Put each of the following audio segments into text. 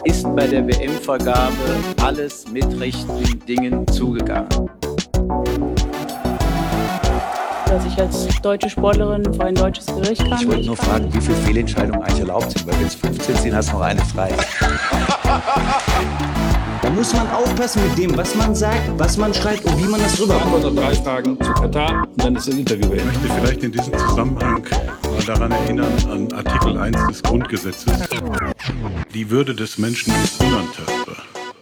ist bei der WM-Vergabe alles mit rechten Dingen zugegangen. Dass ich als deutsche Sportlerin vor ein deutsches Gericht kann. Ich wollte nur fragen, wie viele Fehlentscheidungen eigentlich erlaubt sind, weil wenn es 15 sind, hast du noch eine frei. Da muss man aufpassen mit dem, was man sagt, was man schreibt und wie man das rüberkommt. Vor 3 Tagen zu Katar und dann ist das Interview beendet. Ich möchte vielleicht in diesem Zusammenhang mal daran erinnern, an Artikel 1 des Grundgesetzes. Die Würde des Menschen ist unantastbar.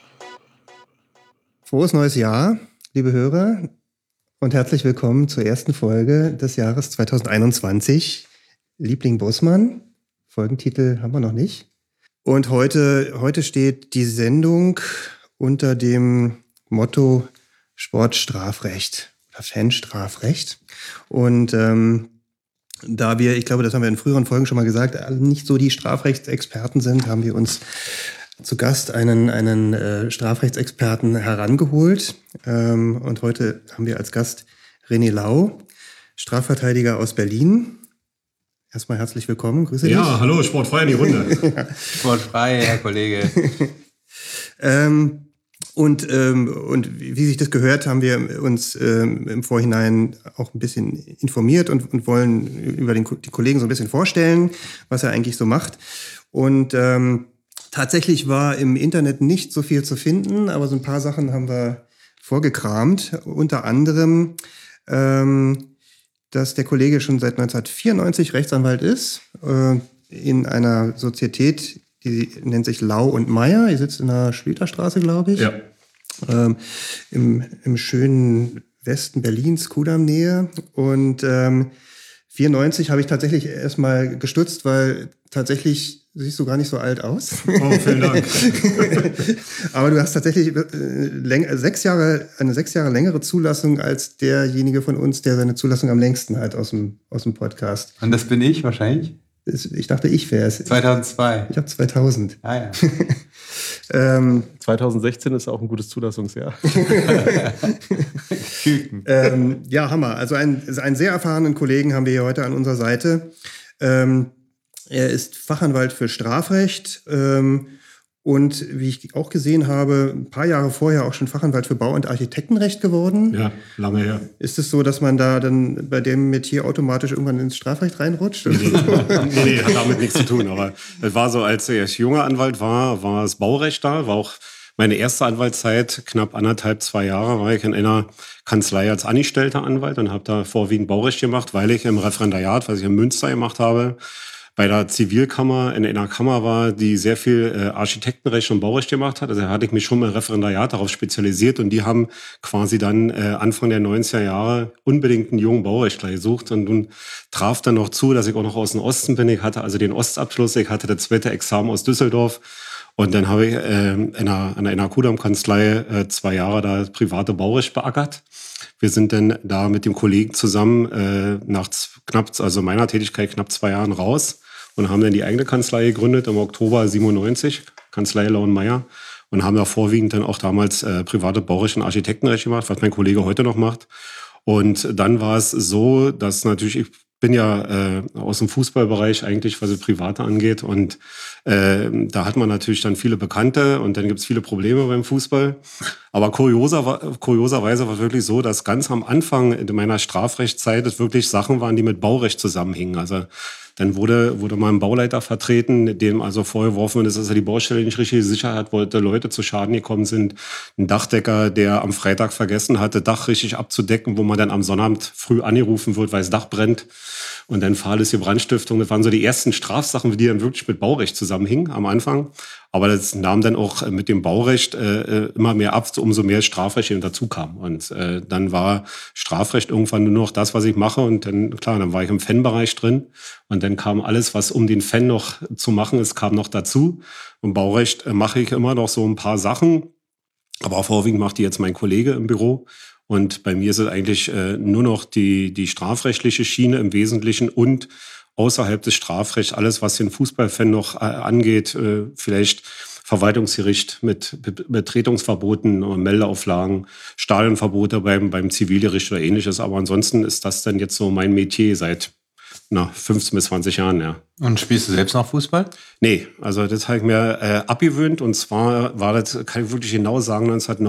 Frohes neues Jahr, liebe Hörer, und herzlich willkommen zur ersten Folge des Jahres 2021. Liebling Bussmann, Folgentitel haben wir noch nicht. Und heute steht die Sendung unter dem Motto Sportstrafrecht oder Fanstrafrecht. Und da wir, ich glaube, das haben wir in früheren Folgen schon mal gesagt, nicht so die Strafrechtsexperten sind, haben wir uns zu Gast einen Strafrechtsexperten herangeholt. Und heute haben wir als Gast René Lau, Strafverteidiger aus Berlin. Erstmal herzlich willkommen, grüße dich. Ja, hallo, sportfrei in die Runde. Sportfrei, Herr Kollege. Und wie sich das gehört, haben wir uns im Vorhinein auch ein bisschen informiert und wollen über die Kollegen so ein bisschen vorstellen, was er eigentlich so macht. Und tatsächlich war im Internet nicht so viel zu finden, aber so ein paar Sachen haben wir vorgekramt. Unter anderem, dass der Kollege schon seit 1994 Rechtsanwalt ist, in einer Sozietät, die nennt sich Lau und Meyer. Die sitzt in der Schlüterstraße, glaube ich. Ja. Im schönen Westen Berlins, Kudamm-Nähe. Und 94 habe ich tatsächlich erstmal gestutzt, weil tatsächlich siehst du gar nicht so alt aus. Oh, vielen Dank. Aber du hast tatsächlich eine 6 Jahre längere Zulassung als derjenige von uns, der seine Zulassung am längsten hat aus dem Podcast. Und das bin ich wahrscheinlich? Ich dachte, ich wäre es. 2002. Ich habe 2000. Ah ja. 2016 ist auch ein gutes Zulassungsjahr. Ja, Hammer. Also einen sehr erfahrenen Kollegen haben wir hier heute an unserer Seite. Er ist Fachanwalt für Strafrecht und, wie ich auch gesehen habe, ein paar Jahre vorher auch schon Fachanwalt für Bau- und Architektenrecht geworden. Ja, lange her. Ist es so, dass man da dann bei dem Metier automatisch irgendwann ins Strafrecht reinrutscht? Nee, hat damit nichts zu tun. Aber es war so, als ich junger Anwalt war das Baurecht da. War auch meine erste Anwaltszeit, knapp 2 Jahre, war ich in einer Kanzlei als angestellter Anwalt und habe da vorwiegend Baurecht gemacht, weil ich im Referendariat, was ich in Münster gemacht habe, bei der Zivilkammer in einer Kammer war, die sehr viel Architektenrecht und Baurecht gemacht hat. Also da hatte ich mich schon im Referendariat darauf spezialisiert und die haben quasi dann Anfang der 90er Jahre unbedingt einen jungen Baurechtler gesucht und nun traf dann noch zu, dass ich auch noch aus dem Osten bin. Ich hatte also den Ostabschluss, ich hatte das zweite Examen aus Düsseldorf und dann habe ich an einer Kudamm-Kanzlei 2 Jahre da private Baurecht beackert. Wir sind dann da mit dem Kollegen zusammen nach meiner Tätigkeit knapp 2 Jahren raus und haben dann die eigene Kanzlei gegründet im Oktober 97, Kanzlei Lau und Meyer, und haben da vorwiegend dann auch damals private Baurecht und Architektenrecht gemacht, was mein Kollege heute noch macht. Und dann war es so, dass natürlich, ich bin ja aus dem Fußballbereich eigentlich, was das Private angeht, und da hat man natürlich dann viele Bekannte und dann gibt es viele Probleme beim Fußball. Aber kurioserweise war es wirklich so, dass ganz am Anfang in meiner Strafrechtszeit es wirklich Sachen waren, die mit Baurecht zusammenhingen. Also dann wurde mal ein Bauleiter vertreten, dem also vorgeworfen ist, dass er die Baustelle nicht richtig gesichert hat, wollte Leute zu Schaden gekommen sind. Ein Dachdecker, der am Freitag vergessen hatte, Dach richtig abzudecken, wo man dann am Sonnabend früh angerufen wird, weil das Dach brennt. Und dann fahrlässige Brandstiftung. Das waren so die ersten Strafsachen, die dann wirklich mit Baurecht zusammenhingen am Anfang. Aber das nahm dann auch mit dem Baurecht immer mehr ab, umso mehr Strafrecht dazu kam. Und dann war Strafrecht irgendwann nur noch das, was ich mache. Und dann, klar, dann war ich im Fan-Bereich drin. Und dann kam alles, was um den Fan noch zu machen ist, kam noch dazu. Und Baurecht mache ich immer noch so ein paar Sachen. Aber vorwiegend macht die jetzt mein Kollege im Büro. Und bei mir ist es eigentlich nur noch die strafrechtliche Schiene im Wesentlichen und außerhalb des Strafrechts alles, was den Fußballfan noch angeht, vielleicht Verwaltungsgericht mit Betretungsverboten und Meldeauflagen, Stadionverbote beim Zivilgericht oder ähnliches. Aber ansonsten ist das dann jetzt so mein Metier seit nach 15 bis 20 Jahren, ja. Und spielst du selbst noch Fußball? Nee, also das habe ich mir abgewöhnt. Und zwar war das, kann ich wirklich genau sagen,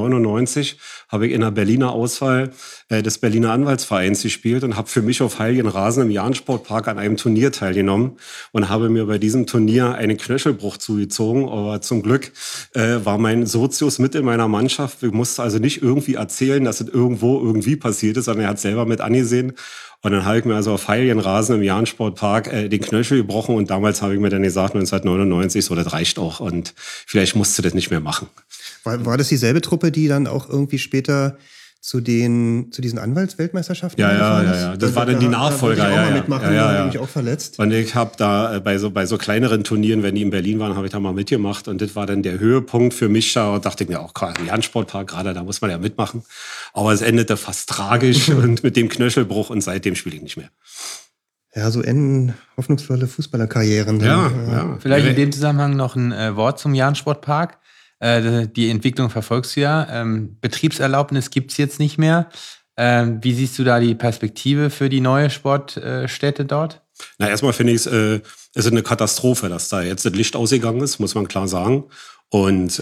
1999 habe ich in der Berliner Auswahl des Berliner Anwaltsvereins gespielt und habe für mich auf heiligen Rasen im Jahn-Sportpark an einem Turnier teilgenommen und habe mir bei diesem Turnier einen Knöchelbruch zugezogen. Aber zum Glück war mein Sozius mit in meiner Mannschaft. Ich musste also nicht irgendwie erzählen, dass es irgendwo irgendwie passiert ist, sondern er hat selber mit angesehen. Und dann habe ich mir also auf heiligen Rasen im Jahn-Sportpark den Knöchel gebrochen und damals habe ich mir dann gesagt, 1999, so, das reicht auch und vielleicht musst du das nicht mehr machen. War das dieselbe Truppe, die dann auch irgendwie später zu diesen Anwaltsweltmeisterschaften Ja. Das war dann die Nachfolger. Da habe ich mich auch verletzt. Und ich habe da bei so kleineren Turnieren, wenn die in Berlin waren, habe ich da mal mitgemacht. Und das war dann der Höhepunkt für mich. Da dachte ich mir auch, klar, im Jahn-Sportpark gerade, da muss man ja mitmachen. Aber es endete fast tragisch und mit dem Knöchelbruch und seitdem spiele ich nicht mehr. Ja, so enden hoffnungsvolle Fußballerkarrieren. Ja. Vielleicht in dem Zusammenhang noch ein Wort zum Jahn-Sportpark. Die Entwicklung verfolgst du ja. Betriebserlaubnis gibt es jetzt nicht mehr. Wie siehst du da die Perspektive für die neue Sportstätte dort? Na, erstmal finde ich es ist eine Katastrophe, dass da jetzt das Licht ausgegangen ist, muss man klar sagen. Und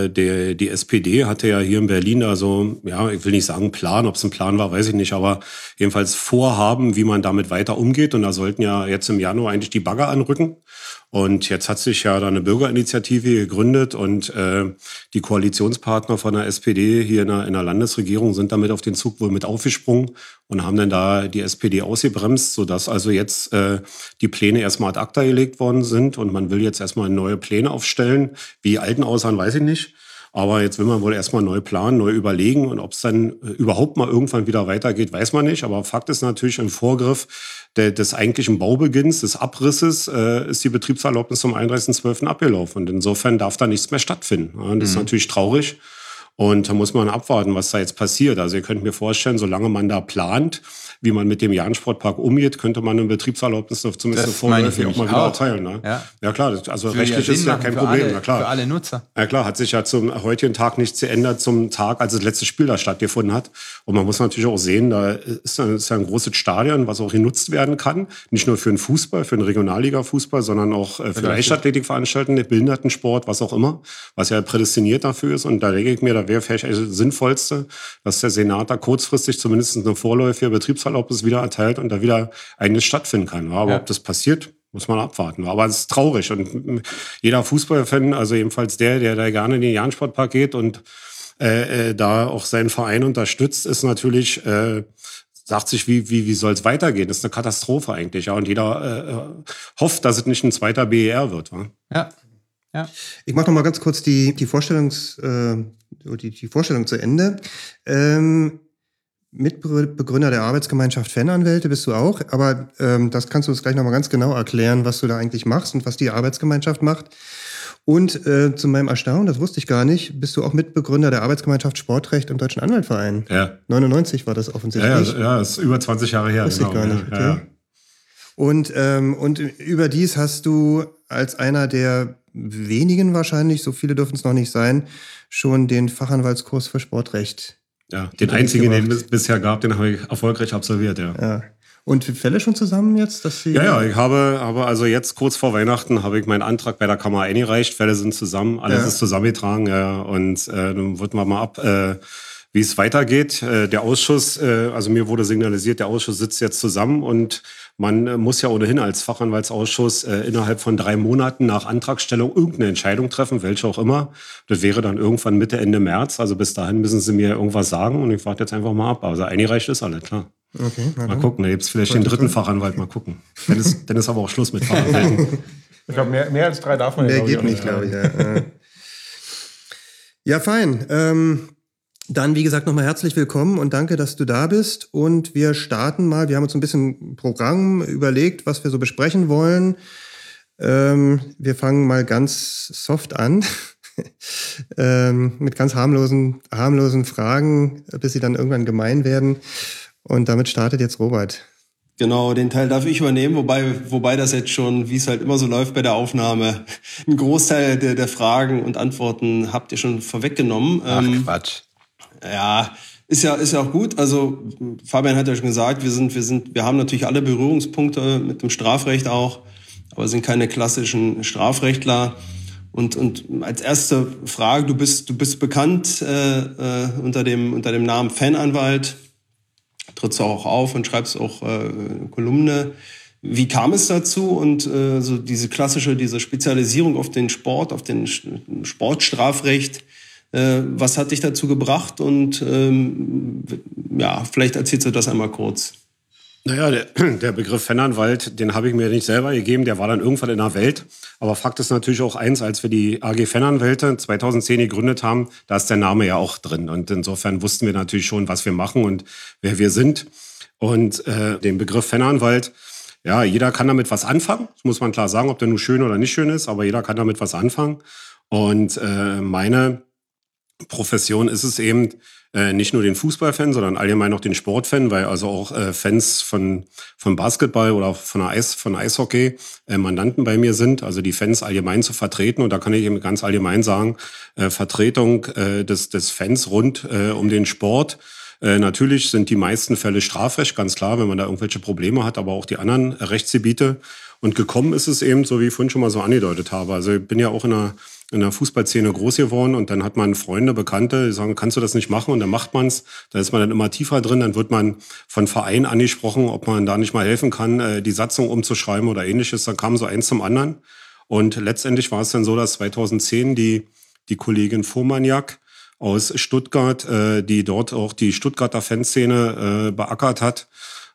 die SPD hatte ja hier in Berlin also, ja, ich will nicht sagen Plan, ob es ein Plan war, weiß ich nicht, aber jedenfalls Vorhaben, wie man damit weiter umgeht. Und da sollten ja jetzt im Januar eigentlich die Bagger anrücken. Und jetzt hat sich ja da eine Bürgerinitiative gegründet und die Koalitionspartner von der SPD hier in der Landesregierung sind damit auf den Zug wohl mit aufgesprungen und haben dann da die SPD ausgebremst, sodass also jetzt die Pläne erstmal ad acta gelegt worden sind und man will jetzt erstmal neue Pläne aufstellen. Wie die alten aussahen, weiß ich nicht. Aber jetzt will man wohl erstmal neu planen, neu überlegen. Und ob es dann überhaupt mal irgendwann wieder weitergeht, weiß man nicht. Aber Fakt ist natürlich, im Vorgriff des eigentlichen Baubeginns, des Abrisses, ist die Betriebserlaubnis zum 31.12. abgelaufen. Und insofern darf da nichts mehr stattfinden. Ja, das ist natürlich traurig. Und da muss man abwarten, was da jetzt passiert. Also ihr könnt mir vorstellen, solange man da plant, wie man mit dem Jahn-Sportpark umgeht, könnte man eine Betriebserlaubnis zumindest vorläufig auch mal wieder erteilen. Ne? Ja klar, also rechtlich ist ja kein Problem. Na klar. Für alle Nutzer. Ja klar, hat sich ja zum heutigen Tag nichts geändert zum Tag, als das letzte Spiel da stattgefunden hat. Und man muss natürlich auch sehen, da ist ja ein großes Stadion, was auch genutzt werden kann. Nicht nur für den Fußball, für den Regionalliga-Fußball, sondern auch für Leichtathletikveranstaltungen, Behindertensport, was auch immer, was ja prädestiniert dafür ist. Und da denke ich mir, da wäre vielleicht das Sinnvollste, dass der Senat da kurzfristig zumindest eine vorläufige Betriebserlaubnis wieder erteilt und da wieder eines stattfinden kann. Aber ob das passiert, muss man abwarten. Aber es ist traurig. Und jeder Fußballfan, also jedenfalls der da gerne in den Jahn-Sportpark geht und da auch seinen Verein unterstützt, ist natürlich, sagt sich, wie soll es weitergehen? Das ist eine Katastrophe eigentlich. Ja. Und jeder hofft, dass es nicht ein zweiter BER wird. Wa? Ja. Ich mache noch mal ganz kurz die Vorstellung zu Ende. Mitbegründer der Arbeitsgemeinschaft Fananwälte bist du auch, aber das kannst du uns gleich noch mal ganz genau erklären, was du da eigentlich machst und was die Arbeitsgemeinschaft macht. Und zu meinem Erstaunen, das wusste ich gar nicht, bist du auch Mitbegründer der Arbeitsgemeinschaft Sportrecht im Deutschen Anwaltverein. Ja. 99 war das offensichtlich. Ja, ist über 20 Jahre her. Wusste ich gar nicht. Ja. Und überdies hast du als einer der wenigen wahrscheinlich, so viele dürfen es noch nicht sein, schon den Fachanwaltskurs für Sportrecht. Ja, den einzigen, den es bisher gab, den habe ich erfolgreich absolviert, ja. Und Fälle schon zusammen jetzt? Dass Sie ja, ich habe also jetzt kurz vor Weihnachten habe ich meinen Antrag bei der Kammer eingereicht. Fälle sind zusammen, alles ist zusammengetragen, ja. Und dann warten wir mal ab, wie es weitergeht. Der Ausschuss, also mir wurde signalisiert, der Ausschuss sitzt jetzt zusammen und man muss ja ohnehin als Fachanwaltsausschuss innerhalb von 3 Monaten nach Antragstellung irgendeine Entscheidung treffen, welche auch immer. Das wäre dann irgendwann Mitte, Ende März. Also bis dahin müssen sie mir irgendwas sagen und ich warte jetzt einfach mal ab. Also eingereicht ist alles, klar. Okay, mal gucken, da gibt es vielleicht den dritten Fachanwalt, mal gucken. Dann ist aber auch Schluss mit Fachanwälten. Ich glaube, mehr als 3 darf man mehr geht nicht, glaube ich. Ja, fein. Dann, wie gesagt, nochmal herzlich willkommen und danke, dass du da bist. Und wir starten mal. Wir haben uns ein bisschen Programm überlegt, was wir so besprechen wollen. Wir fangen mal ganz soft an. Mit ganz harmlosen Fragen, bis sie dann irgendwann gemein werden. Und damit startet jetzt Robert. Genau, den Teil darf ich übernehmen, wobei das jetzt schon, wie es halt immer so läuft bei der Aufnahme, ein Großteil der Fragen und Antworten habt ihr schon vorweggenommen. Ach, Quatsch. Ja, Ist ja auch gut. Also Fabian hat ja schon gesagt, wir haben natürlich alle Berührungspunkte mit dem Strafrecht auch, aber sind keine klassischen Strafrechtler. Und als erste Frage, du bist bekannt unter dem Namen Fananwalt, trittst auch auf und schreibst auch Kolumne. Wie kam es dazu? Und so diese Spezialisierung auf den Sport, auf den Sportstrafrecht, was hat dich dazu gebracht? Und vielleicht erzählst du das einmal kurz. Naja, der Begriff Fananwalt, den habe ich mir nicht selber gegeben, der war dann irgendwann in der Welt. Aber Fakt ist natürlich auch eins, als wir die AG Fananwälte 2010 gegründet haben, da ist der Name ja auch drin. Und insofern wussten wir natürlich schon, was wir machen und wer wir sind. Und den Begriff Fananwalt, ja, jeder kann damit was anfangen. Das muss man klar sagen, ob der nur schön oder nicht schön ist, aber jeder kann damit was anfangen. Und meine Profession ist es eben, nicht nur den Fußballfan, sondern allgemein auch den Sportfan, weil also auch Fans von Basketball oder von Eishockey Mandanten bei mir sind, also die Fans allgemein zu vertreten. Und da kann ich eben ganz allgemein sagen, Vertretung des Fans rund um den Sport. Natürlich sind die meisten Fälle Strafrecht, ganz klar, wenn man da irgendwelche Probleme hat, aber auch die anderen Rechtsgebiete. Und gekommen ist es eben, so wie ich vorhin schon mal so angedeutet habe. Also ich bin ja auch in der Fußballszene groß geworden und dann hat man Freunde, Bekannte, die sagen, kannst du das nicht machen? Und dann macht man's. Da ist man dann immer tiefer drin. Dann wird man von Vereinen angesprochen, ob man da nicht mal helfen kann, die Satzung umzuschreiben oder ähnliches. Dann kam so eins zum anderen. Und letztendlich war es dann so, dass 2010 die Kollegin Fuhrmanniak aus Stuttgart, die dort auch die Stuttgarter Fanszene beackert hat,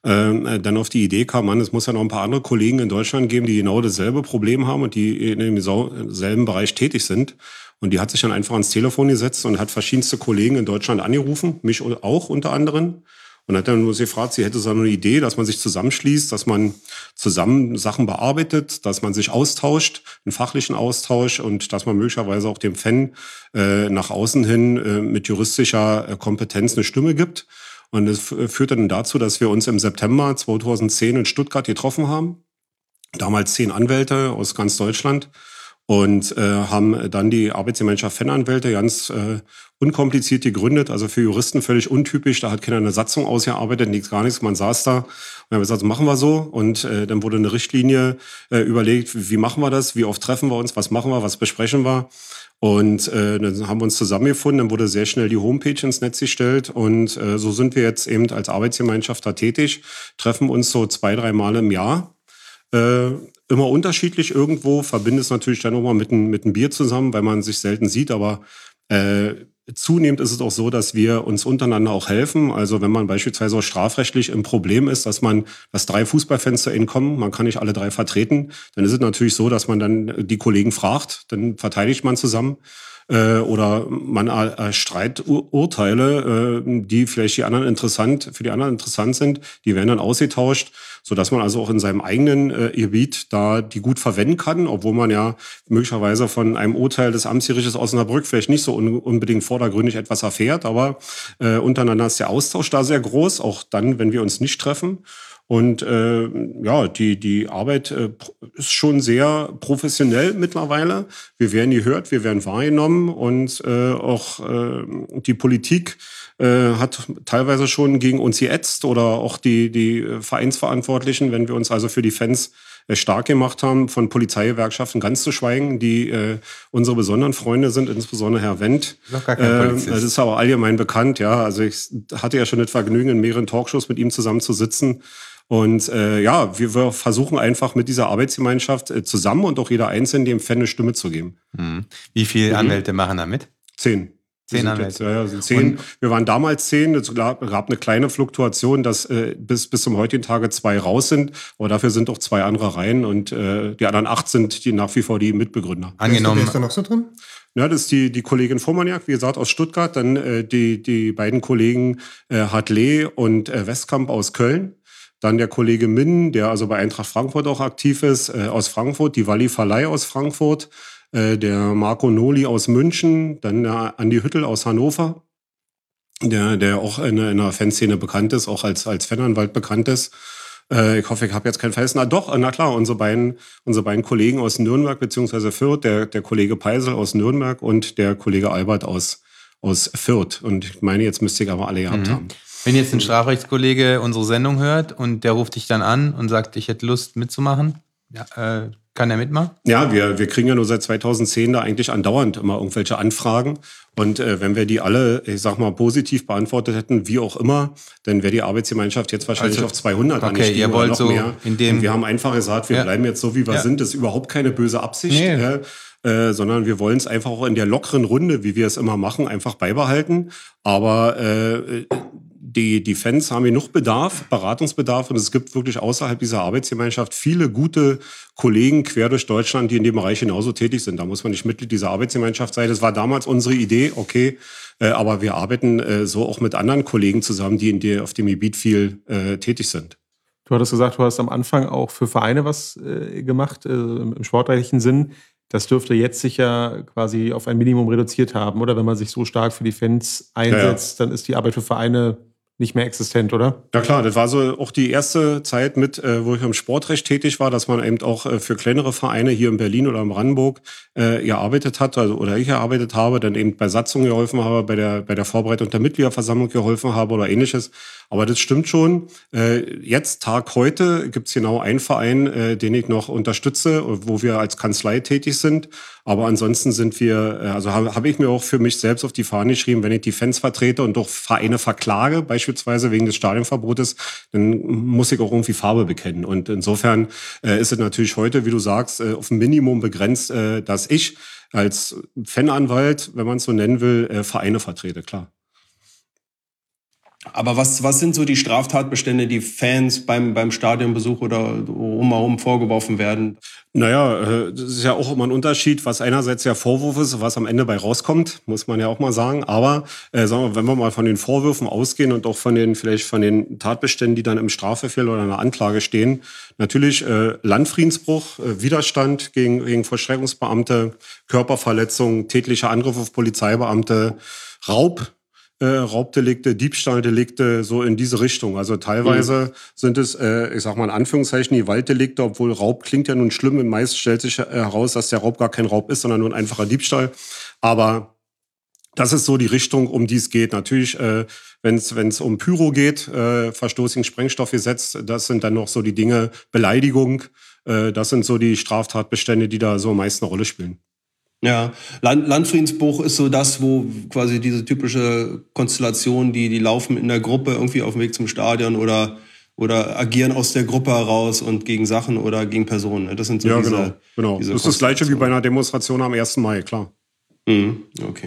dann auf die Idee kam, es muss ja noch ein paar andere Kollegen in Deutschland geben, die genau dasselbe Problem haben und die in demselben Bereich tätig sind. Und die hat sich dann einfach ans Telefon gesetzt und hat verschiedenste Kollegen in Deutschland angerufen, mich auch unter anderem. Und hat dann nur gefragt, sie hätte so eine Idee, dass man sich zusammenschließt, dass man zusammen Sachen bearbeitet, dass man sich austauscht, einen fachlichen Austausch und dass man möglicherweise auch dem Fan nach außen hin mit juristischer Kompetenz eine Stimme gibt. Und das führte dann dazu, dass wir uns im September 2010 in Stuttgart getroffen haben. Damals 10 Anwälte aus ganz Deutschland und haben dann die Arbeitsgemeinschaft Fananwälte ganz unkompliziert gegründet, also für Juristen völlig untypisch. Da hat keiner eine Satzung ausgearbeitet, gar nichts. Man saß da und haben gesagt, machen wir so. Und dann wurde eine Richtlinie überlegt, wie machen wir das, wie oft treffen wir uns, was machen wir, was besprechen wir. Und dann haben wir uns zusammengefunden, dann wurde sehr schnell die Homepage ins Netz gestellt und so sind wir jetzt eben als Arbeitsgemeinschaft da tätig, treffen uns so 2-3 Mal im Jahr, immer unterschiedlich irgendwo, verbinde es natürlich dann auch mal mit einem Bier zusammen, weil man sich selten sieht, aber zunehmend ist es auch so, dass wir uns untereinander auch helfen. Also wenn man beispielsweise auch strafrechtlich im Problem ist, dass 3 Fußballfans zu ihnen kommen, man kann nicht alle 3 vertreten, dann ist es natürlich so, dass man dann die Kollegen fragt, dann verteidigt man zusammen. Oder man Streiturteile, die vielleicht für die anderen interessant sind, die werden dann ausgetauscht, sodass man also auch in seinem eigenen Gebiet da die gut verwenden kann, obwohl man ja möglicherweise von einem Urteil des Amtsgerichtes Osnabrück vielleicht nicht so unbedingt vordergründig etwas erfährt, aber untereinander ist der Austausch da sehr groß, auch dann, wenn wir uns nicht treffen. Und die Arbeit ist schon sehr professionell mittlerweile. Wir werden gehört, wir werden wahrgenommen und auch die Politik hat teilweise schon gegen uns geätzt oder auch die Vereinsverantwortlichen, wenn wir uns also für die Fans stark gemacht haben, von Polizeigewerkschaften ganz zu schweigen, die unsere besonderen Freunde sind, insbesondere Herr Wendt. Noch gar kein Polizist. Das ist aber allgemein bekannt, ja. Also ich hatte ja schon das Vergnügen, in mehreren Talkshows mit ihm zusammen zu sitzen. Und wir versuchen einfach mit dieser Arbeitsgemeinschaft zusammen und auch jeder Einzelne dem Fan eine Stimme zu geben. Mhm. Wie viele Anwälte machen da mit? 10. 10 Anwälte. Sind 10. Wir waren damals 10. Es gab eine kleine Fluktuation, dass bis zum heutigen Tage 2 raus sind. Aber dafür sind auch 2 andere rein. Und die anderen 8 sind nach wie vor die Mitbegründer. Angenommen. Wer ist da noch so drin? Ja, das ist die Kollegin Fuhrmanniak, wie gesagt, aus Stuttgart. Dann die beiden Kollegen Hartley und Westkamp aus Köln. Dann der Kollege Minn, der also bei Eintracht Frankfurt auch aktiv ist, aus Frankfurt. Die Walli Verleih aus Frankfurt. Der Marco Noli aus München. Dann der Andi Hüttel aus Hannover, der auch in der Fanszene bekannt ist, auch als Fananwalt bekannt ist. Ich hoffe, ich habe jetzt keinen Vergessen. Na klar, unsere beiden Kollegen aus Nürnberg bzw. Fürth, der Kollege Peisel aus Nürnberg und der Kollege Albert aus aus Fürth. Und ich meine, jetzt müsste ich aber alle gehabt haben. Wenn jetzt ein Strafrechtskollege unsere Sendung hört und der ruft dich dann an und sagt, ich hätte Lust mitzumachen, ja, kann er mitmachen? Ja, wir kriegen ja nur seit 2010 da eigentlich andauernd immer irgendwelche Anfragen. Und wenn wir die alle, ich sag mal, positiv beantwortet hätten, wie auch immer, dann wäre die Arbeitsgemeinschaft jetzt wahrscheinlich auf 200 angestiegen ihr wollt oder noch so mehr. Und wir haben einfach gesagt, wir bleiben jetzt so, wie wir sind. Das ist überhaupt keine böse Absicht. Sondern wir wollen es einfach auch in der lockeren Runde, wie wir es immer machen, einfach beibehalten. Aber die Fans haben genug Beratungsbedarf, und es gibt wirklich außerhalb dieser Arbeitsgemeinschaft viele gute Kollegen quer durch Deutschland, die in dem Bereich genauso tätig sind. Da muss man nicht Mitglied dieser Arbeitsgemeinschaft sein. Das war damals unsere Idee, okay, aber wir arbeiten so auch mit anderen Kollegen zusammen, die auf dem Gebiet viel tätig sind. Du hattest gesagt, du hast am Anfang auch für Vereine was gemacht, im sportrechtlichen Sinn. Das dürfte jetzt sicher quasi auf ein Minimum reduziert haben, oder? Wenn man sich so stark für die Fans einsetzt, dann ist die Arbeit für Vereine nicht mehr existent, oder? Ja klar, das war so auch die erste Zeit wo ich im Sportrecht tätig war, dass man eben auch für kleinere Vereine hier in Berlin oder in Brandenburg gearbeitet hat, oder ich gearbeitet habe, dann eben bei Satzungen geholfen habe, bei der Vorbereitung der Mitgliederversammlung geholfen habe oder ähnliches. Aber das stimmt schon. Jetzt, Tag heute, gibt's genau einen Verein, den ich noch unterstütze, wo wir als Kanzlei tätig sind. Aber ansonsten sind wir, also habe ich mir auch für mich selbst auf die Fahne geschrieben, wenn ich die Fans vertrete und doch Vereine verklage, beispielsweise wegen des Stadionverbotes, dann muss ich auch irgendwie Farbe bekennen. Und insofern ist es natürlich heute, wie du sagst, auf ein Minimum begrenzt, dass ich als Fananwalt, wenn man es so nennen will, Vereine vertrete, klar. Aber was sind so die Straftatbestände, die Fans beim Stadionbesuch oder drumherum vorgeworfen werden? Naja, das ist ja auch immer ein Unterschied, was einerseits der Vorwurf ist, was am Ende bei rauskommt, muss man ja auch mal sagen. Aber sagen wir, wenn wir mal von den Vorwürfen ausgehen und auch vielleicht von den Tatbeständen, die dann im Strafverfahren oder in der Anklage stehen, natürlich Landfriedensbruch, Widerstand gegen Vollstreckungsbeamte, Körperverletzung, tätlicher Angriff auf Polizeibeamte, Raubdelikte, Diebstahldelikte, so in diese Richtung. Also teilweise sind es, ich sag mal in Anführungszeichen, Gewaltdelikte, obwohl Raub klingt ja nun schlimm. Und meist stellt sich heraus, dass der Raub gar kein Raub ist, sondern nur ein einfacher Diebstahl. Aber das ist so die Richtung, um die es geht. Natürlich, wenn es um Pyro geht, Verstoß gegen Sprengstoffgesetz, das sind dann noch so die Dinge, Beleidigung, das sind so die Straftatbestände, die da so meist eine Rolle spielen. Ja, Landfriedensbruch ist so das, wo quasi diese typische Konstellation, die laufen in der Gruppe irgendwie auf dem Weg zum Stadion oder agieren aus der Gruppe heraus und gegen Sachen oder gegen Personen. Das sind so genau. Das ist das Gleiche wie bei einer Demonstration am 1. Mai, klar. Okay.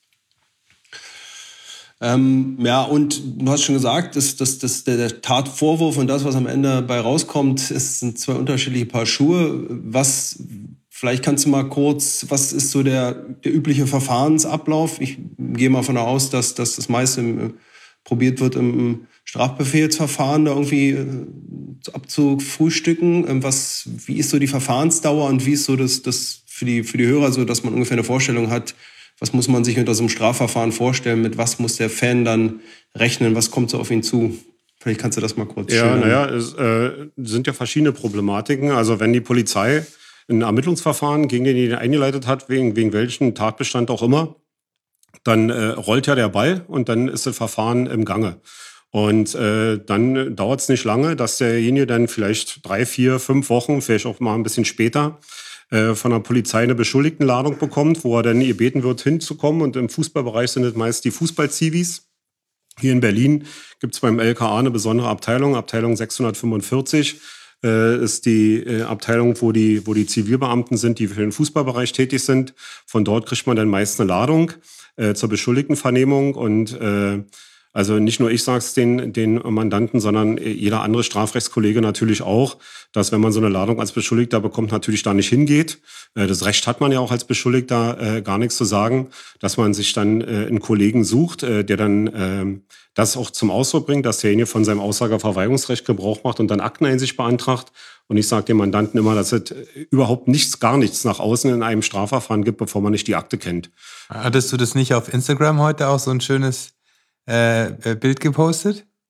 Ja, und du hast schon gesagt, der Tatvorwurf und das, was am Ende bei rauskommt, sind zwei unterschiedliche Paar Schuhe. Vielleicht kannst du mal kurz, was ist so der übliche Verfahrensablauf? Ich gehe mal davon aus, dass das meiste probiert wird, im Strafbefehlsverfahren da irgendwie abzufrühstücken. Wie ist so die Verfahrensdauer und wie ist so das für die Hörer so, dass man ungefähr eine Vorstellung hat, was muss man sich unter so einem Strafverfahren vorstellen, mit was muss der Fan dann rechnen, was kommt so auf ihn zu? Vielleicht kannst du das mal kurz schildern. Ja, es sind ja verschiedene Problematiken. Also wenn die Polizei ein Ermittlungsverfahren gegen den eingeleitet hat, wegen welchen Tatbestand auch immer, dann rollt ja der Ball und dann ist das Verfahren im Gange. Und dann dauert es nicht lange, dass derjenige dann vielleicht 3, 4, 5 Wochen, vielleicht auch mal ein bisschen später, von der Polizei eine Beschuldigtenladung bekommt, wo er dann gebeten wird, hinzukommen. Und im Fußballbereich sind es meist die Fußball-Zivis. Hier in Berlin gibt es beim LKA eine besondere Abteilung 645. Ist die Abteilung, wo die Zivilbeamten sind, die für den Fußballbereich tätig sind. Von dort kriegt man dann meist eine Ladung zur Beschuldigtenvernehmung. Und also nicht nur ich sage es den Mandanten, sondern jeder andere Strafrechtskollege natürlich auch, dass wenn man so eine Ladung als Beschuldigter bekommt, natürlich da nicht hingeht. Das Recht hat man ja auch als Beschuldigter gar nichts zu sagen, dass man sich dann einen Kollegen sucht, der dann das auch zum Ausdruck bringt, dass derjenige von seinem Aussageverweigerungsrecht Gebrauch macht und dann Akteneinsicht beantragt. Und ich sage dem Mandanten immer, dass es überhaupt gar nichts nach außen in einem Strafverfahren gibt, bevor man nicht die Akte kennt. Hattest du das nicht auf Instagram heute auch so ein schönes Bild gepostet?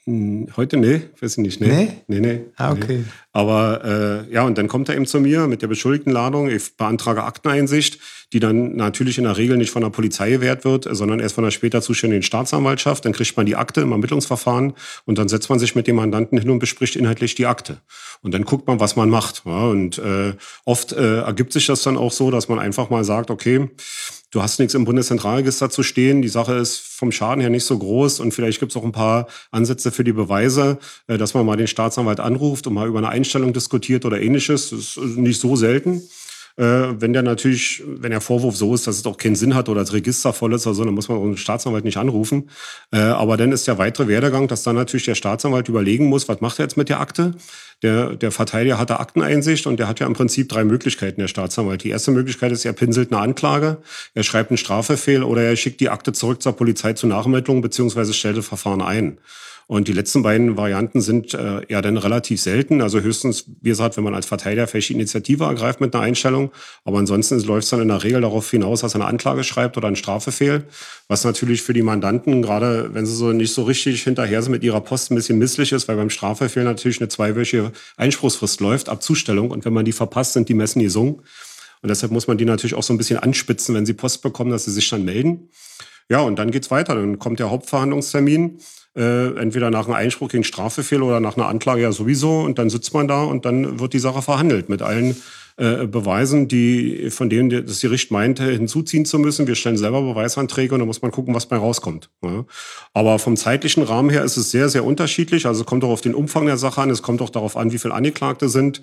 Heute, nee, weiß ich nicht. Nee. Ah, okay. Aber und dann kommt er eben zu mir mit der beschuldigten Ladung. Ich beantrage Akteneinsicht, die dann natürlich in der Regel nicht von der Polizei gewährt wird, sondern erst von der später zuständigen Staatsanwaltschaft. Dann kriegt man die Akte im Ermittlungsverfahren und dann setzt man sich mit dem Mandanten hin und bespricht inhaltlich die Akte. Und dann guckt man, was man macht. Ja, und oft ergibt sich das dann auch so, dass man einfach mal sagt, okay, du hast nichts im Bundeszentralregister zu stehen, die Sache ist vom Schaden her nicht so groß und vielleicht gibt es auch ein paar Ansätze für die Beweise, dass man mal den Staatsanwalt anruft und mal über eine Einstellung diskutiert oder ähnliches. Das ist nicht so selten. Wenn der Vorwurf so ist, dass es auch keinen Sinn hat oder das Register voll ist oder so, dann muss man auch den Staatsanwalt nicht anrufen. Aber dann ist der weitere Werdegang, dass dann natürlich der Staatsanwalt überlegen muss, was macht er jetzt mit der Akte? Der Verteidiger hatte Akteneinsicht und der hat ja im Prinzip 3 Möglichkeiten, der Staatsanwalt. Die erste Möglichkeit ist, er pinselt eine Anklage, er schreibt einen Strafbefehl oder er schickt die Akte zurück zur Polizei zur Nachermittlung bzw. stellt das Verfahren ein. Und die letzten beiden Varianten sind dann relativ selten. Also höchstens, wie gesagt, wenn man als Verteidiger vielleicht Initiative ergreift mit einer Einstellung. Aber ansonsten läuft es dann in der Regel darauf hinaus, dass er eine Anklage schreibt oder einen Strafbefehl. Was natürlich für die Mandanten, gerade wenn sie so nicht so richtig hinterher sind mit ihrer Post, ein bisschen misslich ist, weil beim Strafbefehl natürlich eine 2-wöchige Einspruchsfrist läuft ab Zustellung. Und wenn man die verpasst, sind die Messen gesungen. Und deshalb muss man die natürlich auch so ein bisschen anspitzen, wenn sie Post bekommen, dass sie sich dann melden. Ja, und dann geht's weiter. Dann kommt der Hauptverhandlungstermin. Entweder nach einem Einspruch gegen Strafbefehl oder nach einer Anklage ja sowieso. Und dann sitzt man da und dann wird die Sache verhandelt mit allen Beweisen, von denen das Gericht meinte, hinzuziehen zu müssen. Wir stellen selber Beweisanträge und dann muss man gucken, was bei rauskommt. Ja. Aber vom zeitlichen Rahmen her ist es sehr, sehr unterschiedlich. Also es kommt auch auf den Umfang der Sache an. Es kommt auch darauf an, wie viele Angeklagte sind.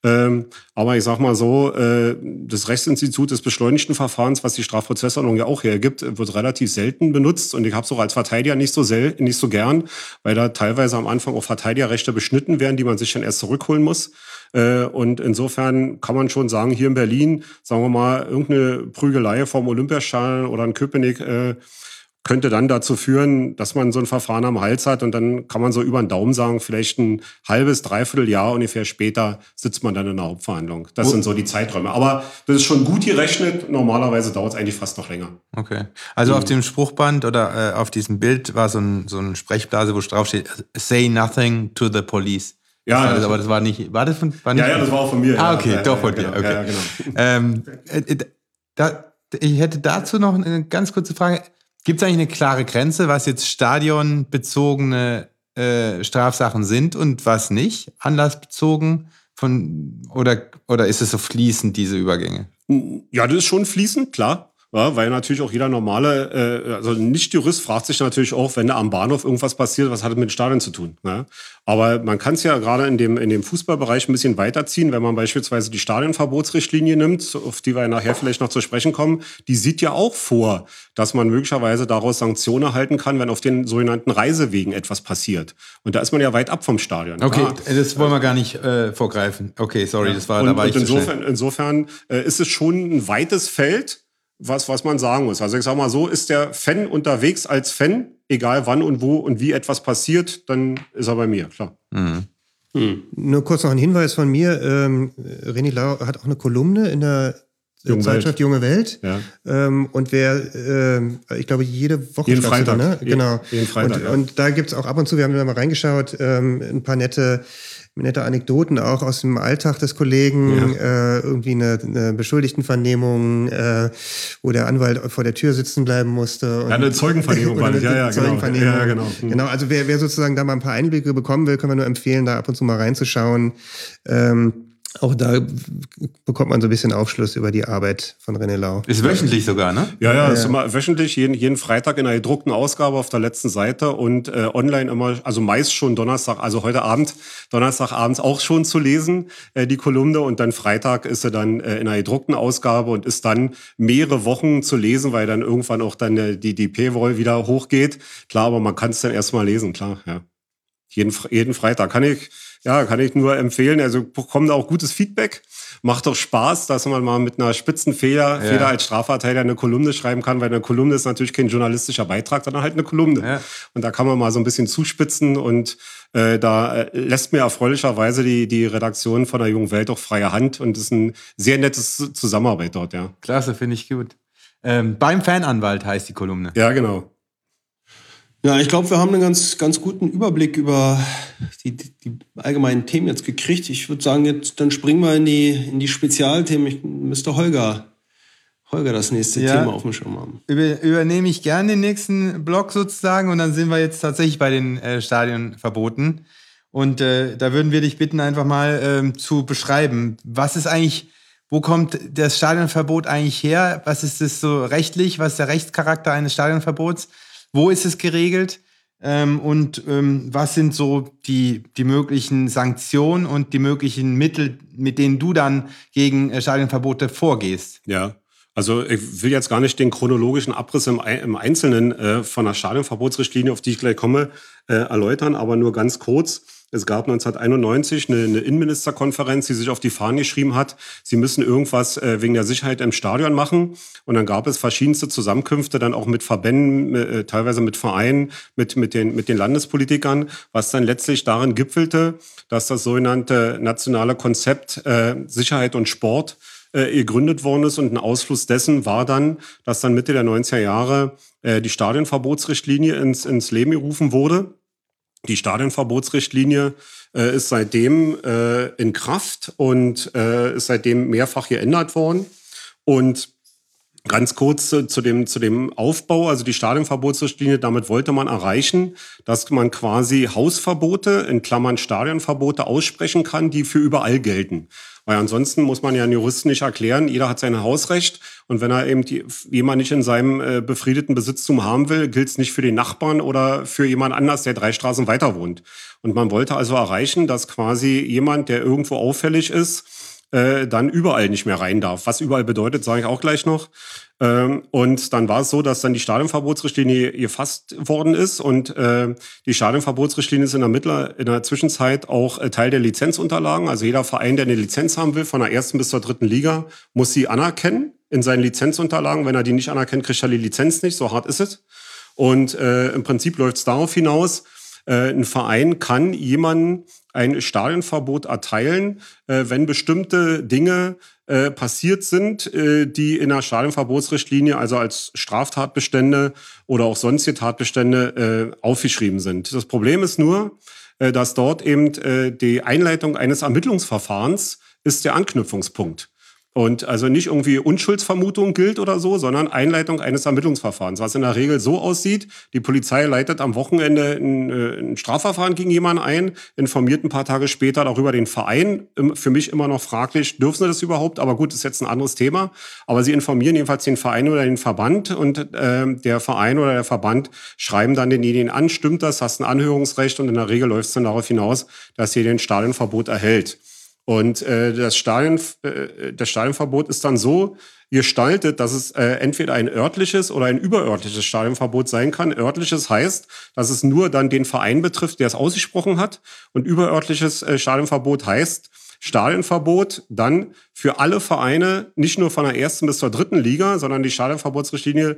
Aber ich sag mal so, das Rechtsinstitut des beschleunigten Verfahrens, was die Strafprozessordnung ja auch hergibt, wird relativ selten benutzt. Und ich habe es auch als Verteidiger nicht so gern, weil da teilweise am Anfang auch Verteidigerrechte beschnitten werden, die man sich dann erst zurückholen muss. Und insofern kann man schon sagen, hier in Berlin, sagen wir mal, irgendeine Prügelei vom Olympiastadion oder in Köpenick könnte dann dazu führen, dass man so ein Verfahren am Hals hat und dann kann man so über den Daumen sagen, vielleicht ein halbes, dreiviertel Jahr ungefähr später sitzt man dann in der Hauptverhandlung. Das sind so die Zeiträume. Aber das ist schon gut gerechnet. Normalerweise dauert es eigentlich fast noch länger. Okay. Also auf dem Spruchband oder auf diesem Bild war so ein Sprechblase, wo drauf steht, say nothing to the police. Ja, aber das war nicht, war das nicht? Ja, das war auch von mir. Ah, okay, ja, doch von dir. Genau. Okay. Ja, genau. Ich hätte dazu noch eine ganz kurze Frage. Gibt es eigentlich eine klare Grenze, was jetzt stadionbezogene Strafsachen sind und was nicht? Anlassbezogen oder ist es so fließend, diese Übergänge? Ja, das ist schon fließend, klar. Ja, weil natürlich auch jeder normale, also Nicht-Jurist fragt sich natürlich auch, wenn da am Bahnhof irgendwas passiert, was hat das mit dem Stadion zu tun? Ne? Aber man kann es ja gerade in dem Fußballbereich ein bisschen weiterziehen, wenn man beispielsweise die Stadionverbotsrichtlinie nimmt, auf die wir nachher vielleicht noch zu sprechen kommen. Die sieht ja auch vor, dass man möglicherweise daraus Sanktionen erhalten kann, wenn auf den sogenannten Reisewegen etwas passiert. Und da ist man ja weit ab vom Stadion. Okay, ja. Das wollen wir gar nicht vorgreifen. Okay, sorry, ja. das war dabei. Insofern ist es schon ein weites Feld, was man sagen muss. Also ich sag mal so, ist der Fan unterwegs als Fan, egal wann und wo und wie etwas passiert, dann ist er bei mir, klar. Nur kurz noch ein Hinweis von mir. René Lau hat auch eine Kolumne in der Zeitschrift Junge Welt. Ja. Und ich glaube, jede Woche. Jeden Freitag. Ne? Genau. Jeden Freitag, und da gibt es auch ab und zu, wir haben da mal reingeschaut, ein paar nette Anekdoten auch aus dem Alltag des Kollegen, irgendwie eine Beschuldigtenvernehmung, wo der Anwalt vor der Tür sitzen bleiben musste. Eine Zeugenvernehmung war das, genau. Genau, also wer sozusagen da mal ein paar Einblicke bekommen will, können wir nur empfehlen, da ab und zu mal reinzuschauen. Auch da bekommt man so ein bisschen Aufschluss über die Arbeit von René Lau. Ist wöchentlich sogar, ne? Ja, ist immer wöchentlich, jeden Freitag in einer gedruckten Ausgabe auf der letzten Seite und online immer, also meist schon Donnerstag, also heute Abend, Donnerstagabends auch schon zu lesen, die Kolumne, und dann Freitag ist sie dann in einer gedruckten Ausgabe und ist dann mehrere Wochen zu lesen, weil dann irgendwann auch dann die Paywall wieder hochgeht. Klar, aber man kann es dann erstmal lesen, klar, ja. Jeden Freitag kann ich nur empfehlen. Also bekommen da auch gutes Feedback. Macht doch Spaß, dass man mal mit einer spitzen Feder als Strafverteidiger eine Kolumne schreiben kann, weil eine Kolumne ist natürlich kein journalistischer Beitrag, sondern halt eine Kolumne. Ja. Und da kann man mal so ein bisschen zuspitzen und da lässt mir erfreulicherweise die Redaktion von der Jungen Welt auch freie Hand und es ist ein sehr nettes Zusammenarbeit dort, ja. Klasse, finde ich gut. Beim Fananwalt heißt die Kolumne. Ja, genau. Ja, ich glaube, wir haben einen ganz guten Überblick über die allgemeinen Themen jetzt gekriegt. Ich würde sagen, jetzt dann springen wir in die Spezialthemen. Müsste Holger das nächste Thema auf dem Schirm haben. Übernehme ich gerne den nächsten Block sozusagen und dann sind wir jetzt tatsächlich bei den Stadionverboten. Und da würden wir dich bitten, einfach mal zu beschreiben, was ist eigentlich, wo kommt das Stadionverbot eigentlich her? Was ist das so rechtlich? Was ist der Rechtscharakter eines Stadionverbots? Wo ist es geregelt? Was sind so die möglichen Sanktionen und die möglichen Mittel, mit denen du dann gegen Stadionverbote vorgehst? Ja. Also ich will jetzt gar nicht den chronologischen Abriss im Einzelnen von der Stadionverbotsrichtlinie, auf die ich gleich komme, erläutern, aber nur ganz kurz. Es gab 1991 eine Innenministerkonferenz, die sich auf die Fahnen geschrieben hat, sie müssen irgendwas wegen der Sicherheit im Stadion machen. Und dann gab es verschiedenste Zusammenkünfte, dann auch mit Verbänden, teilweise mit Vereinen, mit den Landespolitikern, was dann letztlich darin gipfelte, dass das sogenannte nationale Konzept Sicherheit und Sport gegründet worden ist. Und ein Ausfluss dessen war dann, dass dann Mitte der 90er Jahre die Stadionverbotsrichtlinie ins Leben gerufen wurde. Die Stadionverbotsrichtlinie ist seitdem in Kraft und ist seitdem mehrfach geändert worden. Und ganz kurz zu dem Aufbau, also die Stadionverbotsrichtlinie, damit wollte man erreichen, dass man quasi Hausverbote, in Klammern Stadionverbote, aussprechen kann, die für überall gelten. Weil ansonsten muss man ja einen Juristen nicht erklären, jeder hat sein Hausrecht und wenn er eben jemand nicht in seinem befriedeten Besitztum haben will, gilt es nicht für den Nachbarn oder für jemand anders, der 3 Straßen weiter wohnt. Und man wollte also erreichen, dass quasi jemand, der irgendwo auffällig ist, dann überall nicht mehr rein darf. Was überall bedeutet, sage ich auch gleich noch. Und dann war es so, dass dann die Stadionverbotsrichtlinie gefasst worden ist und die Stadionverbotsrichtlinie ist in der Zwischenzeit auch Teil der Lizenzunterlagen. Also jeder Verein, der eine Lizenz haben will, von der 1. bis zur 3. Liga, muss sie anerkennen in seinen Lizenzunterlagen. Wenn er die nicht anerkennt, kriegt er die Lizenz nicht. So hart ist es. Und im Prinzip läuft es darauf hinaus, ein Verein kann jemandem ein Stadionverbot erteilen, wenn bestimmte Dinge passiert sind, die in der Stadionverbotsrichtlinie, also als Straftatbestände oder auch sonstige Tatbestände aufgeschrieben sind. Das Problem ist nur, dass dort eben die Einleitung eines Ermittlungsverfahrens ist der Anknüpfungspunkt. Und also nicht irgendwie Unschuldsvermutung gilt oder so, sondern Einleitung eines Ermittlungsverfahrens. Was in der Regel so aussieht, die Polizei leitet am Wochenende ein Strafverfahren gegen jemanden ein, informiert ein paar Tage später darüber den Verein. Für mich immer noch fraglich, dürfen sie das überhaupt? Aber gut, ist jetzt ein anderes Thema. Aber sie informieren jedenfalls den Verein oder den Verband und der Verein oder der Verband schreiben dann denjenigen an, stimmt das, hast ein Anhörungsrecht und in der Regel läuft es dann darauf hinaus, dass jeder ein Stadionverbot erhält. Und das Stadionverbot ist dann so gestaltet, dass es entweder ein örtliches oder ein überörtliches Stadionverbot sein kann. Örtliches heißt, dass es nur dann den Verein betrifft, der es ausgesprochen hat. Und überörtliches Stadionverbot heißt Stadionverbot dann für alle Vereine, nicht nur von der 1. bis zur 3. Liga, sondern die Stadionverbotsrichtlinie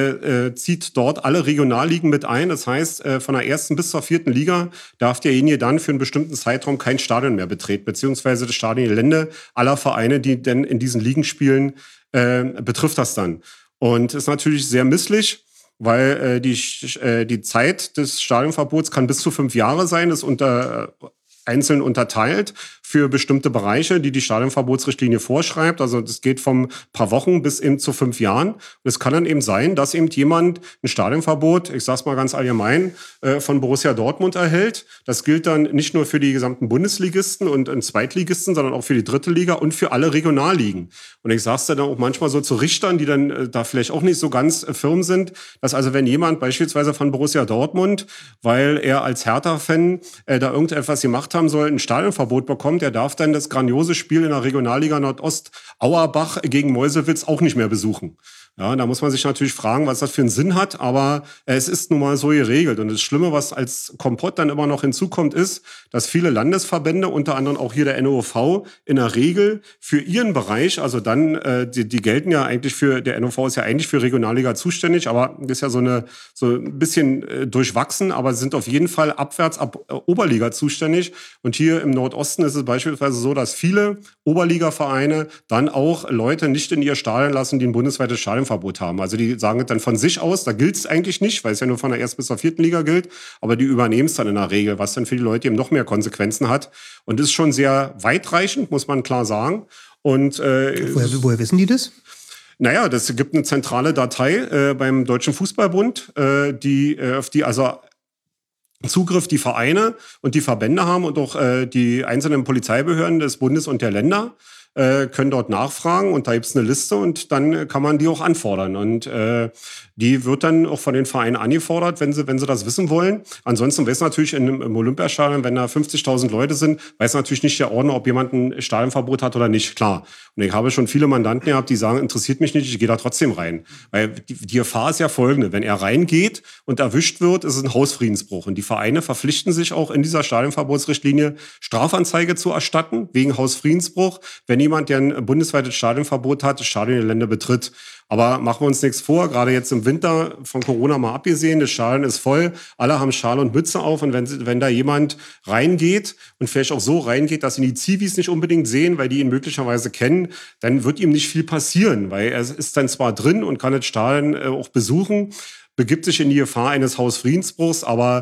zieht dort alle Regionalligen mit ein. Das heißt, von der 1. bis zur 4. Liga darf derjenige dann für einen bestimmten Zeitraum kein Stadion mehr betreten, beziehungsweise das Stadiongelände aller Vereine, die denn in diesen Ligen spielen, betrifft das dann. Und ist natürlich sehr misslich, weil die Zeit des Stadionverbots kann bis zu 5 Jahre sein, ist einzeln unterteilt für bestimmte Bereiche, die Stadionverbotsrichtlinie vorschreibt. Also das geht von paar Wochen bis eben zu 5 Jahren. Und es kann dann eben sein, dass eben jemand ein Stadionverbot, ich sage es mal ganz allgemein, von Borussia Dortmund erhält. Das gilt dann nicht nur für die gesamten Bundesligisten und Zweitligisten, sondern auch für die 3. Liga und für alle Regionalligen. Und ich sage es dann auch manchmal so zu Richtern, die dann da vielleicht auch nicht so ganz firm sind, dass also wenn jemand beispielsweise von Borussia Dortmund, weil er als Hertha-Fan da irgendetwas gemacht haben soll, ein Stadionverbot bekommt, er darf dann das grandiose Spiel in der Regionalliga Nordost Auerbach gegen Meuselwitz auch nicht mehr besuchen. Ja, da muss man sich natürlich fragen, was das für einen Sinn hat, aber es ist nun mal so geregelt. Und das Schlimme, was als Kompott dann immer noch hinzukommt, ist, dass viele Landesverbände, unter anderem auch hier der NOV, in der Regel für ihren Bereich, also dann, die gelten ja eigentlich der NOV ist ja eigentlich für Regionalliga zuständig, aber das ist ja so ein bisschen durchwachsen, aber sind auf jeden Fall abwärts ab Oberliga zuständig. Und hier im Nordosten ist es beispielsweise so, dass viele Oberligavereine dann auch Leute nicht in ihr Stadion lassen, die ein bundesweites Stadionverbot haben. Also die sagen dann von sich aus, da gilt es eigentlich nicht, weil es ja nur von der 1. bis zur 4. Liga gilt, aber die übernehmen es dann in der Regel, was dann für die Leute eben noch mehr Konsequenzen hat. Und das ist schon sehr weitreichend, muss man klar sagen. Und woher wissen die das? Naja, es gibt eine zentrale Datei beim Deutschen Fußballbund, auf die also Zugriff die Vereine und die Verbände haben und auch die einzelnen Polizeibehörden des Bundes und der Länder können dort nachfragen und da gibt es eine Liste und dann kann man die auch anfordern und die wird dann auch von den Vereinen angefordert, wenn sie das wissen wollen. Ansonsten weiß natürlich im Olympiastadion, wenn da 50.000 Leute sind, weiß natürlich nicht der Ordner, ob jemand ein Stadionverbot hat oder nicht, klar. Und ich habe schon viele Mandanten gehabt, die sagen, interessiert mich nicht, ich gehe da trotzdem rein. Weil die Gefahr ist ja folgende, wenn er reingeht und erwischt wird, ist es ein Hausfriedensbruch. Und die Vereine verpflichten sich auch in dieser Stadionverbotsrichtlinie, Strafanzeige zu erstatten, wegen Hausfriedensbruch, wenn jemand, der ein bundesweites Stadionverbot hat, das Stadiongelände betritt. Aber machen wir uns nichts vor, gerade jetzt im Winter, von Corona mal abgesehen, das Stadion ist voll, alle haben Schal und Mütze auf und wenn da jemand reingeht und vielleicht auch so reingeht, dass ihn die Zivis nicht unbedingt sehen, weil die ihn möglicherweise kennen, dann wird ihm nicht viel passieren, weil er ist dann zwar drin und kann das Stadion auch besuchen, begibt sich in die Gefahr eines Hausfriedensbruchs, aber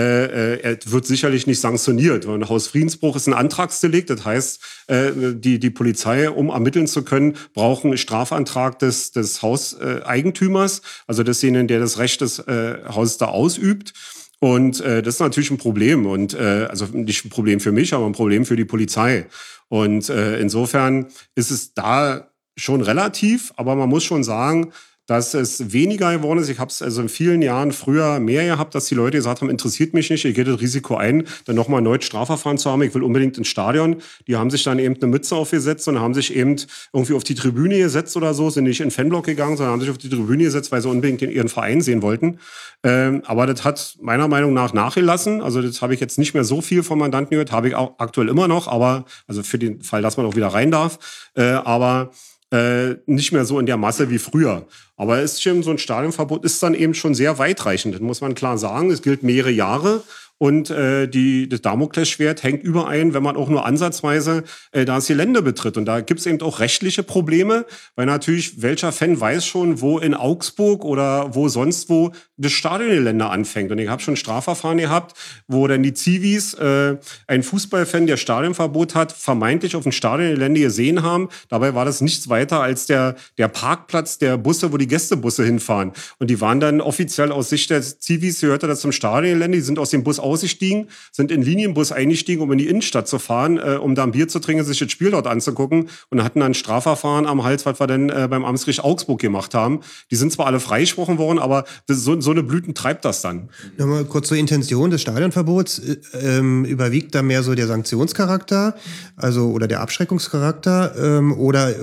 er wird sicherlich nicht sanktioniert. Ein Hausfriedensbruch ist ein Antragsdelikt. Das heißt, die Polizei, um ermitteln zu können, braucht einen Strafantrag des Hauseigentümers, also desjenigen, der das Recht des Hauses da ausübt. Und das ist natürlich ein Problem. Und also nicht ein Problem für mich, aber ein Problem für die Polizei. Und insofern ist es da schon relativ, aber man muss schon sagen, dass es weniger geworden ist. Ich habe es also in vielen Jahren früher mehr gehabt, dass die Leute gesagt haben, interessiert mich nicht, ich gehe das Risiko ein, dann nochmal erneut Strafverfahren zu haben, ich will unbedingt ins Stadion. Die haben sich dann eben eine Mütze aufgesetzt und haben sich eben irgendwie auf die Tribüne gesetzt oder so, sind nicht in den Fanblock gegangen, sondern haben sich auf die Tribüne gesetzt, weil sie unbedingt ihren Verein sehen wollten. Aber das hat meiner Meinung nach nachgelassen. Also das habe ich jetzt nicht mehr so viel von Mandanten gehört, habe ich auch aktuell immer noch, aber also für den Fall, dass man auch wieder rein darf. Aber nicht mehr so in der Masse wie früher. Aber es ist schon, so ein Stadionverbot ist dann eben schon sehr weitreichend. Das muss man klar sagen. Es gilt mehrere Jahre. Und das Damoklesschwert hängt überein, wenn man auch nur ansatzweise das Gelände betritt. Und da gibt es eben auch rechtliche Probleme, weil natürlich welcher Fan weiß schon, wo in Augsburg oder wo sonst wo das Stadiongelände anfängt. Und ich habe schon Strafverfahren gehabt, wo dann die Zivis einen Fußballfan, der Stadionverbot hat, vermeintlich auf dem Stadiongelände gesehen haben. Dabei war das nichts weiter als der Parkplatz der Busse, wo die Gästebusse hinfahren. Und die waren dann offiziell aus Sicht der Zivis, gehörte das zum Stadiongelände, die sind aus dem Bus ausgestiegen, sind in Linienbus eingestiegen, um in die Innenstadt zu fahren, um da ein Bier zu trinken, sich das Spiel dort anzugucken und hatten dann ein Strafverfahren am Hals, was wir dann beim Amtsgericht Augsburg gemacht haben. Die sind zwar alle freigesprochen worden, aber so eine Blüten treibt das dann. Nochmal kurz zur Intention des Stadionverbots. Überwiegt da mehr so der Sanktionscharakter, also oder der Abschreckungscharakter, oder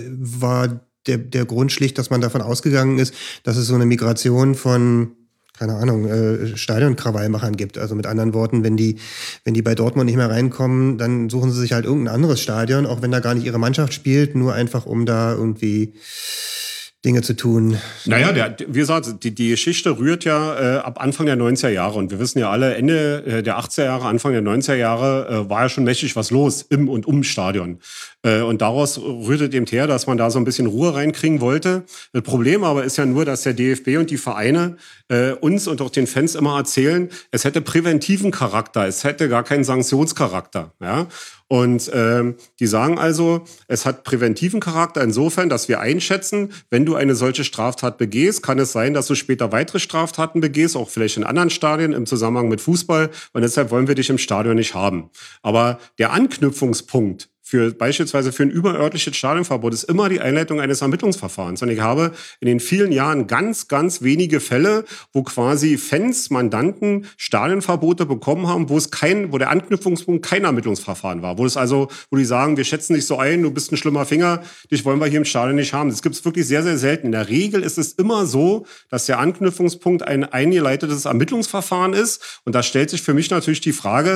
war der Grund schlicht, dass man davon ausgegangen ist, dass es so eine Migration von keine Ahnung, Stadionkrawallmachern gibt. Also mit anderen Worten, wenn die bei Dortmund nicht mehr reinkommen, dann suchen sie sich halt irgendein anderes Stadion, auch wenn da gar nicht ihre Mannschaft spielt, nur einfach, um da irgendwie Dinge zu tun. Naja, wie gesagt, die Geschichte rührt ja ab Anfang der 90er Jahre. Und wir wissen ja alle, Ende der 80er Jahre, Anfang der 90er Jahre war ja schon mächtig was los im und um Stadion. Und daraus rührte eben her, dass man da so ein bisschen Ruhe reinkriegen wollte. Das Problem aber ist ja nur, dass der DFB und die Vereine uns und auch den Fans immer erzählen, es hätte präventiven Charakter, es hätte gar keinen Sanktionscharakter. Ja? Und die sagen also, es hat präventiven Charakter insofern, dass wir einschätzen, wenn du eine solche Straftat begehst, kann es sein, dass du später weitere Straftaten begehst, auch vielleicht in anderen Stadien im Zusammenhang mit Fußball. Und deshalb wollen wir dich im Stadion nicht haben. Aber der Anknüpfungspunkt beispielsweise für ein überörtliches Stadionverbot ist immer die Einleitung eines Ermittlungsverfahrens. Und ich habe in den vielen Jahren ganz, ganz wenige Fälle, wo quasi Fans, Mandanten Stadionverbote bekommen haben, wo der Anknüpfungspunkt kein Ermittlungsverfahren war. Wo die sagen, wir schätzen dich so ein, du bist ein schlimmer Finger, dich wollen wir hier im Stadion nicht haben. Das gibt es wirklich sehr, sehr selten. In der Regel ist es immer so, dass der Anknüpfungspunkt ein eingeleitetes Ermittlungsverfahren ist. Und da stellt sich für mich natürlich die Frage,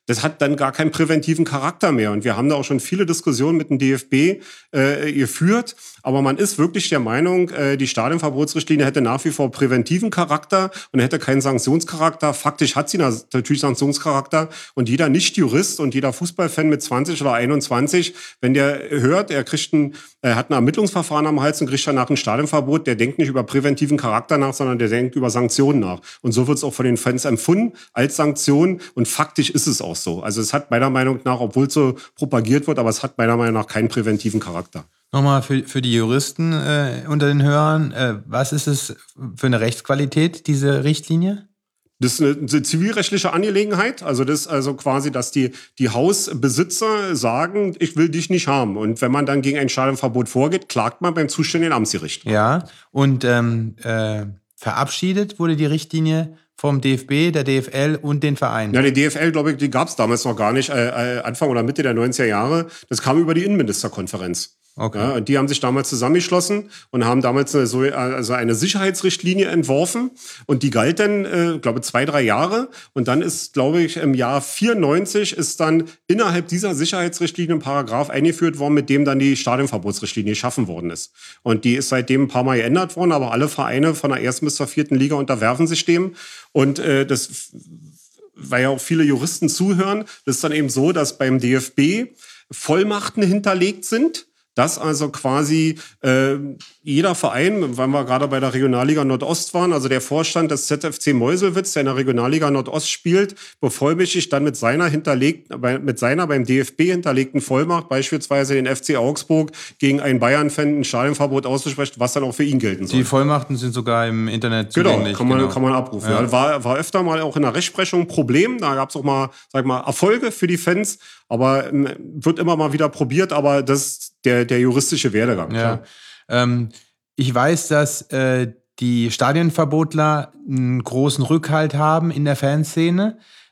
das hat dann gar keinen präventiven Charakter mehr. Und wir haben da auch schon viele Diskussionen mit dem DFB geführt. Aber man ist wirklich der Meinung, die Stadionverbotsrichtlinie hätte nach wie vor präventiven Charakter und hätte keinen Sanktionscharakter. Faktisch hat sie natürlich Sanktionscharakter. Und jeder Nicht-Jurist und jeder Fußballfan mit 20 oder 21, wenn der hört, er hat ein Ermittlungsverfahren am Hals und kriegt danach ein Stadionverbot, der denkt nicht über präventiven Charakter nach, sondern der denkt über Sanktionen nach. Und so wird es auch von den Fans empfunden als Sanktion. Und faktisch ist es auch so. Also es hat meiner Meinung nach, obwohl es so propagiert wird, aber es hat meiner Meinung nach keinen präventiven Charakter. Nochmal für die Juristen unter den Hörern, was ist es für eine Rechtsqualität, diese Richtlinie? Das ist eine zivilrechtliche Angelegenheit. Also das ist also quasi, dass die Hausbesitzer sagen, ich will dich nicht haben. Und wenn man dann gegen ein Stadionverbot vorgeht, klagt man beim zuständigen Amtsgericht. Ja, und verabschiedet wurde die Richtlinie vom DFB, der DFL und den Vereinen. Ja, die DFL, glaube ich, die gab es damals noch gar nicht, Anfang oder Mitte der 90er Jahre. Das kam über die Innenministerkonferenz. Okay. Ja, und die haben sich damals zusammengeschlossen und haben damals eine Sicherheitsrichtlinie entworfen. Und die galt dann, glaube ich, 2-3 Jahre. Und dann ist, glaube ich, im Jahr 94 ist dann innerhalb dieser Sicherheitsrichtlinie ein Paragraph eingeführt worden, mit dem dann die Stadionverbotsrichtlinie geschaffen worden ist. Und die ist seitdem ein paar Mal geändert worden, aber alle Vereine von der 1. bis zur 4. Liga unterwerfen sich dem. Und das, weil ja auch viele Juristen zuhören, das ist dann eben so, dass beim DFB Vollmachten hinterlegt sind, dass also quasi jeder Verein, weil wir gerade bei der Regionalliga Nordost waren, also der Vorstand des ZFC Meuselwitz, der in der Regionalliga Nordost spielt, bevollmächtigt dann mit seiner beim DFB hinterlegten Vollmacht beispielsweise den FC Augsburg gegen einen Bayern-Fan ein Stadionverbot auszusprechen, was dann auch für ihn gelten soll. Die Vollmachten sind sogar im Internet zugänglich. Genau, kann man abrufen. Ja. War öfter mal auch in der Rechtsprechung ein Problem. Da gab es auch mal, Erfolge für die Fans, aber wird immer mal wieder probiert, aber das ist der juristische Werdegang. Ja. Ich weiß, dass die Stadionverbotler einen großen Rückhalt haben in der Fanszene.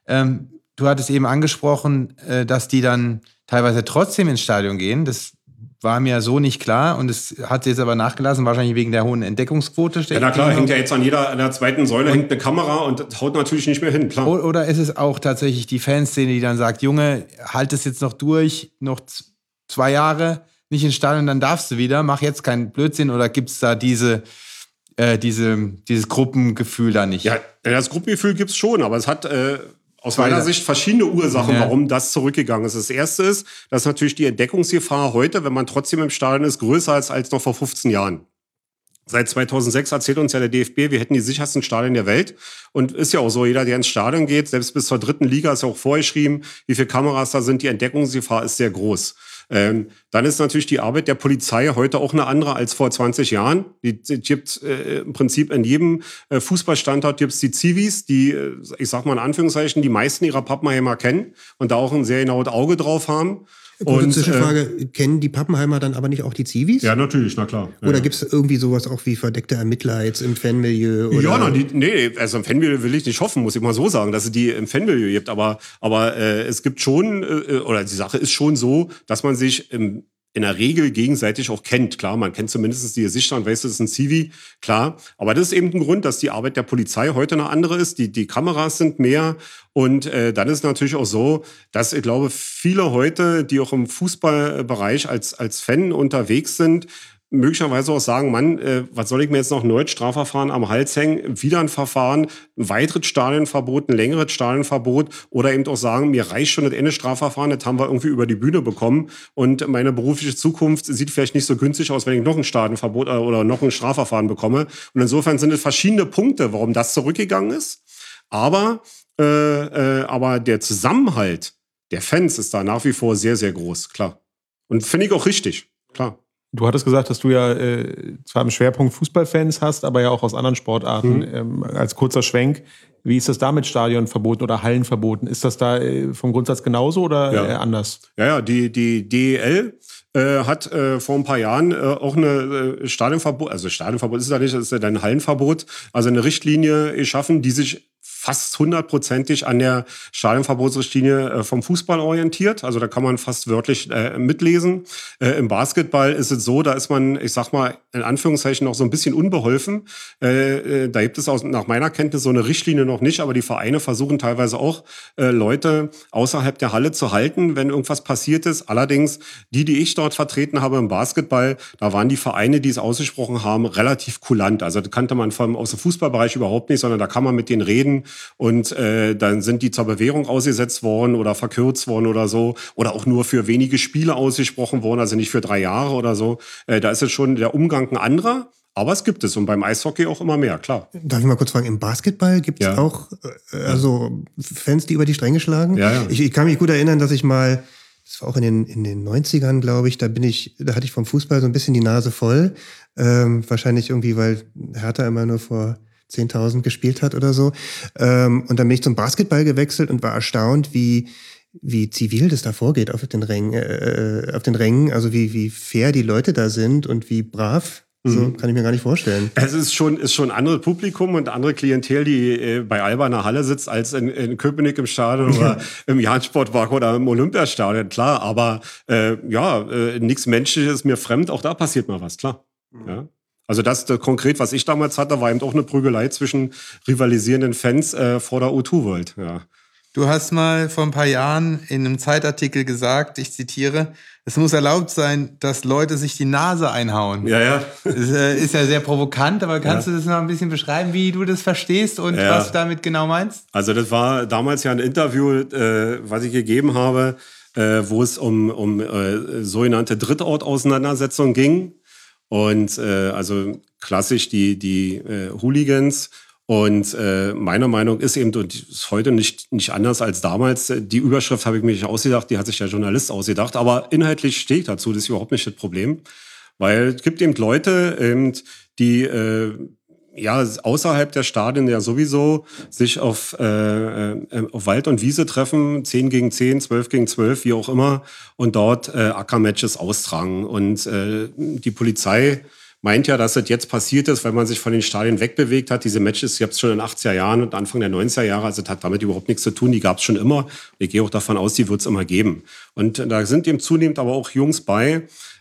Du hattest eben angesprochen, dass die dann teilweise trotzdem ins Stadion gehen. Das war mir so nicht klar und es hat jetzt aber nachgelassen, wahrscheinlich wegen der hohen Entdeckungsquote. Ja, na klar, hängt ja jetzt an der zweiten Säule hängt eine Kamera und haut natürlich nicht mehr hin, klar. Oder ist es auch tatsächlich die Fanszene, die dann sagt, Junge, halt es jetzt noch durch, noch 2 Jahre, nicht ins Stadion, dann darfst du wieder, mach jetzt keinen Blödsinn, oder gibt es da dieses Gruppengefühl da nicht? Ja, das Gruppengefühl gibt es schon, aber es hat aus meiner Sicht verschiedene Ursachen, warum das zurückgegangen ist. Das erste ist, dass natürlich die Entdeckungsgefahr heute, wenn man trotzdem im Stadion ist, größer ist als noch vor 15 Jahren. Seit 2006 erzählt uns ja der DFB, wir hätten die sichersten Stadien der Welt. Und ist ja auch so, jeder, der ins Stadion geht, selbst bis zur 3. Liga ist ja auch vorgeschrieben, wie viele Kameras da sind, die Entdeckungsgefahr ist sehr groß. Dann ist natürlich die Arbeit der Polizei heute auch eine andere als vor 20 Jahren. Die gibt im Prinzip in jedem Fußballstandort gibt's die Zivis, die, ich sag mal in Anführungszeichen, die meisten ihrer Pappenheimer kennen und da auch ein sehr genaues Auge drauf haben. Kurze Zwischenfrage, kennen die Pappenheimer dann aber nicht auch die Zivis? Ja, natürlich, na klar. Ja. Oder gibt es irgendwie sowas auch wie verdeckte Ermittler jetzt im Fanmilieu? Oder? Ja, also im Fanmilieu will ich nicht hoffen, muss ich mal so sagen, dass es die im Fanmilieu gibt. Aber es gibt schon, oder die Sache ist schon so, dass man sich in der Regel gegenseitig auch kennt. Klar, man kennt zumindest die Gesichter und weiß, das ist ein Zivi, klar. Aber das ist eben ein Grund, dass die Arbeit der Polizei heute eine andere ist. Die Kameras sind mehr. Und dann ist natürlich auch so, dass ich glaube, viele heute, die auch im Fußballbereich als Fan unterwegs sind, möglicherweise auch sagen, Mann, was soll ich mir jetzt noch ein neues Strafverfahren am Hals hängen, wieder ein Verfahren, ein weiteres Stadionverbot, ein längeres Stadionverbot oder eben auch sagen, mir reicht schon das Ende Strafverfahren, das haben wir irgendwie über die Bühne bekommen und meine berufliche Zukunft sieht vielleicht nicht so günstig aus, wenn ich noch ein Stadionverbot oder noch ein Strafverfahren bekomme. Und insofern sind es verschiedene Punkte, warum das zurückgegangen ist. Aber der Zusammenhalt der Fans ist da nach wie vor sehr, sehr groß, klar. Und finde ich auch richtig, klar. Du hattest gesagt, dass du ja zwar im Schwerpunkt Fußballfans hast, aber ja auch aus anderen Sportarten. Als kurzer Schwenk, wie ist das da mit Stadionverboten oder Hallenverboten? Ist das da vom Grundsatz genauso oder anders? Ja, die DEL hat vor ein paar Jahren auch eine Stadionverbot, also Stadionverbot ist ja nicht, das ist ja ein Hallenverbot, also eine Richtlinie geschaffen, die sich fast 100%ig an der Stadionverbotsrichtlinie vom Fußball orientiert. Also da kann man fast wörtlich mitlesen. Im Basketball ist es so, da ist man, ich sag mal, in Anführungszeichen noch so ein bisschen unbeholfen. Da gibt es nach meiner Kenntnis so eine Richtlinie noch nicht, aber die Vereine versuchen teilweise auch, Leute außerhalb der Halle zu halten, wenn irgendwas passiert ist. Allerdings, die ich dort vertreten habe im Basketball, da waren die Vereine, die es ausgesprochen haben, relativ kulant. Also das kannte man aus dem Fußballbereich überhaupt nicht, sondern da kann man mit denen reden und dann sind die zur Bewährung ausgesetzt worden oder verkürzt worden oder so oder auch nur für wenige Spiele ausgesprochen worden, also nicht für 3 Jahre oder so. Da ist jetzt schon der Umgang ein anderer. Aber es gibt es und beim Eishockey auch immer mehr, klar. Darf ich mal kurz fragen, im Basketball gibt es auch Fans, die über die Stränge schlagen? Ja. Ich kann mich gut erinnern, dass ich mal, das war auch in den 90ern, glaube ich, da hatte ich vom Fußball so ein bisschen die Nase voll. Wahrscheinlich irgendwie, weil Hertha immer nur vor 10.000 gespielt hat oder so. Und dann bin ich zum Basketball gewechselt und war erstaunt, wie zivil das da vorgeht auf den Rängen, also wie fair die Leute da sind und wie brav. So kann ich mir gar nicht vorstellen. Es ist schon ein anderes Publikum und andere Klientel, die bei Alba in der Halle sitzt, als in Köpenick im Stadion oder im Jahn-Sportpark oder im Olympiastadion, klar. Aber nichts Menschliches ist mir fremd, auch da passiert mal was, klar. Ja. Also das konkret, was ich damals hatte, war eben auch eine Prügelei zwischen rivalisierenden Fans vor der O2 World. Ja. Du hast mal vor ein paar Jahren in einem Zeitartikel gesagt, ich zitiere, es muss erlaubt sein, dass Leute sich die Nase einhauen. Ja. Das ist ja sehr provokant, aber kannst du das noch ein bisschen beschreiben, wie du das verstehst und was du damit genau meinst? Also das war damals ja ein Interview, was ich gegeben habe, wo es um sogenannte Drittort-Auseinandersetzungen ging. Und also klassisch die Hooligans. Und meine Meinung ist eben, und ist heute nicht anders als damals, die Überschrift habe ich mir nicht ausgedacht, die hat sich der Journalist ausgedacht, aber inhaltlich stehe ich dazu, das ist überhaupt nicht das Problem. Weil es gibt eben Leute, die außerhalb der Stadien ja sowieso sich auf Wald und Wiese treffen, 10 gegen 10, 12 gegen 12, wie auch immer, und dort Ackermatches austragen. Und die Polizei meint ja, dass das jetzt passiert ist, weil man sich von den Stadien wegbewegt hat. Diese Matches gab es schon in den 80er Jahren und Anfang der 90er Jahre. Also das hat damit überhaupt nichts zu tun. Die gab es schon immer. Ich gehe auch davon aus, die wird es immer geben. Und da sind eben zunehmend aber auch Jungs bei,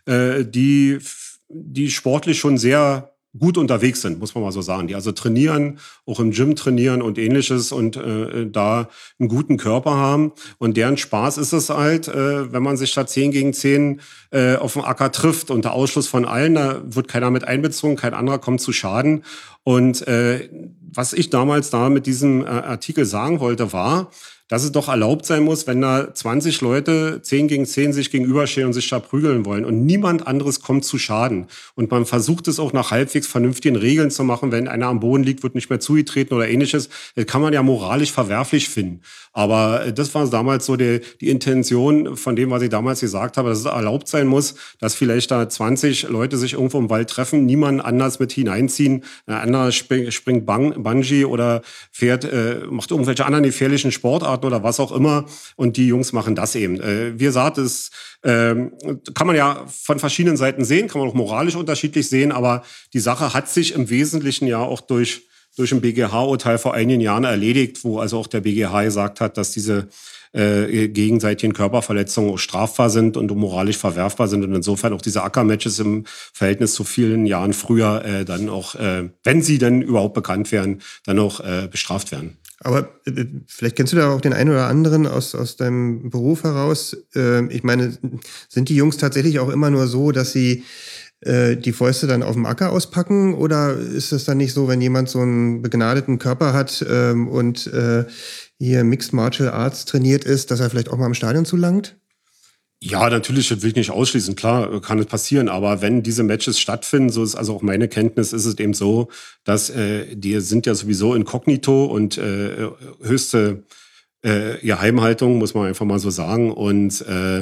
die sportlich schon sehr gut unterwegs sind, muss man mal so sagen. Die also trainieren, auch im Gym trainieren und Ähnliches und da einen guten Körper haben. Und deren Spaß ist es halt, wenn man sich da 10 gegen 10 auf dem Acker trifft, unter Ausschluss von allen, da wird keiner mit einbezogen, kein anderer kommt zu Schaden. Und was ich damals da mit diesem Artikel sagen wollte, war, dass es doch erlaubt sein muss, wenn da 20 Leute 10 gegen 10 sich gegenüberstehen und sich da prügeln wollen und niemand anderes kommt zu Schaden. Und man versucht es auch nach halbwegs vernünftigen Regeln zu machen. Wenn einer am Boden liegt, wird nicht mehr zugetreten oder Ähnliches. Das kann man ja moralisch verwerflich finden. Aber das war damals so die Intention von dem, was ich damals gesagt habe, dass es erlaubt sein muss, dass vielleicht da 20 Leute sich irgendwo im Wald treffen, niemanden anders mit hineinziehen. Ein anderer springt Bungee oder macht irgendwelche anderen gefährlichen Sportarten oder was auch immer. Und die Jungs machen das eben. Wie gesagt, das kann man ja von verschiedenen Seiten sehen, kann man auch moralisch unterschiedlich sehen, aber die Sache hat sich im Wesentlichen ja auch durch ein BGH-Urteil vor einigen Jahren erledigt, wo also auch der BGH gesagt hat, dass diese gegenseitigen Körperverletzungen auch strafbar sind und moralisch verwerfbar sind und insofern auch diese Ackermatches im Verhältnis zu vielen Jahren früher dann auch, wenn sie denn überhaupt bekannt werden, dann auch bestraft werden. Aber vielleicht kennst du da auch den einen oder anderen aus deinem Beruf heraus. Ich meine, sind die Jungs tatsächlich auch immer nur so, dass sie die Fäuste dann auf dem Acker auspacken? Oder ist es dann nicht so, wenn jemand so einen begnadeten Körper hat und hier Mixed Martial Arts trainiert ist, dass er vielleicht auch mal im Stadion zulangt? Ja, natürlich, das will ich nicht ausschließen. Klar, kann es passieren. Aber wenn diese Matches stattfinden, so ist also auch meine Kenntnis, ist es eben so, dass die sind ja sowieso inkognito und höchste Geheimhaltung, muss man einfach mal so sagen. Und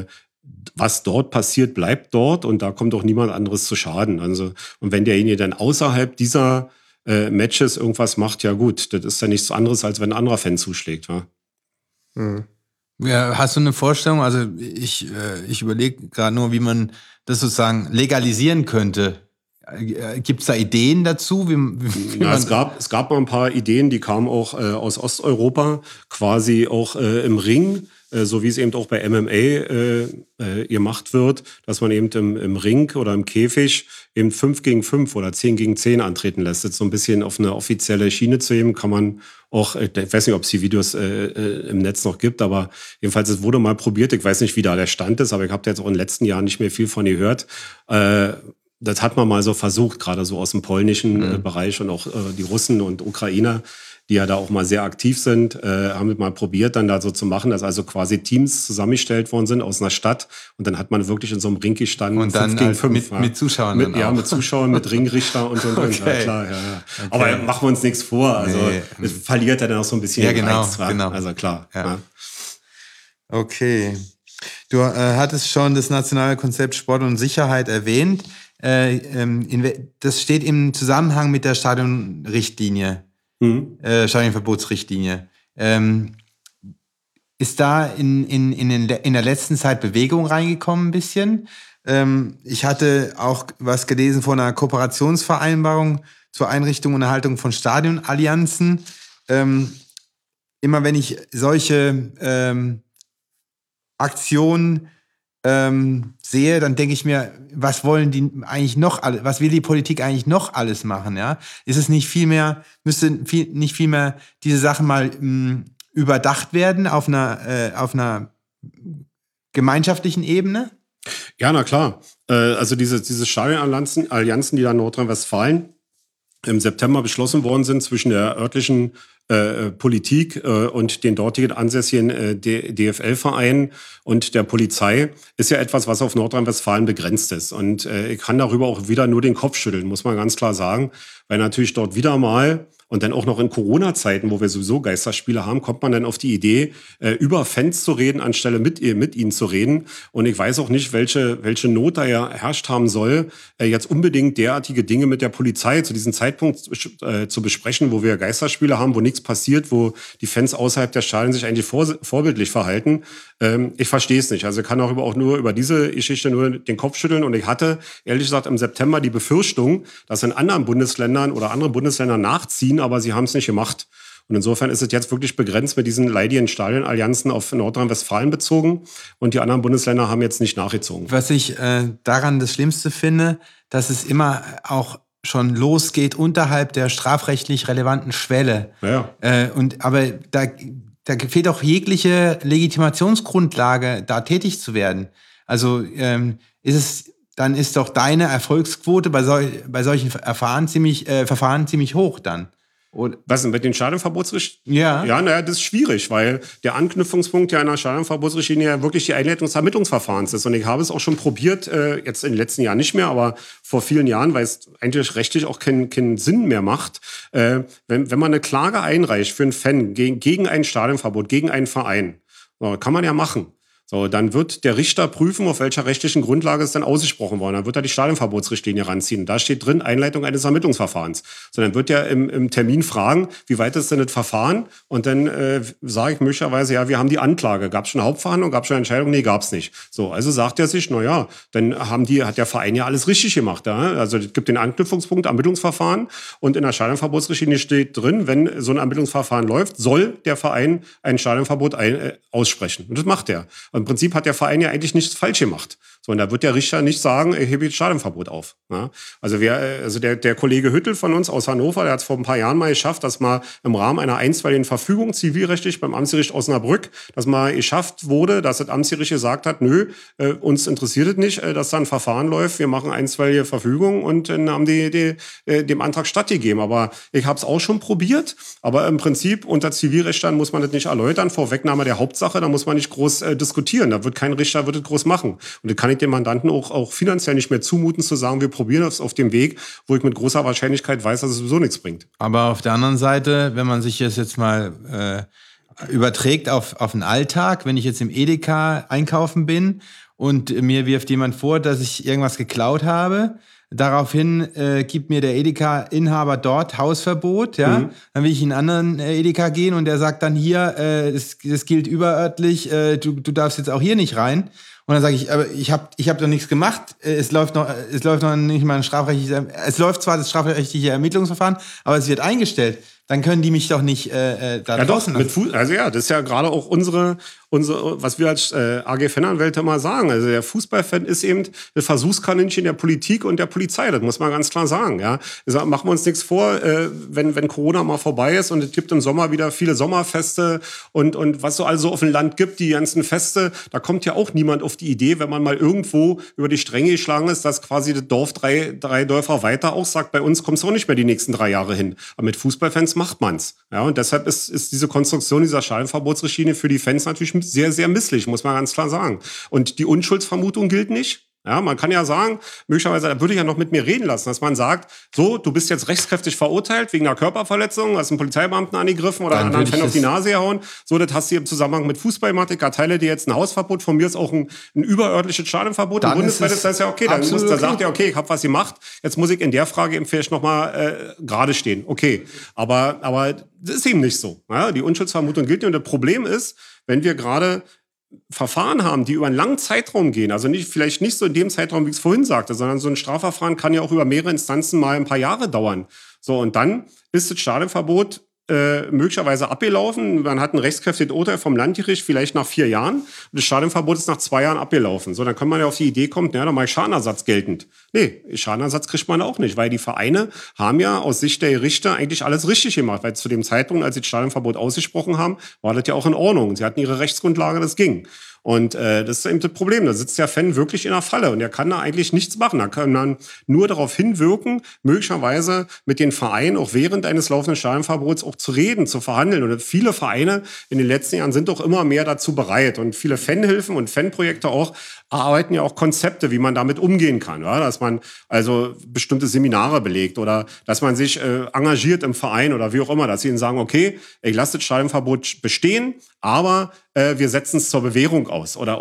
was dort passiert, bleibt dort und da kommt auch niemand anderes zu Schaden. Also, und wenn derjenige dann außerhalb dieser Matches irgendwas macht, ja gut, das ist ja nichts anderes, als wenn ein anderer Fan zuschlägt. Ja? Mhm. Ja, hast du eine Vorstellung? Also ich überlege gerade nur, wie man das sozusagen legalisieren könnte. Gibt es da Ideen dazu? Es gab mal ein paar Ideen, die kamen auch aus Osteuropa, quasi auch im Ring, so wie es eben auch bei MMA gemacht wird, dass man eben im Ring oder im Käfig eben 5 gegen 5 oder 10 gegen 10 antreten lässt. Jetzt so ein bisschen auf eine offizielle Schiene zu heben, kann man auch, ich weiß nicht, ob es die Videos im Netz noch gibt, aber jedenfalls, es wurde mal probiert. Ich weiß nicht, wie da der Stand ist, aber ich habe da jetzt auch in den letzten Jahren nicht mehr viel von gehört. Das hat man mal so versucht, gerade so aus dem polnischen Bereich und auch die Russen und Ukrainer, die ja da auch mal sehr aktiv sind, haben mal probiert, dann da so zu machen, dass also quasi Teams zusammengestellt worden sind aus einer Stadt und dann hat man wirklich in so einem Ring gestanden. Und dann 5 gegen 5, mit Zuschauern dann Ja, auch. mit Zuschauern, mit Ringrichter und. Okay. Ja, klar, ja. Okay. Aber machen wir uns nichts vor. Also es verliert ja dann auch so ein bisschen den Reiz, genau. Also klar. Ja. Okay. Du hattest schon das nationale Konzept Sport und Sicherheit erwähnt. Das steht im Zusammenhang mit der Stadionrichtlinie, Stadionverbotsrichtlinie. Ist da in der letzten Zeit Bewegung reingekommen ein bisschen? Ich hatte auch was gelesen von einer Kooperationsvereinbarung zur Einrichtung und Erhaltung von Stadionallianzen. Immer wenn ich solche Aktionen sehe, dann denke ich mir, was wollen die eigentlich noch was will die Politik eigentlich noch alles machen, ja? Ist es nicht müsste nicht viel mehr diese Sachen mal überdacht werden auf einer gemeinschaftlichen Ebene? Ja, na klar. Also diese Stadionallianzen, die da in Nordrhein-Westfalen im September beschlossen worden sind zwischen der örtlichen Politik und den dortigen ansässigen DFL-Vereinen und der Polizei, ist ja etwas, was auf Nordrhein-Westfalen begrenzt ist. Und ich kann darüber auch wieder nur den Kopf schütteln, muss man ganz klar sagen, weil natürlich dort wieder mal und dann auch noch in Corona-Zeiten, wo wir sowieso Geisterspiele haben, kommt man dann auf die Idee, über Fans zu reden, anstelle mit ihnen zu reden. Und ich weiß auch nicht, welche Not da ja herrscht haben soll, jetzt unbedingt derartige Dinge mit der Polizei zu diesem Zeitpunkt zu besprechen, wo wir Geisterspiele haben, wo nichts passiert, wo die Fans außerhalb der Stadien sich eigentlich vorbildlich verhalten. Ich verstehe es nicht. Also ich kann auch nur über diese Geschichte nur den Kopf schütteln. Und ich hatte, ehrlich gesagt, im September die Befürchtung, dass in anderen Bundesländern oder andere Bundesländer nachziehen, aber sie haben es nicht gemacht. Und insofern ist es jetzt wirklich begrenzt mit diesen leidigen Stadionallianzen auf Nordrhein-Westfalen bezogen. Und die anderen Bundesländer haben jetzt nicht nachgezogen. Was ich daran das Schlimmste finde, dass es immer auch schon losgeht unterhalb der strafrechtlich relevanten Schwelle. Ja. Aber da fehlt auch jegliche Legitimationsgrundlage, da tätig zu werden. Also dann ist doch deine Erfolgsquote bei solchen Verfahren ziemlich hoch dann. Oder? Was denn mit den Stadionverbotsrichtlinien? Ja, das ist schwierig, weil der Anknüpfungspunkt ja einer Stadionverbotsrichtlinie ja wirklich die Einleitung des Ermittlungsverfahrens ist. Und ich habe es auch schon probiert, jetzt in den letzten Jahren nicht mehr, aber vor vielen Jahren, weil es eigentlich rechtlich auch keinen Sinn mehr macht. Wenn man eine Klage einreicht für einen Fan gegen ein Stadionverbot, gegen einen Verein, kann man ja machen. So, dann wird der Richter prüfen, auf welcher rechtlichen Grundlage es dann ausgesprochen worden. Dann wird er die Stadionverbotsrichtlinie ranziehen. Da steht drin, Einleitung eines Ermittlungsverfahrens. So, dann wird er im Termin fragen, wie weit ist denn das Verfahren? Und dann sage ich möglicherweise, ja, wir haben die Anklage. Gab es schon eine Hauptverhandlung? Gab es schon eine Entscheidung? Nee, gab es nicht. So, also sagt er sich, naja, dann hat der Verein ja alles richtig gemacht. Ja? Also es gibt den Anknüpfungspunkt, Ermittlungsverfahren. Und in der Stadionverbotsrichtlinie steht drin, wenn so ein Ermittlungsverfahren läuft, soll der Verein ein Stadionverbot aussprechen. Und das macht er. Im Prinzip hat der Verein ja eigentlich nichts falsch gemacht. So, und da wird der Richter nicht sagen, ich hebe jetzt Stadionverbot auf. Ja? Also der Kollege Hüttel von uns aus Hannover, der hat es vor ein paar Jahren mal geschafft, dass mal im Rahmen einer einstweiligen Verfügung zivilrechtlich beim Amtsgericht Osnabrück, dass mal geschafft wurde, dass das Amtsgericht gesagt hat, nö, uns interessiert es nicht, dass da ein Verfahren läuft, wir machen einstweilige Verfügung und dann haben die dem Antrag stattgegeben. Aber ich habe es auch schon probiert, aber im Prinzip unter Zivilrechtern muss man das nicht erläutern, Vorwegnahme der Hauptsache, da muss man nicht groß diskutieren, da wird kein Richter das groß machen. Und das kann ich dem Mandanten auch finanziell nicht mehr zumuten, zu sagen, wir probieren das auf dem Weg, wo ich mit großer Wahrscheinlichkeit weiß, dass es sowieso nichts bringt. Aber auf der anderen Seite, wenn man sich das jetzt mal überträgt auf den Alltag, wenn ich jetzt im Edeka einkaufen bin und mir wirft jemand vor, dass ich irgendwas geklaut habe, daraufhin gibt mir der Edeka-Inhaber dort Hausverbot, ja. Mhm. Dann will ich in einen anderen Edeka gehen und der sagt dann hier, das gilt überörtlich, du darfst jetzt auch hier nicht rein. Und dann sage ich, aber ich hab doch nichts gemacht. Es läuft noch nicht mal es läuft zwar das strafrechtliche Ermittlungsverfahren, aber es wird eingestellt. Dann können die mich doch nicht da draußen lassen. Also ja, das ist ja gerade auch unsere, was wir als AG-Fananwälte immer sagen. Also der Fußballfan ist eben das Versuchskaninchen der Politik und der Polizei. Das muss man ganz klar sagen. Ja, also machen wir uns nichts vor, wenn Corona mal vorbei ist und es gibt im Sommer wieder viele Sommerfeste und was so also auf dem Land gibt, die ganzen Feste, da kommt ja auch niemand auf die Idee, wenn man mal irgendwo über die Stränge geschlagen ist, dass quasi das Dorf drei Dörfer weiter auch sagt, bei uns kommst du auch nicht mehr die nächsten 3 Jahre hin. Aber mit Fußballfans macht man's. Ja, und deshalb ist diese Konstruktion dieser Stadionverbotsrichtlinie für die Fans natürlich sehr, sehr misslich, muss man ganz klar sagen. Und die Unschuldsvermutung gilt nicht. Ja, man kann ja sagen, möglicherweise, da würde ich ja noch mit mir reden lassen, dass man sagt, so, du bist jetzt rechtskräftig verurteilt wegen einer Körperverletzung, hast einen Polizeibeamten angegriffen oder einen anderen Fan auf die Nase gehauen. So, das hast du im Zusammenhang mit Fußball gemacht. Ich erteile dir jetzt ein Hausverbot, von mir ist auch ein überörtliches Stadionverbot. Ein bundesweites, das ist ja okay. Dann sagt er, okay, ich habe was gemacht, jetzt muss ich in der Frage eben vielleicht nochmal gerade stehen. Okay, aber das ist eben nicht so. Ja, die Unschuldsvermutung gilt nicht. Und das Problem ist, wenn wir gerade Verfahren haben, die über einen langen Zeitraum gehen, also vielleicht nicht so in dem Zeitraum, wie ich es vorhin sagte, sondern so ein Strafverfahren kann ja auch über mehrere Instanzen mal ein paar Jahre dauern. So, und dann ist das Stadionverbot möglicherweise abgelaufen. Man hat ein rechtskräftiges Urteil vom Landgericht vielleicht nach 4 Jahren. Und das Stadionverbot ist nach 2 Jahren abgelaufen. So, dann kann man ja auf die Idee kommen, dann mache ich Schadenersatz geltend. Nee, Schadenersatz kriegt man auch nicht, weil die Vereine haben ja aus Sicht der Richter eigentlich alles richtig gemacht, weil zu dem Zeitpunkt, als sie das Stadionverbot ausgesprochen haben, war das ja auch in Ordnung. Sie hatten ihre Rechtsgrundlage, das ging. Und das ist eben das Problem. Da sitzt der Fan wirklich in der Falle und er kann da eigentlich nichts machen. Da kann man nur darauf hinwirken, möglicherweise mit den Vereinen auch während eines laufenden Stadionverbots auch zu reden, zu verhandeln. Und viele Vereine in den letzten Jahren sind doch immer mehr dazu bereit. Und viele Fanhilfen und Fanprojekte auch erarbeiten ja auch Konzepte, wie man damit umgehen kann. Ja? Dass man also bestimmte Seminare belegt oder dass man sich engagiert im Verein oder wie auch immer, dass sie ihnen sagen, okay, ich lasse das Stadionverbot bestehen, aber wir setzen es zur Bewährung aus oder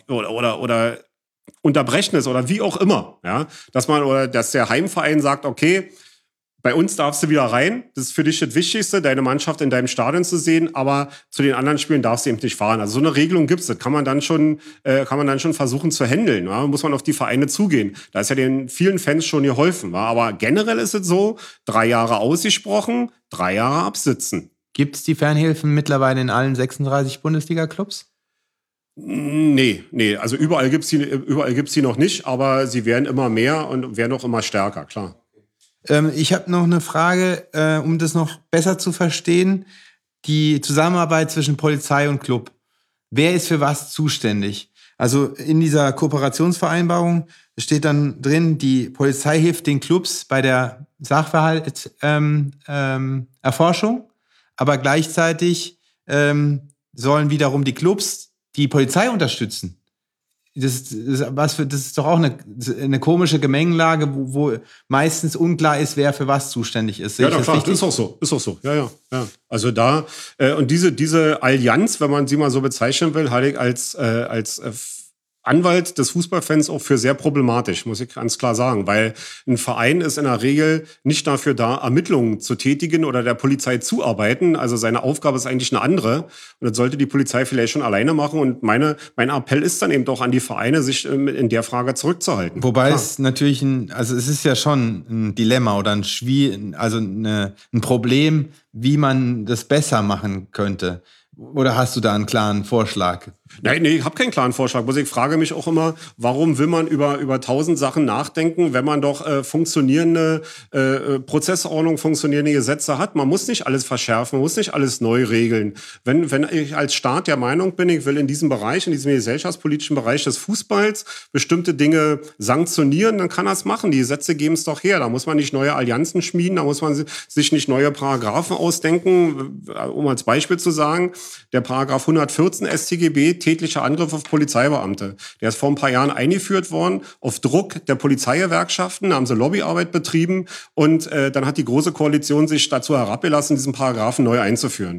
unterbrechen es oder wie auch immer. Ja? Dass der Heimverein sagt, okay, bei uns darfst du wieder rein. Das ist für dich das Wichtigste, deine Mannschaft in deinem Stadion zu sehen, aber zu den anderen Spielen darfst du eben nicht fahren. Also so eine Regelung gibt's. Das kann man dann schon versuchen zu handeln. Ja? Muss man auf die Vereine zugehen. Da ist ja den vielen Fans schon geholfen. Ja? Aber generell ist es so, 3 Jahre ausgesprochen, 3 Jahre absitzen. Gibt es die Fanhilfen mittlerweile in allen 36 Bundesliga-Clubs? Nee. Also überall gibt's die noch nicht, aber sie werden immer mehr und werden auch immer stärker, klar. Ich habe noch eine Frage, um das noch besser zu verstehen. Die Zusammenarbeit zwischen Polizei und Club. Wer ist für was zuständig? Also in dieser Kooperationsvereinbarung steht dann drin, die Polizei hilft den Clubs bei der Sachverhaltserforschung, aber gleichzeitig sollen wiederum die Clubs die Polizei unterstützen. Das ist doch auch eine komische Gemengelage, wo meistens unklar ist, wer für was zuständig ist. Ja, klar, das ist auch so. Ja. Also da, und diese Allianz, wenn man sie mal so bezeichnen will, halte ich als Anwalt des Fußballfans auch für sehr problematisch, muss ich ganz klar sagen, weil ein Verein ist in der Regel nicht dafür da, Ermittlungen zu tätigen oder der Polizei zuarbeiten. Also seine Aufgabe ist eigentlich eine andere und das sollte die Polizei vielleicht schon alleine machen und mein Appell ist dann eben doch an die Vereine, sich in der Frage zurückzuhalten. Wobei es natürlich es ist ja schon ein Dilemma oder ein Problem, wie man das besser machen könnte. Oder hast du da einen klaren Vorschlag? Nein, ich habe keinen klaren Vorschlag. Ich frage mich auch immer, warum will man über 1000 Sachen nachdenken, wenn man doch funktionierende Prozessordnung, funktionierende Gesetze hat. Man muss nicht alles verschärfen, man muss nicht alles neu regeln. Wenn ich als Staat der Meinung bin, ich will in diesem Bereich, in diesem gesellschaftspolitischen Bereich des Fußballs bestimmte Dinge sanktionieren, dann kann er es machen. Die Gesetze geben es doch her. Da muss man nicht neue Allianzen schmieden, da muss man sich nicht neue Paragraphen ausdenken. Um als Beispiel zu sagen, der Paragraph 114 StGB, tätlicher Angriff auf Polizeibeamte. Der ist vor ein paar Jahren eingeführt worden, auf Druck der Polizeigewerkschaften, da haben sie Lobbyarbeit betrieben und dann hat die Große Koalition sich dazu herabgelassen, diesen Paragraphen neu einzuführen.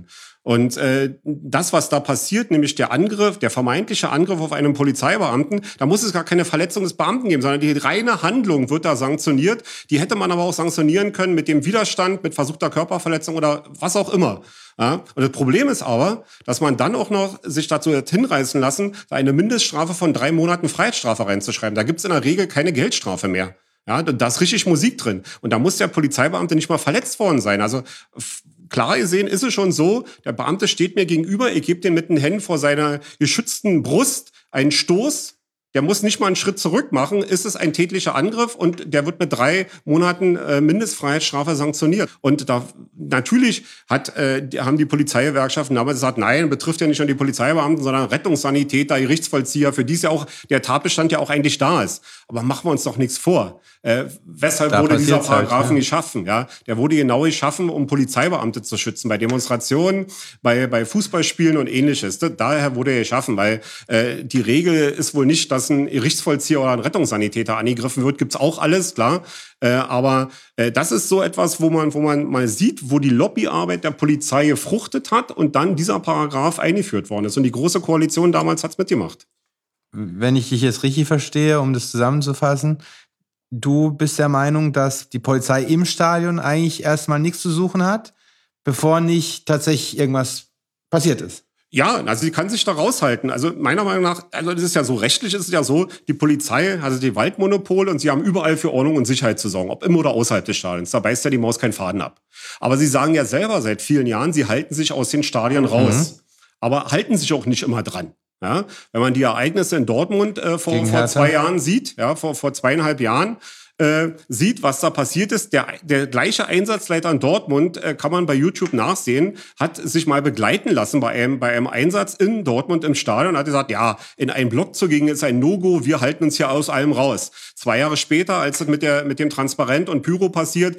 Und das, was da passiert, nämlich der vermeintliche Angriff auf einen Polizeibeamten, da muss es gar keine Verletzung des Beamten geben, sondern die reine Handlung wird da sanktioniert. Die hätte man aber auch sanktionieren können mit dem Widerstand, mit versuchter Körperverletzung oder was auch immer. Ja? Und das Problem ist aber, dass man dann auch noch sich dazu hat hinreißen lassen, eine Mindeststrafe von 3 Monaten Freiheitsstrafe reinzuschreiben. Da gibt's in der Regel keine Geldstrafe mehr. Ja, da ist richtig Musik drin. Und da muss der Polizeibeamte nicht mal verletzt worden sein. Also klar gesehen ist es schon so, der Beamte steht mir gegenüber, ich gebe dem mit den Händen vor seiner geschützten Brust einen Stoß. Der muss nicht mal einen Schritt zurück machen, ist es ein tätlicher Angriff und der wird mit 3 Monaten Mindestfreiheitsstrafe sanktioniert. Und da natürlich haben die Polizeigewerkschaften damals gesagt, nein, betrifft ja nicht nur die Polizeibeamten, sondern Rettungssanitäter, Gerichtsvollzieher, für die ist ja auch der Tatbestand ja auch eigentlich da ist. Aber machen wir uns doch nichts vor. Weshalb wurde dieser Paragraphen geschaffen? Ja, der wurde genau geschaffen, um Polizeibeamte zu schützen bei Demonstrationen, bei Fußballspielen und Ähnliches. Daher wurde er geschaffen, weil die Regel ist wohl nicht, dass ein Gerichtsvollzieher oder ein Rettungssanitäter angegriffen wird. Gibt's auch alles, klar. Aber das ist so etwas, wo man mal sieht, wo die Lobbyarbeit der Polizei gefruchtet hat und dann dieser Paragraph eingeführt worden ist. Und die Große Koalition damals hat's mitgemacht. Wenn ich dich jetzt richtig verstehe, um das zusammenzufassen, du bist der Meinung, dass die Polizei im Stadion eigentlich erstmal nichts zu suchen hat, bevor nicht tatsächlich irgendwas passiert ist. Ja, also sie kann sich da raushalten. Also meiner Meinung nach, also das ist ja so, rechtlich ist es ja so, die Polizei hat die Gewaltmonopol und sie haben überall für Ordnung und Sicherheit zu sorgen, ob im oder außerhalb des Stadions. Da beißt ja die Maus keinen Faden ab. Aber sie sagen ja selber seit vielen Jahren, sie halten sich aus den Stadien raus. Aber halten sich auch nicht immer dran. Ja, wenn man die Ereignisse in Dortmund vor 2 Jahren sieht, ja, vor 2,5 Jahren, sieht, was da passiert ist. Der gleiche Einsatzleiter in Dortmund, kann man bei YouTube nachsehen, hat sich mal begleiten lassen bei einem Einsatz in Dortmund im Stadion und hat gesagt, ja, in einen Block zu gehen ist ein No-Go, wir halten uns hier aus allem raus. 2 Jahre später, als das mit dem Transparent und Pyro passiert,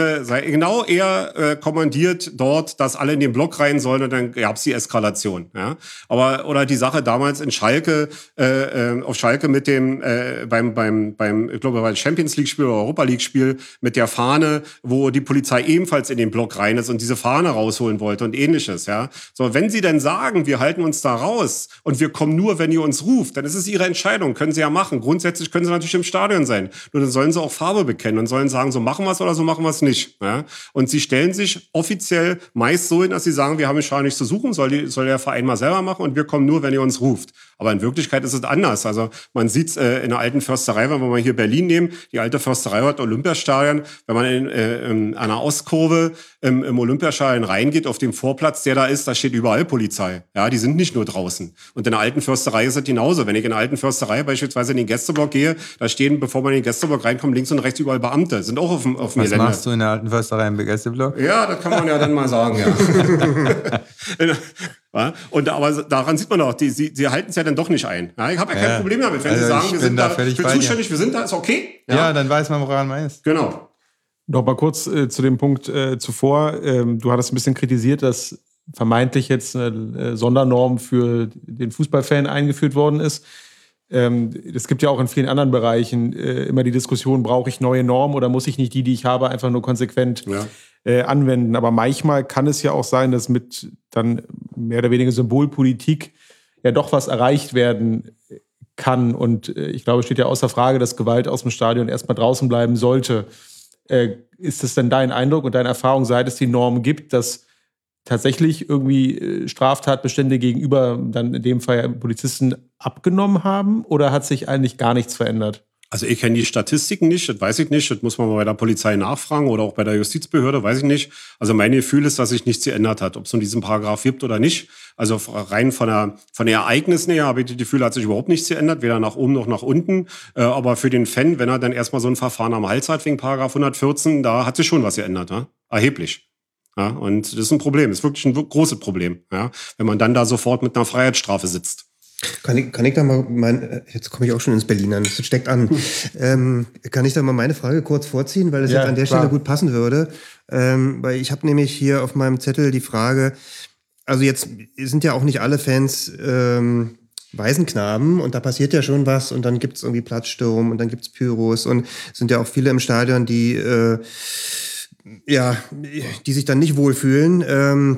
er kommandiert dort, dass alle in den Block rein sollen und dann gab's die Eskalation. Ja? Oder die Sache damals in Schalke, auf Schalke mit dem, ich glaube, bei Champions League-Spiel oder Europa-League-Spiel mit der Fahne, wo die Polizei ebenfalls in den Block rein ist und diese Fahne rausholen wollte und Ähnliches. Ja? So, wenn sie denn sagen, wir halten uns da raus und wir kommen nur, wenn ihr uns ruft, dann ist es ihre Entscheidung, können sie ja machen. Grundsätzlich können sie natürlich im Stadion sein. Nur dann sollen sie auch Farbe bekennen und sollen sagen, so machen wir es oder so machen wir es nicht. Ja? Und sie stellen sich offiziell meist so hin, dass sie sagen, wir haben im Stadion nichts zu suchen, soll der Verein mal selber machen und wir kommen nur, wenn ihr uns ruft. Aber in Wirklichkeit ist es anders. Also man sieht es in der alten Försterei, wenn wir mal hier Berlin nehmen, die alte Försterei hat Olympiastadion, wenn man an einer Ostkurve im Olympiastadion reingeht, auf dem Vorplatz, der da ist, da steht überall Polizei. Ja, die sind nicht nur draußen. Und in der alten Försterei ist es genauso. Wenn ich in der alten Försterei beispielsweise in den Gästeblock gehe, da stehen, bevor man in den Gästeblock reinkommt, links und rechts überall Beamte. Sind auch auf dem Was Gelände. machst du in der alten Försterei im Gästeblock? Ja, das kann man ja dann mal sagen, ja. Ja, und aber daran sieht man doch, sie halten es ja dann doch nicht ein. Ja, ich habe ja kein Problem damit, wenn sie sagen, wir sind da für zuständig, wir sind da, ist okay. Ja, dann weiß man, woran man ist. Genau. Noch mal kurz zu dem Punkt zuvor. Du hattest ein bisschen kritisiert, dass vermeintlich jetzt eine Sondernorm für den Fußballfan eingeführt worden ist. Es gibt ja auch in vielen anderen Bereichen immer die Diskussion, brauche ich neue Normen oder muss ich nicht die ich habe, einfach nur konsequent anwenden. Aber manchmal kann es ja auch sein, dass mit dann mehr oder weniger Symbolpolitik ja doch was erreicht werden kann. Und ich glaube, es steht ja außer Frage, dass Gewalt aus dem Stadion erstmal draußen bleiben sollte. Ist es denn dein Eindruck und deine Erfahrung, seit es die Normen gibt, dass tatsächlich irgendwie Straftatbestände gegenüber dann in dem Fall Polizisten abgenommen haben? Oder hat sich eigentlich gar nichts verändert? Also ich kenne die Statistiken nicht, das weiß ich nicht. Das muss man mal bei der Polizei nachfragen oder auch bei der Justizbehörde, weiß ich nicht. Also mein Gefühl ist, dass sich nichts geändert hat, ob es nun diesen Paragraph gibt oder nicht. Also rein von den Ereignissen her habe ich das Gefühl, hat sich überhaupt nichts geändert, weder nach oben noch nach unten. Aber für den Fan, wenn er dann erstmal so ein Verfahren am Hals hat wegen Paragraph 114, da hat sich schon was geändert, ja? Erheblich. Ja? Und das ist ein Problem, das ist wirklich ein großes Problem, ja? Wenn man dann da sofort mit einer Freiheitsstrafe sitzt. Kann ich da mal jetzt komme ich auch schon ins Berlinern, das steckt an. Kann ich da mal meine Frage kurz vorziehen, weil es jetzt an der Stelle gut passen würde? Weil ich habe nämlich hier auf meinem Zettel die Frage, also jetzt sind ja auch nicht alle Fans Waisenknaben und da passiert ja schon was und dann gibt's irgendwie Platzsturm und dann gibt's Pyros und es sind ja auch viele im Stadion, die sich dann nicht wohlfühlen.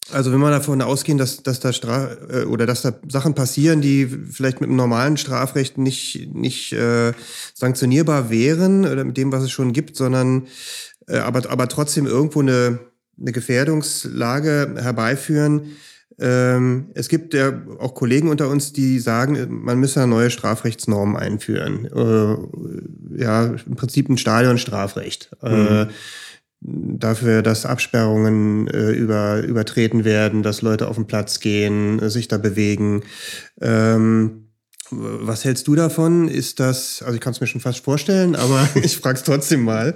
Also wenn wir davon ausgehen, dass da Sachen passieren, die vielleicht mit dem normalen Strafrecht nicht sanktionierbar wären oder mit dem, was es schon gibt, sondern aber trotzdem irgendwo eine Gefährdungslage herbeiführen. Es gibt ja auch Kollegen unter uns, die sagen, man müsse eine neue Strafrechtsnorm einführen. Im Prinzip ein Stadionstrafrecht. Dafür, dass Absperrungen übertreten werden, dass Leute auf den Platz gehen, sich da bewegen. Was hältst du davon? Ist das, also ich kann es mir schon fast vorstellen, aber ich frage es trotzdem mal.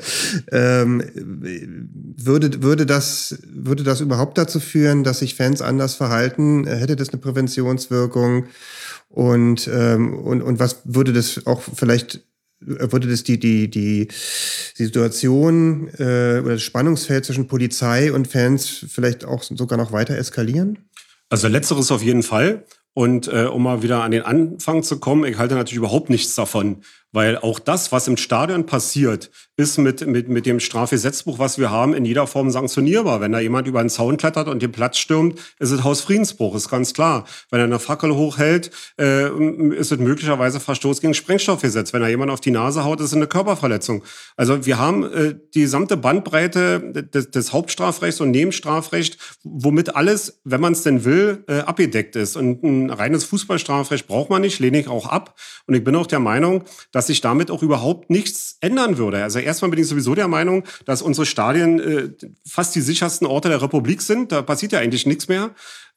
Würde das überhaupt dazu führen, dass sich Fans anders verhalten? Hätte das eine Präventionswirkung? Und was würde das auch vielleicht, würde das die Situation oder das Spannungsfeld zwischen Polizei und Fans vielleicht auch sogar noch weiter eskalieren? Also letzteres auf jeden Fall. Und um mal wieder an den Anfang zu kommen, ich halte natürlich überhaupt nichts davon, weil auch das, was im Stadion passiert, ist mit dem Strafgesetzbuch, was wir haben, in jeder Form sanktionierbar. Wenn da jemand über einen Zaun klettert und den Platz stürmt, ist es Hausfriedensbruch, ist ganz klar. Wenn er eine Fackel hochhält, ist es möglicherweise Verstoß gegen Sprengstoffgesetz. Wenn da jemand auf die Nase haut, ist es eine Körperverletzung. Also wir haben die gesamte Bandbreite des Hauptstrafrechts und Nebenstrafrechts, womit alles, wenn man es denn will, abgedeckt ist. Und ein reines Fußballstrafrecht braucht man nicht, lehne ich auch ab. Und ich bin auch der Meinung, dass sich damit auch überhaupt nichts ändern würde. Also erstmal bin ich sowieso der Meinung, dass unsere Stadien fast die sichersten Orte der Republik sind. Da passiert ja eigentlich nichts mehr.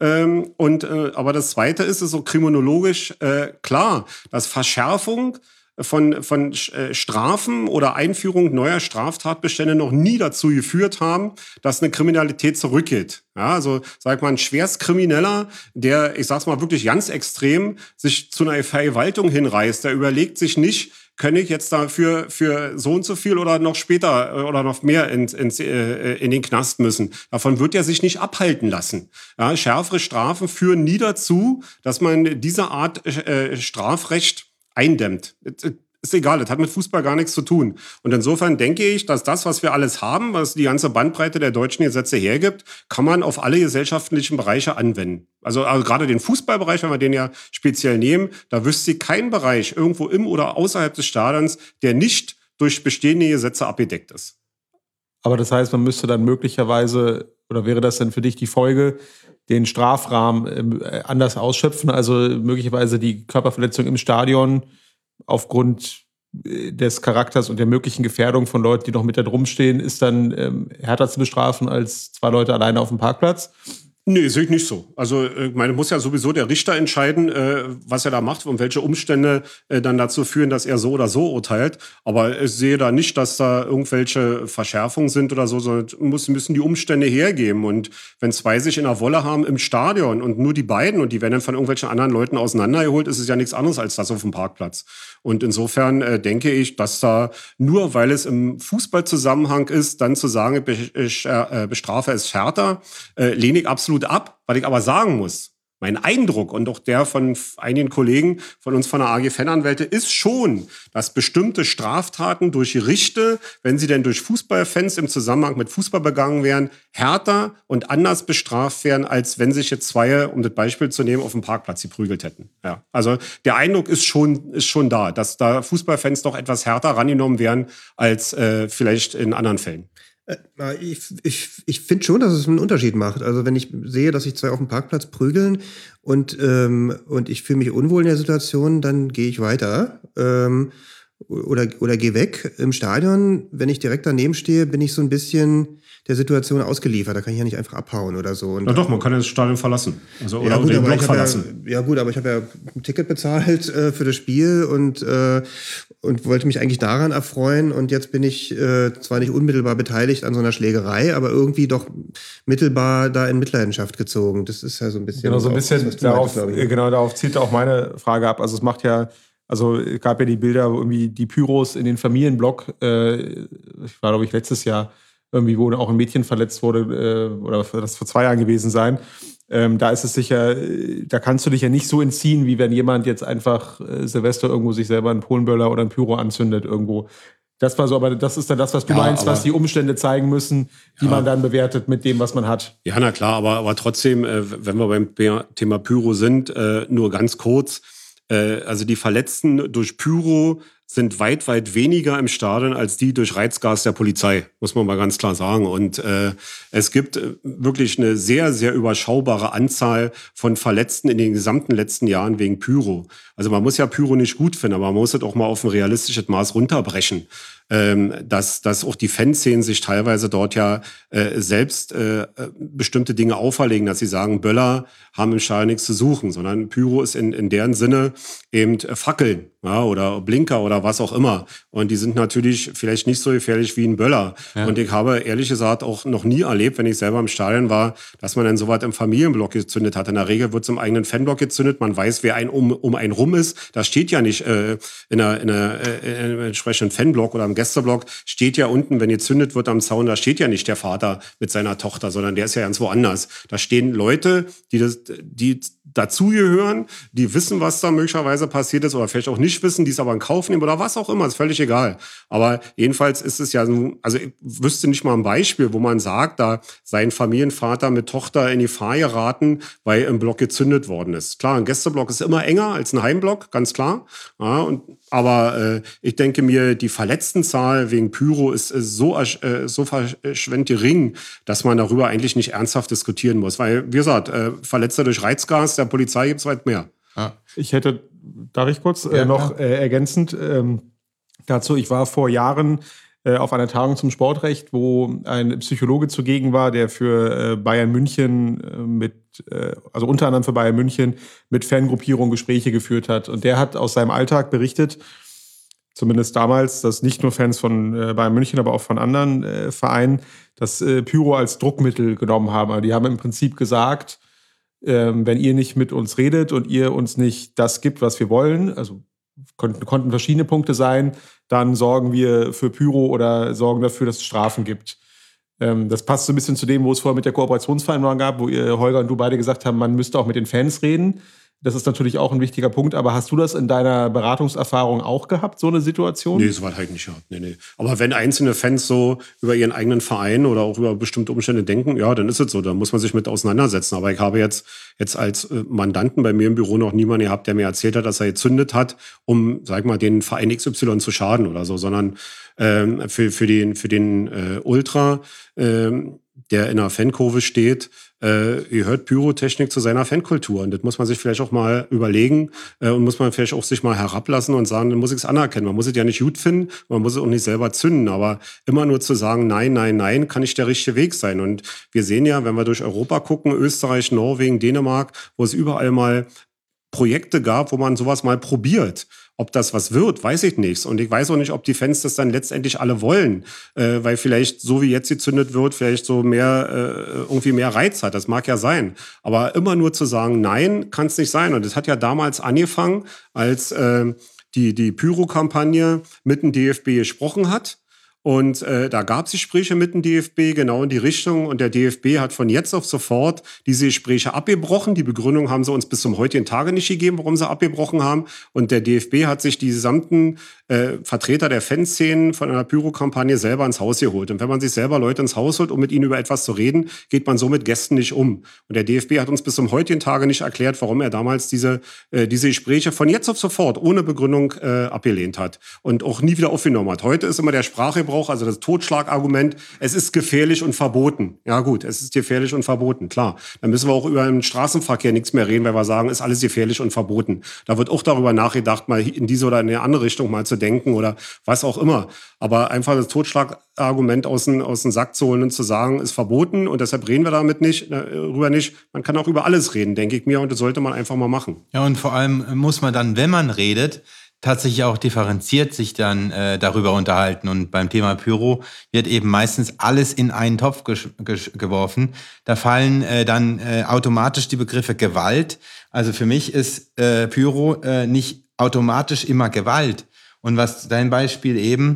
Aber das Zweite ist so kriminologisch klar, dass Verschärfung von Strafen oder Einführung neuer Straftatbestände noch nie dazu geführt haben, dass eine Kriminalität zurückgeht. Ja, also sag mal, ein Schwerstkrimineller, der, ich sag's mal wirklich ganz extrem, sich zu einer Vergewaltigung hinreißt, der überlegt sich nicht, kann ich jetzt dafür für so und so viel oder noch später oder noch mehr in den Knast müssen. Davon wird er sich nicht abhalten lassen. Ja, schärfere Strafen führen nie dazu, dass man diese Art Strafrecht eindämmt. Ist egal, das hat mit Fußball gar nichts zu tun. Und insofern denke ich, dass das, was wir alles haben, was die ganze Bandbreite der deutschen Gesetze hergibt, kann man auf alle gesellschaftlichen Bereiche anwenden. Also gerade den Fußballbereich, wenn wir den ja speziell nehmen, da wüsste ich keinen Bereich irgendwo im oder außerhalb des Stadions, der nicht durch bestehende Gesetze abgedeckt ist. Aber das heißt, man müsste dann möglicherweise, oder wäre das dann für dich die Folge, den Strafrahmen anders ausschöpfen, also möglicherweise die Körperverletzung im Stadion aufgrund des Charakters und der möglichen Gefährdung von Leuten, die noch mit da drum stehen, ist dann härter zu bestrafen als 2 Leute alleine auf dem Parkplatz? Nee, sehe ich nicht so. Also, ich meine, muss ja sowieso der Richter entscheiden, was er da macht und welche Umstände dann dazu führen, dass er so oder so urteilt. Aber ich sehe da nicht, dass da irgendwelche Verschärfungen sind oder so, sondern müssen die Umstände hergeben. Und wenn 2 sich in der Wolle haben im Stadion und nur die beiden und die werden dann von irgendwelchen anderen Leuten auseinandergeholt, ist es ja nichts anderes als das auf dem Parkplatz. Und insofern denke ich, dass da nur, weil es im Fußballzusammenhang ist, dann zu sagen, ich bestrafe es härter, lehne ich absolut ab. Was ich aber sagen muss, mein Eindruck und auch der von einigen Kollegen von uns von der AG Fananwälte ist schon, dass bestimmte Straftaten durch Gerichte, wenn sie denn durch Fußballfans im Zusammenhang mit Fußball begangen werden, härter und anders bestraft werden, als wenn sich jetzt 2, um das Beispiel zu nehmen, auf dem Parkplatz geprügelt hätten. Ja, also der Eindruck ist schon da, dass da Fußballfans doch etwas härter rangenommen werden als vielleicht in anderen Fällen. Ich finde schon, dass es einen Unterschied macht. Also wenn ich sehe, dass sich 2 auf dem Parkplatz prügeln und ich fühle mich unwohl in der Situation, dann gehe ich weiter oder gehe weg. Im Stadion, wenn ich direkt daneben stehe, bin ich so ein bisschen der Situation ausgeliefert. Da kann ich ja nicht einfach abhauen oder so. Und ja doch, man kann ja das Stadion verlassen. Also, ja, oder gut, den Block verlassen. Ja gut, aber ich habe ja ein Ticket bezahlt für das Spiel und wollte mich eigentlich daran erfreuen. Und jetzt bin ich zwar nicht unmittelbar beteiligt an so einer Schlägerei, aber irgendwie doch mittelbar da in Mitleidenschaft gezogen. Das ist ja so ein bisschen... Genau, so ein bisschen darauf zielt auch meine Frage ab. Also es macht ja... Also es gab ja die Bilder, wo irgendwie die Pyros in den Familienblock, ich war glaube ich letztes Jahr, irgendwie, wo auch ein Mädchen verletzt wurde, oder das vor 2 Jahren gewesen sein. Da ist es sicher, da kannst du dich ja nicht so entziehen, wie wenn jemand jetzt einfach Silvester irgendwo sich selber einen Polenböller oder einen Pyro anzündet irgendwo. Das war so, aber das ist dann das, was du meinst, was die Umstände zeigen müssen, die man dann bewertet mit dem, was man hat. Ja, na klar, aber trotzdem, wenn wir beim Thema Pyro sind, nur ganz kurz, also die Verletzten durch Pyro sind weit, weit weniger im Stadion als die durch Reizgas der Polizei, muss man mal ganz klar sagen. Und es gibt wirklich eine sehr, sehr überschaubare Anzahl von Verletzten in den gesamten letzten Jahren wegen Pyro. Also man muss ja Pyro nicht gut finden, aber man muss es auch mal auf ein realistisches Maß runterbrechen. Dass auch die Fanszenen sich teilweise dort ja selbst bestimmte Dinge auferlegen, dass sie sagen, Böller haben im Stadion nichts zu suchen, sondern Pyro ist in deren Sinne eben Fackeln, ja, oder Blinker oder was auch immer. Und die sind natürlich vielleicht nicht so gefährlich wie ein Böller. Ja. Und ich habe ehrlich gesagt auch noch nie erlebt, wenn ich selber im Stadion war, dass man dann so was im Familienblock gezündet hat. In der Regel wird es im eigenen Fanblock gezündet. Man weiß, wer um einen rum ist. Da steht ja nicht in einem entsprechenden Fanblock oder im Gästeblock steht ja unten, wenn gezündet wird am Zaun, da steht ja nicht der Vater mit seiner Tochter, sondern der ist ja ganz woanders. Da stehen Leute, die dazugehören, die wissen, was da möglicherweise passiert ist oder vielleicht auch nicht wissen, die es aber in Kauf nehmen oder was auch immer, ist völlig egal. Aber jedenfalls ist es ja, also ich wüsste nicht mal ein Beispiel, wo man sagt, da sei ein Familienvater mit Tochter in Gefahr geraten, weil im Block gezündet worden ist. Klar, ein Gästeblock ist immer enger als ein Heimblock, ganz klar. Ja, aber ich denke mir, die Verletztenzahl wegen Pyro ist so verschwendet gering, dass man darüber eigentlich nicht ernsthaft diskutieren muss. Weil, wie gesagt, Verletzte durch Reizgas, der Polizei gibt es weit mehr. Ja. Ich hätte, darf ich kurz noch ergänzend dazu, ich war vor Jahren auf einer Tagung zum Sportrecht, wo ein Psychologe zugegen war, der für Bayern München also unter anderem für Bayern München mit Fangruppierungen Gespräche geführt hat. Und der hat aus seinem Alltag berichtet, zumindest damals, dass nicht nur Fans von Bayern München, aber auch von anderen Vereinen, das Pyro als Druckmittel genommen haben. Also die haben im Prinzip gesagt, wenn ihr nicht mit uns redet und ihr uns nicht das gibt, was wir wollen, also konnten verschiedene Punkte sein, dann sorgen wir für Pyro oder sorgen dafür, dass es Strafen gibt. Das passt so ein bisschen zu dem, wo es vorher mit der Kooperationsvereinbarung gab, wo ihr, Holger und du beide gesagt haben, man müsste auch mit den Fans reden. Das ist natürlich auch ein wichtiger Punkt, aber hast du das in deiner Beratungserfahrung auch gehabt, so eine Situation? Nee, so weit halt nicht gehabt. Nee. Aber wenn einzelne Fans so über ihren eigenen Verein oder auch über bestimmte Umstände denken, ja, dann ist es so, da muss man sich mit auseinandersetzen. Aber ich habe jetzt als Mandanten bei mir im Büro noch niemanden gehabt, der mir erzählt hat, dass er gezündet hat, um, sag mal, den Verein XY zu schaden oder so, sondern für den Ultra, der in einer Fankurve steht, gehört Pyrotechnik zu seiner Fankultur. Und das muss man sich vielleicht auch mal überlegen und muss man vielleicht auch sich mal herablassen und sagen, dann muss ich es anerkennen. Man muss es ja nicht gut finden, man muss es auch nicht selber zünden. Aber immer nur zu sagen, nein, kann nicht der richtige Weg sein. Und wir sehen ja, wenn wir durch Europa gucken, Österreich, Norwegen, Dänemark, wo es überall mal Projekte gab, wo man sowas mal probiert. Ob das was wird, weiß ich nicht. Und ich weiß auch nicht, ob die Fans das dann letztendlich alle wollen, weil vielleicht so wie jetzt gezündet wird, vielleicht so irgendwie mehr Reiz hat. Das mag ja sein. Aber immer nur zu sagen, nein, kann es nicht sein. Und das hat ja damals angefangen, als die Pyro-Kampagne mit dem DFB gesprochen hat. Und da gab es Gespräche mit dem DFB genau in die Richtung. Und der DFB hat von jetzt auf sofort diese Gespräche abgebrochen. Die Begründung haben sie uns bis zum heutigen Tage nicht gegeben, warum sie abgebrochen haben. Und der DFB hat sich die gesamten Vertreter der Fanszenen von einer Pyro-Kampagne selber ins Haus geholt. Und wenn man sich selber Leute ins Haus holt, um mit ihnen über etwas zu reden, geht man so mit Gästen nicht um. Und der DFB hat uns bis zum heutigen Tage nicht erklärt, warum er damals diese Gespräche von jetzt auf sofort ohne Begründung abgelehnt hat und auch nie wieder aufgenommen hat. Heute ist immer der Sprachgebrauch, also das Totschlagargument, es ist gefährlich und verboten. Ja gut, es ist gefährlich und verboten, klar. Dann müssen wir auch über den Straßenverkehr nichts mehr reden, weil wir sagen, ist alles gefährlich und verboten. Da wird auch darüber nachgedacht, mal in diese oder in eine andere Richtung mal zu denken oder was auch immer. Aber einfach das Totschlagargument aus dem Sack zu holen und zu sagen, ist verboten und deshalb reden wir damit darüber nicht. Man kann auch über alles reden, denke ich mir, und das sollte man einfach mal machen. Ja, und vor allem muss man dann, wenn man redet, tatsächlich auch differenziert sich dann darüber unterhalten. Und beim Thema Pyro wird eben meistens alles in einen Topf geworfen. Da fallen dann automatisch die Begriffe Gewalt. Also für mich ist Pyro nicht automatisch immer Gewalt. Und was dein Beispiel eben,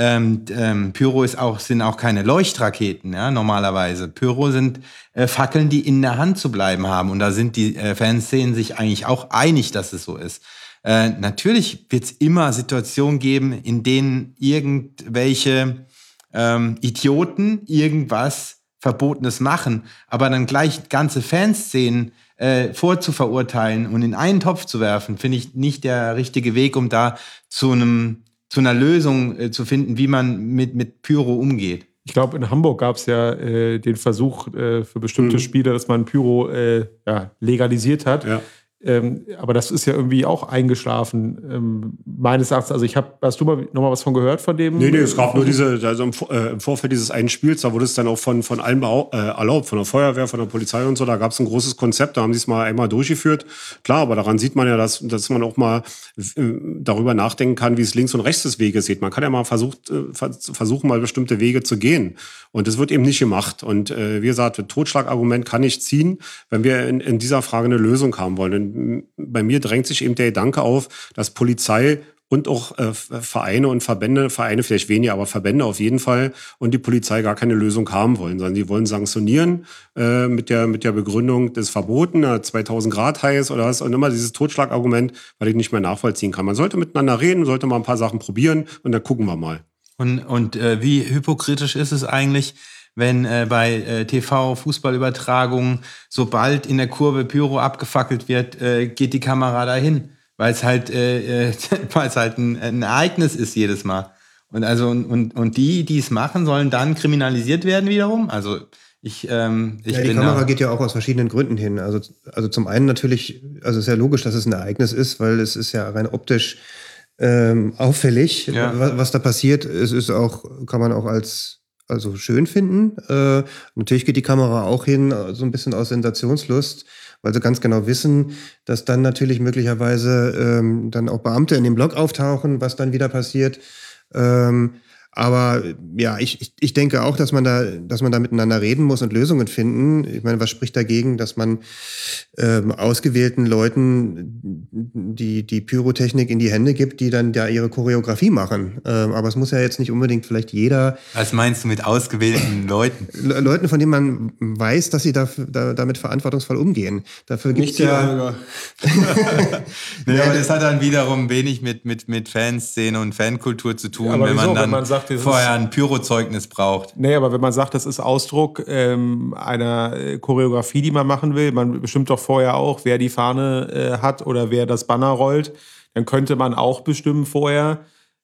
Pyro sind auch keine Leuchtraketen, ja, normalerweise. Pyro sind Fackeln, die in der Hand zu bleiben haben. Und da sind die Fanszenen sich eigentlich auch einig, dass es so ist. Natürlich wird es immer Situationen geben, in denen irgendwelche Idioten irgendwas Verbotenes machen, aber dann gleich ganze Fanszenen vorzuverurteilen und in einen Topf zu werfen, finde ich nicht der richtige Weg, um da zu einer Lösung zu finden, wie man mit Pyro umgeht. Ich glaube, in Hamburg gab es ja den Versuch für bestimmte Spiele, dass man Pyro legalisiert hat. Ja. Aber das ist ja irgendwie auch eingeschlafen, meines Erachtens. Also hast du noch mal was von gehört von dem? Nee, es gab nur im Vorfeld dieses einen Spiels, da wurde es dann auch von allen erlaubt, von der Feuerwehr, von der Polizei und so, da gab es ein großes Konzept, da haben sie es mal einmal durchgeführt. Klar, aber daran sieht man ja, dass man auch mal darüber nachdenken kann, wie es links und rechts des Weges geht. Man kann ja mal versuchen, mal bestimmte Wege zu gehen. Und das wird eben nicht gemacht. Und wie gesagt, das Totschlagargument kann nicht ziehen, wenn wir in dieser Frage eine Lösung haben wollen. Und bei mir drängt sich eben der Gedanke auf, dass Polizei und auch Vereine und Verbände, Vereine vielleicht weniger, aber Verbände auf jeden Fall und die Polizei gar keine Lösung haben wollen, sondern die wollen sanktionieren mit der Begründung des Verboten, 2000 Grad heiß oder was, und immer dieses Totschlagargument, weil ich nicht mehr nachvollziehen kann. Man sollte miteinander reden, sollte mal ein paar Sachen probieren und dann gucken wir mal. Und wie hypokritisch ist es eigentlich, wenn bei TV-Fußballübertragungen, sobald in der Kurve Pyro abgefackelt wird, geht die Kamera dahin, weil es halt ein Ereignis ist jedes Mal. Und die es machen, sollen dann kriminalisiert werden wiederum. Also die Kamera geht ja auch aus verschiedenen Gründen hin. Also zum einen natürlich, also es ist ja logisch, dass es ein Ereignis ist, weil es ist ja rein optisch auffällig, was da passiert. Es ist auch, kann man auch als schön finden. Natürlich geht die Kamera auch hin, so ein bisschen aus Sensationslust, weil sie ganz genau wissen, dass dann natürlich möglicherweise dann auch Beamte in dem Block auftauchen, was dann wieder passiert. Aber ja, ich denke auch, dass man da miteinander reden muss und Lösungen finden. Ich meine, was spricht dagegen, dass man ausgewählten Leuten die Pyrotechnik in die Hände gibt, die dann da ihre Choreografie machen. Aber es muss ja jetzt nicht unbedingt vielleicht jeder... Was meinst du mit ausgewählten Leuten? Leuten, von denen man weiß, dass sie damit verantwortungsvoll umgehen. Dafür gibt's ja... Aber das hat dann wiederum wenig mit Fanszene und Fankultur zu tun, aber wenn man dann sagt, vorher ein Pyrozeugnis braucht. Nee, aber wenn man sagt, das ist Ausdruck einer Choreografie, die man machen will, man bestimmt doch vorher auch, wer die Fahne hat oder wer das Banner rollt, dann könnte man auch bestimmen vorher,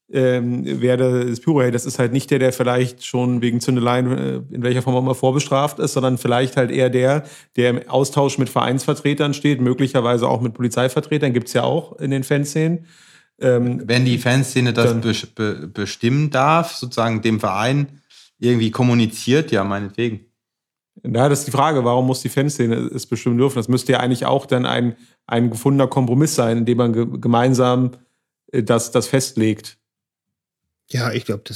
wer das Pyro hält. Das ist halt nicht der vielleicht schon wegen Zündeleien in welcher Form auch immer vorbestraft ist, sondern vielleicht halt eher der im Austausch mit Vereinsvertretern steht, möglicherweise auch mit Polizeivertretern, gibt's ja auch in den Fanszenen. Wenn die Fanszene das bestimmen darf, sozusagen dem Verein irgendwie kommuniziert, ja, meinetwegen. Ja, das ist die Frage, warum muss die Fanszene es bestimmen dürfen? Das müsste ja eigentlich auch dann ein gefundener Kompromiss sein, indem man gemeinsam das festlegt. Ja, ich glaube,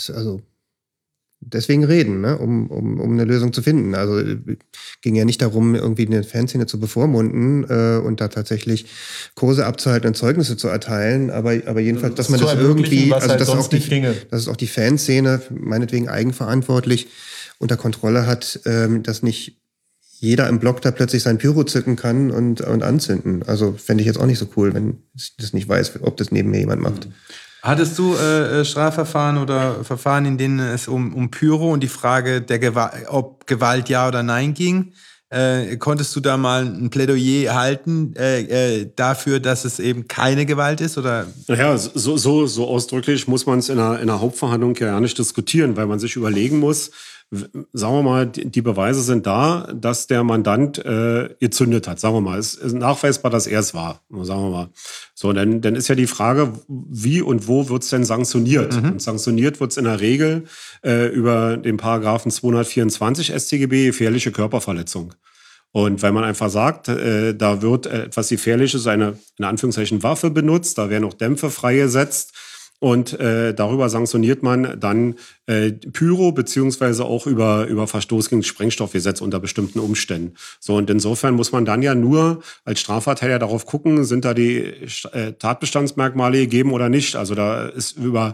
deswegen reden, ne? um eine Lösung zu finden. Also ging ja nicht darum, irgendwie eine Fanszene zu bevormunden und da tatsächlich Kurse abzuhalten und Zeugnisse zu erteilen, aber jedenfalls, dass man das irgendwie, also dass auch die Fanszene meinetwegen eigenverantwortlich unter Kontrolle hat, dass nicht jeder im Block da plötzlich sein Pyro zücken kann und anzünden. Also fände ich jetzt auch nicht so cool, wenn ich das nicht weiß, ob das neben mir jemand macht. Hattest du Strafverfahren oder Verfahren, in denen es um Pyro und die Frage, ob Gewalt ja oder nein ging? Konntest du da mal ein Plädoyer halten dafür, dass es eben keine Gewalt ist? Oder? Naja, so ausdrücklich muss man es in einer Hauptverhandlung ja nicht diskutieren, weil man sich überlegen muss, sagen wir mal, die Beweise sind da, dass der Mandant gezündet hat. Sagen wir mal, es ist nachweisbar, dass er es war. Sagen wir mal. So, dann ist ja die Frage, wie und wo wird es denn sanktioniert? Und sanktioniert wird es in der Regel über den Paragraphen 224 StGB, gefährliche Körperverletzung. Und weil man einfach sagt, da wird etwas Gefährliches, eine in Anführungszeichen Waffe benutzt, da werden auch Dämpfe freigesetzt. Und darüber sanktioniert man dann Pyro beziehungsweise auch über Verstoß gegen das Sprengstoffgesetz unter bestimmten Umständen. So, und insofern muss man dann ja nur als Strafverteidiger darauf gucken, sind da die Tatbestandsmerkmale gegeben oder nicht. Also da ist über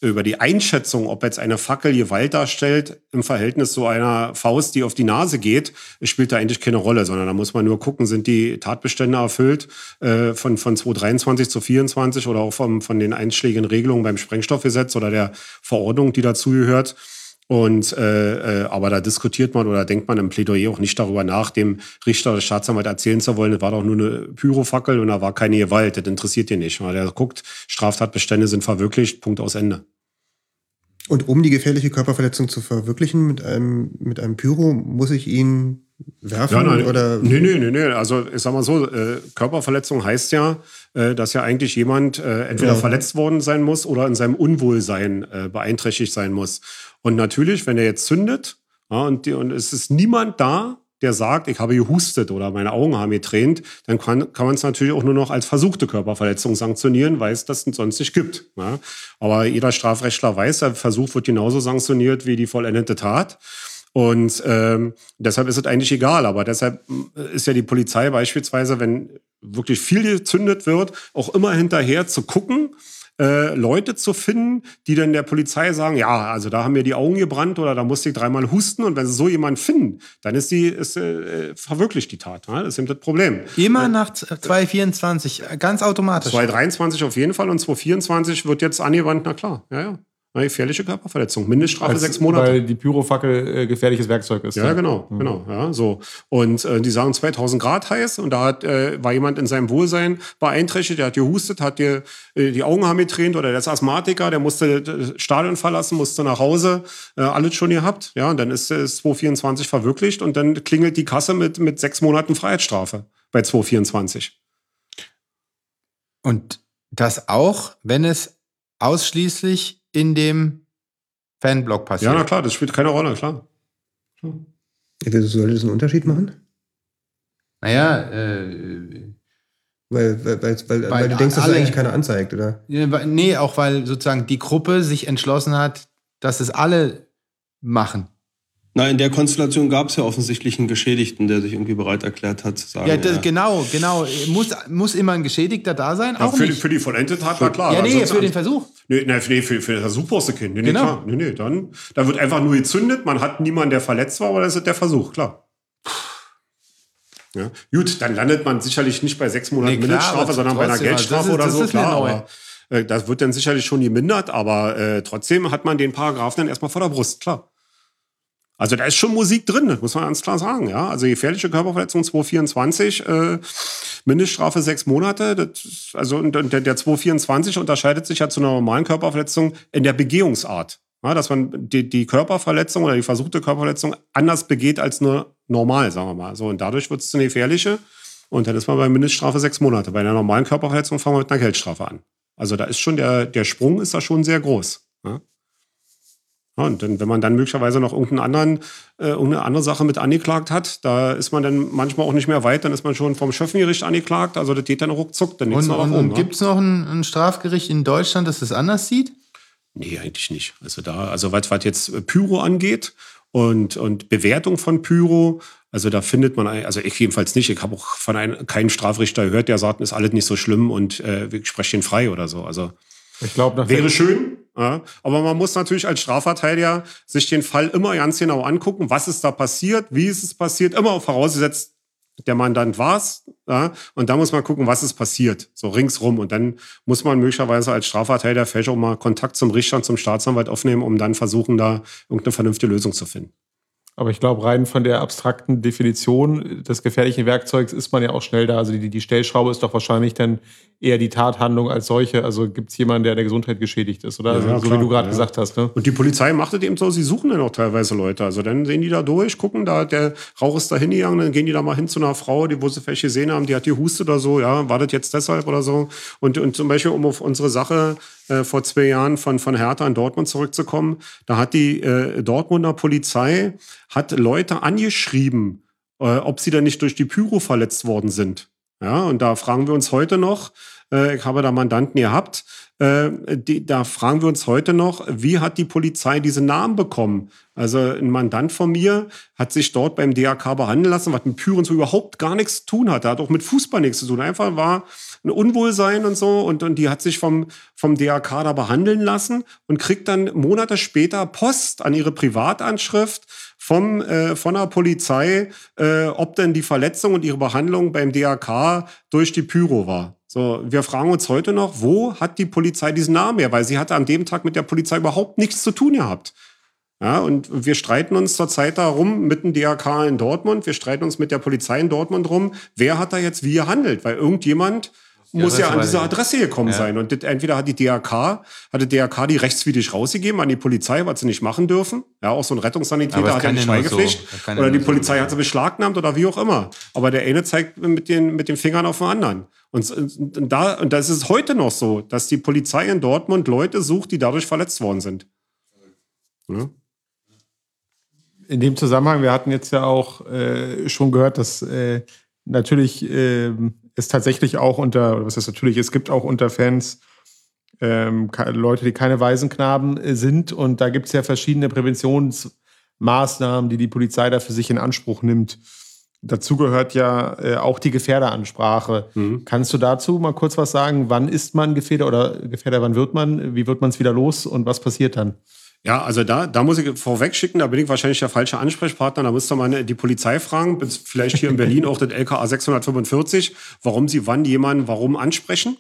über die Einschätzung, ob jetzt eine Fackel Gewalt darstellt im Verhältnis zu einer Faust, die auf die Nase geht, spielt da eigentlich keine Rolle, sondern da muss man nur gucken, sind die Tatbestände erfüllt von 2023 zu 2024 oder auch von den einschlägigen Regelungen beim Sprengstoffgesetz oder der Verordnung, die dazugehört. Und aber da diskutiert man oder denkt man im Plädoyer auch nicht darüber nach, dem Richter oder Staatsanwalt erzählen zu wollen, das war doch nur eine Pyrofackel und da war keine Gewalt. Das interessiert ihn nicht. Der guckt, Straftatbestände sind verwirklicht, Punkt aus Ende. Und um die gefährliche Körperverletzung zu verwirklichen mit einem Pyro, muss ich ihn werfen? Ja, nein, oder? Nee. Also ich sag mal so, Körperverletzung heißt ja, dass ja eigentlich jemand entweder verletzt worden sein muss oder in seinem Unwohlsein beeinträchtigt sein muss. Und natürlich, wenn er jetzt zündet und es ist niemand da, der sagt, ich habe gehustet oder meine Augen haben getränt, dann kann man es natürlich auch nur noch als versuchte Körperverletzung sanktionieren, weil es das sonst nicht gibt. Ja? Aber jeder Strafrechtler weiß, der Versuch wird genauso sanktioniert wie die vollendete Tat. Und deshalb ist es eigentlich egal. Aber deshalb ist ja die Polizei beispielsweise, wenn wirklich viel gezündet wird, auch immer hinterher zu gucken, Leute zu finden, die dann der Polizei sagen, ja, also da haben mir die Augen gebrannt oder da musste ich 3-mal husten. Und wenn sie so jemanden finden, dann ist verwirklicht die Tat. Ja? Das ist eben das Problem. Immer nach 2024, ganz automatisch. 2023 auf jeden Fall und 2024 wird jetzt angewandt, na klar, ja. Eine gefährliche Körperverletzung. Mindeststrafe 6 Monate. Weil die Pyrofackel gefährliches Werkzeug ist. Ja, genau. Ja, so. Und die sagen 2000 Grad heiß und da war jemand in seinem Wohlsein beeinträchtigt, der hat gehustet, hat die Augen haben getränt oder der ist Asthmatiker, der musste das Stadion verlassen, musste nach Hause, alles schon gehabt. Ja, und dann ist 2024 verwirklicht und dann klingelt die Kasse mit 6 Monaten Freiheitsstrafe bei 2024. Und das auch, wenn es ausschließlich in dem Fanblock passiert. Ja, na klar, das spielt keine Rolle, klar. Soll das einen Unterschied machen? Naja, weil du denkst, dass das eigentlich keiner anzeigt, oder? Nee, auch weil sozusagen die Gruppe sich entschlossen hat, dass es alle machen. Na, in der Konstellation gab es ja offensichtlich einen Geschädigten, der sich irgendwie bereit erklärt hat zu sagen. Ja, genau. Muss immer ein Geschädigter da sein? Ja, auch für die vollendete Tat, na klar. Ja, nee, für den Versuch. Nee, für den Versuch brauchst du keinen. Nee, genau. Klar. Nee, dann wird einfach nur gezündet, man hat niemanden, der verletzt war, aber das ist der Versuch, klar. Ja. Gut, dann landet man sicherlich nicht bei 6 Monaten Mindeststrafe, sondern bei einer Geldstrafe oder so, klar. Aber das wird dann sicherlich schon gemindert, aber trotzdem hat man den Paragraphen dann erstmal vor der Brust, klar. Also da ist schon Musik drin, das muss man ganz klar sagen. Ja? Also gefährliche Körperverletzung 224, Mindeststrafe 6 Monate. Der 224 unterscheidet sich ja zu einer normalen Körperverletzung in der Begehungsart. Ja, dass man die Körperverletzung oder die versuchte Körperverletzung anders begeht als nur normal, sagen wir mal. So, und dadurch wird es eine gefährliche. Und dann ist man bei Mindeststrafe 6 Monate. Bei einer normalen Körperverletzung fangen wir mit einer Geldstrafe an. Also da ist schon der Sprung ist da schon sehr groß. Ja? Ja, und dann, wenn man dann möglicherweise noch irgendeine andere Sache mit angeklagt hat, da ist man dann manchmal auch nicht mehr weit, dann ist man schon vom Schöffengericht angeklagt, also das geht dann ruckzuck, dann nichts noch um. Und gibt es noch ein Strafgericht in Deutschland, das anders sieht? Nee, eigentlich nicht. Also was jetzt Pyro angeht und Bewertung von Pyro, also da findet man, also ich jedenfalls nicht, ich habe auch von keinem Strafrichter gehört, der sagt, ist alles nicht so schlimm und ich spreche den frei oder so. Also ich glaube, wäre schön, ja, aber man muss natürlich als Strafverteidiger sich den Fall immer ganz genau angucken, was ist da passiert, wie ist es passiert, immer vorausgesetzt, der Mandant war es, ja, und da muss man gucken, was ist passiert, so ringsrum, und dann muss man möglicherweise als Strafverteidiger vielleicht auch mal Kontakt zum Richter und zum Staatsanwalt aufnehmen, um dann versuchen, da irgendeine vernünftige Lösung zu finden. Aber ich glaube, rein von der abstrakten Definition des gefährlichen Werkzeugs ist man ja auch schnell da. Also die Stellschraube ist doch wahrscheinlich dann eher die Tathandlung als solche. Also gibt es jemanden, der Gesundheit geschädigt ist, oder? Ja, so wie du gerade gesagt hast. Ne? Und die Polizei macht es eben so, sie suchen dann auch teilweise Leute. Also dann sehen die da durch, gucken, da der Rauch ist da hingegangen, dann gehen die da mal hin zu einer Frau, wo sie vielleicht gesehen haben, die hat gehustet oder so, ja, war das jetzt deshalb oder so. Und zum Beispiel, um auf unsere Sache vor 2 Jahren von Hertha in Dortmund zurückzukommen, da hat die Dortmunder Polizei Leute angeschrieben, ob sie dann nicht durch die Pyro verletzt worden sind. Ja, und da fragen wir uns heute noch, Ich habe da Mandanten gehabt. Da fragen wir uns heute noch, wie hat die Polizei diese Namen bekommen? Also ein Mandant von mir hat sich dort beim DRK behandeln lassen, was mit Pyren so überhaupt gar nichts zu tun hat. Hat auch mit Fußball nichts zu tun. Einfach war ein Unwohlsein und so. Und die hat sich vom DRK da behandeln lassen und kriegt dann Monate später Post an ihre Privatanschrift von der Polizei, ob denn die Verletzung und ihre Behandlung beim DRK durch die Pyro war. So, wir fragen uns heute noch, wo hat die Polizei diesen Namen her? Weil sie hatte an dem Tag mit der Polizei überhaupt nichts zu tun gehabt. Ja, und wir streiten uns zurzeit darum mit dem DRK in Dortmund, wir streiten uns mit der Polizei in Dortmund rum, wer hat da jetzt wie gehandelt? Weil irgendjemand muss ja an diese Adresse gekommen sein. Und entweder hat der DRK die rechtswidrig rausgegeben an die Polizei, was sie nicht machen dürfen. Ja, auch so ein Rettungssanitäter hat ja eine Schweigepflicht. Oder die Polizei hat sie beschlagnahmt oder wie auch immer. Aber der eine zeigt mit den Fingern auf den anderen. Und das ist heute noch so, dass die Polizei in Dortmund Leute sucht, die dadurch verletzt worden sind. Ja. In dem Zusammenhang, wir hatten jetzt ja auch schon gehört, dass natürlich es tatsächlich auch es gibt auch unter Fans Leute, die keine Waisenknaben sind. Und da gibt es ja verschiedene Präventionsmaßnahmen, die Polizei da für sich in Anspruch nimmt. Dazu gehört ja auch die Gefährderansprache. Kannst du dazu mal kurz was sagen? Wann ist man Gefährder oder Gefährder, wann wird man? Wie wird man es wieder los und was passiert dann? Ja, also da muss ich vorweg schicken, da bin ich wahrscheinlich der falsche Ansprechpartner. Da müsste man die Polizei fragen, vielleicht hier in Berlin auch das LKA 645, warum sie warum ansprechen.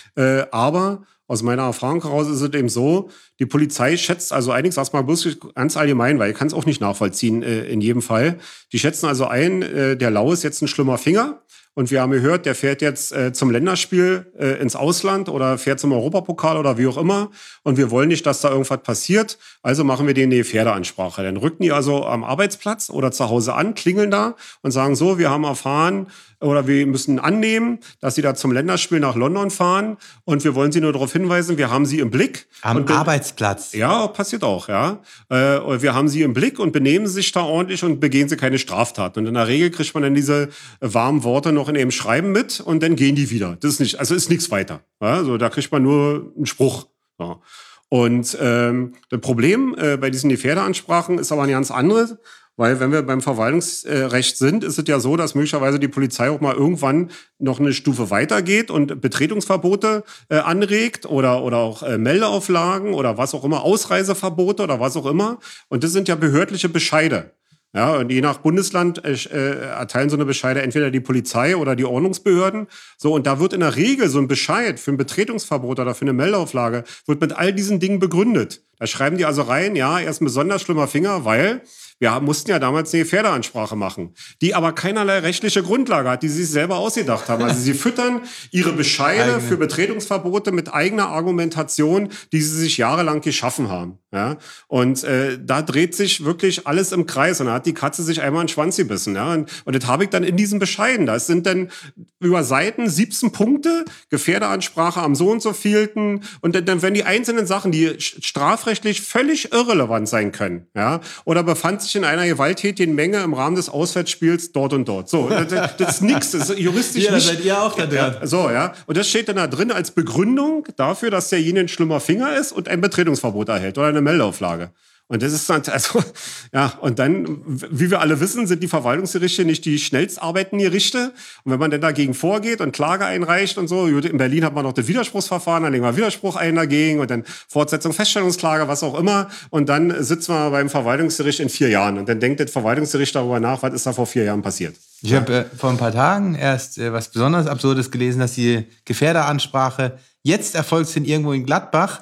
Aber aus meiner Erfahrung heraus ist es eben so, die Polizei schätzt also einiges, erstmal bloß ganz allgemein, weil ich kann es auch nicht nachvollziehen in jedem Fall. Die schätzen also ein, der Lau ist jetzt ein schlimmer Finger. Und wir haben gehört, der fährt jetzt zum Länderspiel ins Ausland oder fährt zum Europapokal oder wie auch immer. Und wir wollen nicht, dass da irgendwas passiert. Also machen wir denen eine Gefährderansprache. Dann rücken die also am Arbeitsplatz oder zu Hause an, klingeln da und sagen so, wir haben erfahren oder wir müssen annehmen, dass sie da zum Länderspiel nach London fahren. Und wir wollen sie nur darauf hinweisen, wir haben sie im Blick. Am Arbeitsplatz? Ja, passiert auch, ja. Wir haben sie im Blick und benehmen sich da ordentlich und begehen sie keine Straftaten. Und in der Regel kriegt man dann diese warmen Worte noch in ihrem Schreiben mit und dann gehen die wieder. Das ist nichts weiter. Ja? Also da kriegt man nur einen Spruch. Ja. Und das Problem bei diesen Gefährderansprachen ist aber ein ganz anderes. Weil wenn wir beim Verwaltungsrecht sind, ist es ja so, dass möglicherweise die Polizei auch mal irgendwann noch eine Stufe weitergeht und Betretungsverbote anregt oder auch Meldeauflagen oder was auch immer, Ausreiseverbote oder was auch immer. Und das sind ja behördliche Bescheide. Ja, und je nach Bundesland erteilen so eine Bescheide entweder die Polizei oder die Ordnungsbehörden. So, und da wird in der Regel so ein Bescheid für ein Betretungsverbot oder für eine Meldeauflage wird mit all diesen Dingen begründet. Da schreiben die also rein, ja, er ist ein besonders schlimmer Finger, weil wir mussten ja damals eine Gefährderansprache machen, die aber keinerlei rechtliche Grundlage hat, die sie sich selber ausgedacht haben. Also sie füttern ihre Bescheide für Betretungsverbote mit eigener Argumentation, die sie sich jahrelang geschaffen haben. Ja? Und da dreht sich wirklich alles im Kreis und da hat die Katze sich einmal in den Schwanz gebissen. Ja? Und das habe ich dann in diesen Bescheiden. Das sind dann über Seiten 17 Punkte, Gefährderansprache am so und so vielten und dann werden die einzelnen Sachen, die strafrechtlich völlig irrelevant sein können, ja, oder befand sich in einer gewalttätigen Menge im Rahmen des Auswärtsspiels dort und dort. So, das ist nichts, das ist juristisch ja, nicht. Da seid ihr auch da drin. So, ja. Und das steht dann da drin als Begründung dafür, dass derjenige ein schlimmer Finger ist und ein Betretungsverbot erhält oder eine Meldeauflage. Und das ist dann, also, ja, und dann, wie wir alle wissen, sind die Verwaltungsgerichte nicht die schnellst arbeitenden Gerichte. Und wenn man dann dagegen vorgeht und Klage einreicht und so, in Berlin hat man noch das Widerspruchsverfahren, dann legen wir Widerspruch ein dagegen und dann Fortsetzung, Feststellungsklage, was auch immer. Und dann sitzen wir beim Verwaltungsgericht in 4 Jahren. Und dann denkt das Verwaltungsgericht darüber nach, was ist da vor 4 Jahren passiert. Ich habe vor ein paar Tagen erst was besonders Absurdes gelesen, dass die Gefährderansprache jetzt erfolgt irgendwo in Gladbach,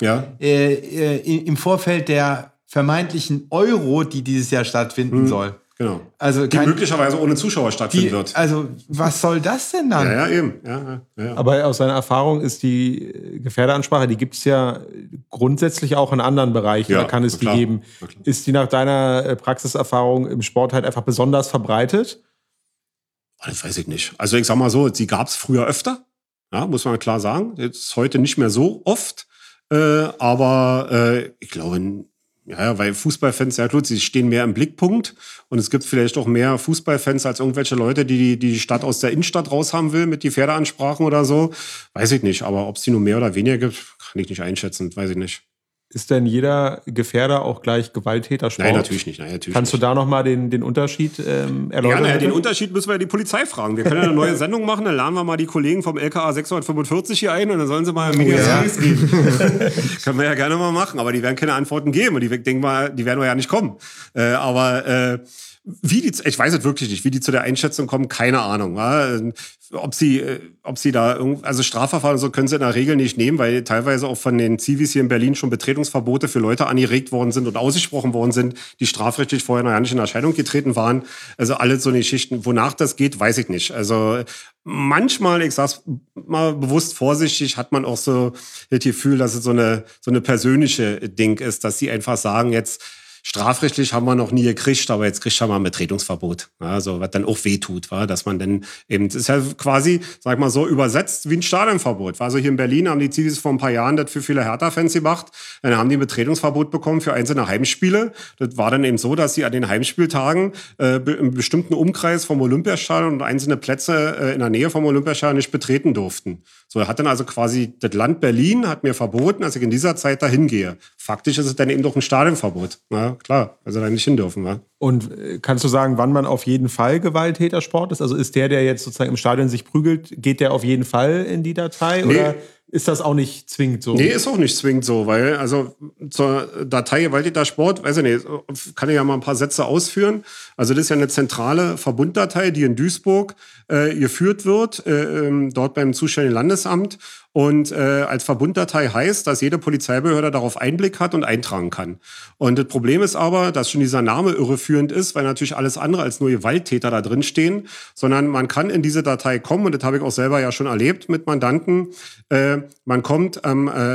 im Vorfeld der vermeintlichen Euro, die dieses Jahr stattfinden soll. Genau. Also die möglicherweise ohne Zuschauer stattfinden wird. Also was soll das denn dann? Ja, eben. Ja. Aber aus seiner Erfahrung ist die Gefährderansprache, die gibt es ja grundsätzlich auch in anderen Bereichen. Da kann es die geben. Ist die nach deiner Praxiserfahrung im Sport halt einfach besonders verbreitet? Das weiß ich nicht. Also ich sag mal so, sie gab es früher öfter. Ja, muss man klar sagen. Jetzt ist heute nicht mehr so oft. Aber ich glaube, Ja, weil Fußballfans, ja gut, sie stehen mehr im Blickpunkt und es gibt vielleicht auch mehr Fußballfans als irgendwelche Leute, die Stadt aus der Innenstadt raushaben will mit die Pferdeansprachen oder so. Weiß ich nicht, aber ob es die nur mehr oder weniger gibt, kann ich nicht einschätzen, weiß ich nicht. Ist denn jeder Gefährder auch gleich Gewalttäter-Sport? Nein, natürlich nicht. Kannst du da nochmal den Unterschied erläutern? Ja, den Unterschied müssen wir ja die Polizei fragen. Wir können ja eine neue Sendung machen, dann laden wir mal die Kollegen vom LKA 645 hier ein und dann sollen sie mal Medias geben. Können wir ja gerne mal machen, aber die werden keine Antworten geben und ich denke mal, die werden ja nicht kommen. Ich weiß es wirklich nicht, wie die zu der Einschätzung kommen, keine Ahnung. Ja? Ob sie da also Strafverfahren so können sie in der Regel nicht nehmen, weil teilweise auch von den Zivis hier in Berlin schon Betretungsverbote für Leute angeregt worden sind und ausgesprochen worden sind, die strafrechtlich vorher noch gar nicht in Erscheinung getreten waren. Also alles so eine Geschichten. Wonach das geht, weiß ich nicht. Also manchmal, ich sag's mal bewusst vorsichtig, hat man auch so das Gefühl, dass es so eine persönliche Ding ist, dass sie einfach sagen, jetzt strafrechtlich haben wir noch nie gekriegt, aber jetzt kriegt man mal ein Betretungsverbot. Also, was dann auch wehtut, dass man dann eben, das ist ja quasi, sag mal so, übersetzt wie ein Stadionverbot. Also hier in Berlin haben die Zivis vor ein paar Jahren das für viele Hertha-Fans gemacht. Dann haben die ein Betretungsverbot bekommen für einzelne Heimspiele. Das war dann eben so, dass sie an den Heimspieltagen im bestimmten Umkreis vom Olympiastadion und einzelne Plätze in der Nähe vom Olympiastadion nicht betreten durften. So hat dann also quasi das Land Berlin hat mir verboten, dass ich in dieser Zeit dahin gehe. Faktisch ist es dann eben doch ein Stadionverbot. Ja, klar, also da nicht hin dürfen. Ja. Und kannst du sagen, wann man auf jeden Fall Gewalttätersport ist? Also ist der jetzt sozusagen im Stadion sich prügelt, geht der auf jeden Fall in die Datei? Nee. Oder ist das auch nicht zwingend so? Nee, ist auch nicht zwingend so, weil also zur Datei Gewalttätersport, weiß ich nicht, kann ich ja mal ein paar Sätze ausführen. Also das ist ja eine zentrale Verbunddatei, die in Duisburg geführt wird, dort beim zuständigen Landesamt. Und als Verbunddatei heißt, dass jede Polizeibehörde darauf Einblick hat und eintragen kann. Und das Problem ist aber, dass schon dieser Name irreführend ist, weil natürlich alles andere als nur Gewalttäter da drin stehen, sondern man kann in diese Datei kommen, und das habe ich auch selber ja schon erlebt mit Mandanten. Man kommt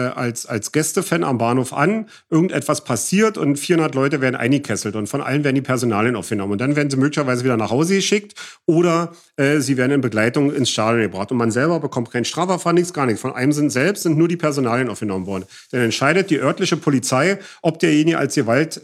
als Gästefan am Bahnhof an, irgendetwas passiert und 400 Leute werden eingekesselt und von allen werden die Personalien aufgenommen. Und dann werden sie möglicherweise wieder nach Hause geschickt oder sie werden in Begleitung ins Stadion gebracht. Und man selber bekommt kein Strafverfahren, nichts, gar nichts. Von einem sind nur die Personalien aufgenommen worden. Dann entscheidet die örtliche Polizei, ob derjenige als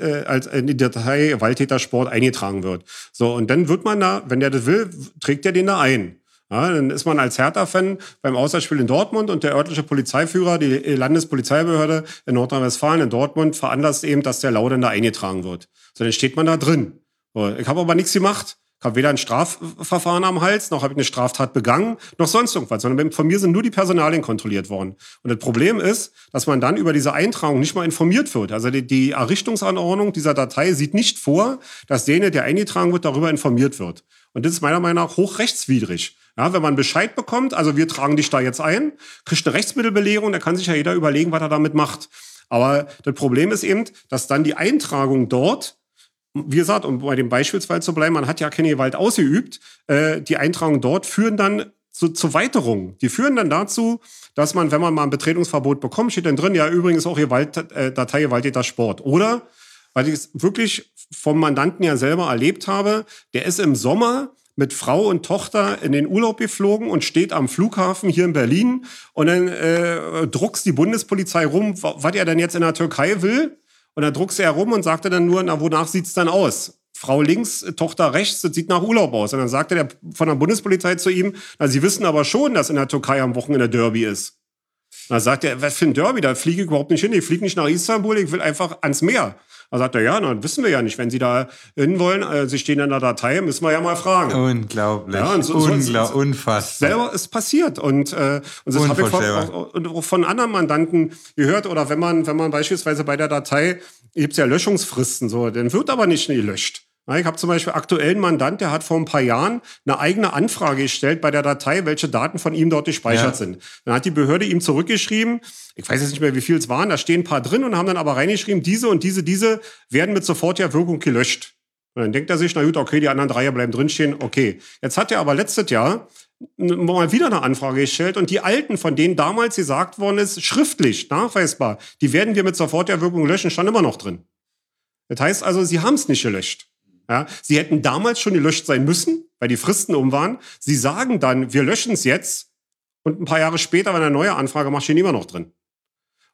in die Datei Gewalttätersport eingetragen wird. So, und dann wird man da, wenn der das will, trägt der den da ein. Ja, dann ist man als Hertha-Fan beim Auswärtsspiel in Dortmund und der örtliche Polizeiführer, die Landespolizeibehörde in Nordrhein-Westfalen, in Dortmund, veranlasst eben, dass der Lau dann da eingetragen wird. So, dann steht man da drin. So, ich habe aber nichts gemacht. Ich habe weder ein Strafverfahren am Hals, noch habe ich eine Straftat begangen, noch sonst irgendwas, sondern von mir sind nur die Personalien kontrolliert worden. Und das Problem ist, dass man dann über diese Eintragung nicht mal informiert wird. Also die Errichtungsanordnung dieser Datei sieht nicht vor, dass derjenige, der eingetragen wird, darüber informiert wird. Und das ist meiner Meinung nach hochrechtswidrig. Ja, wenn man Bescheid bekommt, also wir tragen dich da jetzt ein, kriegt eine Rechtsmittelbelehrung, da kann sich ja jeder überlegen, was er damit macht. Aber das Problem ist eben, dass dann die Eintragung dort, wie gesagt, um bei dem Beispielsfall zu bleiben, man hat ja keine Gewalt ausgeübt. Die Eintragungen dort führen dann zu Weiterungen. Die führen dann dazu, dass man, wenn man mal ein Betretungsverbot bekommt, steht dann drin, ja übrigens auch Datei Gewalttätersport. Oder, weil ich es wirklich vom Mandanten ja selber erlebt habe, der ist im Sommer mit Frau und Tochter in den Urlaub geflogen und steht am Flughafen hier in Berlin und dann druckst die Bundespolizei rum, was er denn jetzt in der Türkei will. Und dann druckst er herum und sagte dann nur, na, wonach sieht's dann aus? Frau links, Tochter rechts, das sieht nach Urlaub aus. Und dann sagte der von der Bundespolizei zu ihm, na, Sie wissen aber schon, dass in der Türkei am Wochenende Derby ist. Und dann sagt er, was für ein Derby? Da fliege ich überhaupt nicht hin. Ich fliege nicht nach Istanbul, ich will einfach ans Meer. Da sagt er, ja, na, wissen wir ja nicht. Wenn Sie da hin wollen, Sie stehen in der Datei, müssen wir ja mal fragen. Unglaublich. Ja, unfassbar. Selber ist passiert. Und das habe ich auch von anderen Mandanten gehört. Oder wenn man beispielsweise bei der Datei, gibt es ja Löschungsfristen, so, dann wird aber nicht gelöscht. Ich habe zum Beispiel aktuell einen Mandant, der hat vor ein paar Jahren eine eigene Anfrage gestellt bei der Datei, welche Daten von ihm dort gespeichert sind. Dann hat die Behörde ihm zurückgeschrieben, ich weiß jetzt nicht mehr, wie viel es waren, da stehen ein paar drin und haben dann aber reingeschrieben, diese und diese werden mit sofortiger Wirkung gelöscht. Und dann denkt er sich, na gut, okay, die anderen 3 bleiben drinstehen, okay. Jetzt hat er aber letztes Jahr mal wieder eine Anfrage gestellt und die alten, von denen damals gesagt worden ist, schriftlich, nachweisbar, die werden wir mit sofortiger Wirkung löschen, stand immer noch drin. Das heißt also, sie haben es nicht gelöscht. Ja, sie hätten damals schon gelöscht sein müssen, weil die Fristen um waren. Sie sagen dann, wir löschen es jetzt und ein paar Jahre später, wenn eine neue Anfrage macht, stehen immer noch drin.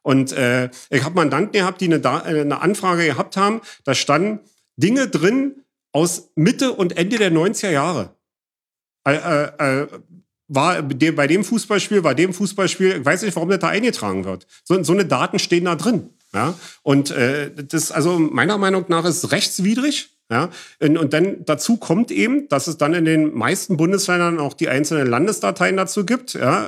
Und ich habe Mandanten gehabt, die eine Anfrage gehabt haben, da standen Dinge drin aus Mitte und Ende der 90er Jahre. Bei dem Fußballspiel, ich weiß nicht, warum das da eingetragen wird. So eine Daten stehen da drin. Ja? Und das, also meiner Meinung nach, ist rechtswidrig. Ja? Und dann dazu kommt eben, dass es dann in den meisten Bundesländern auch die einzelnen Landesdateien dazu gibt, ja?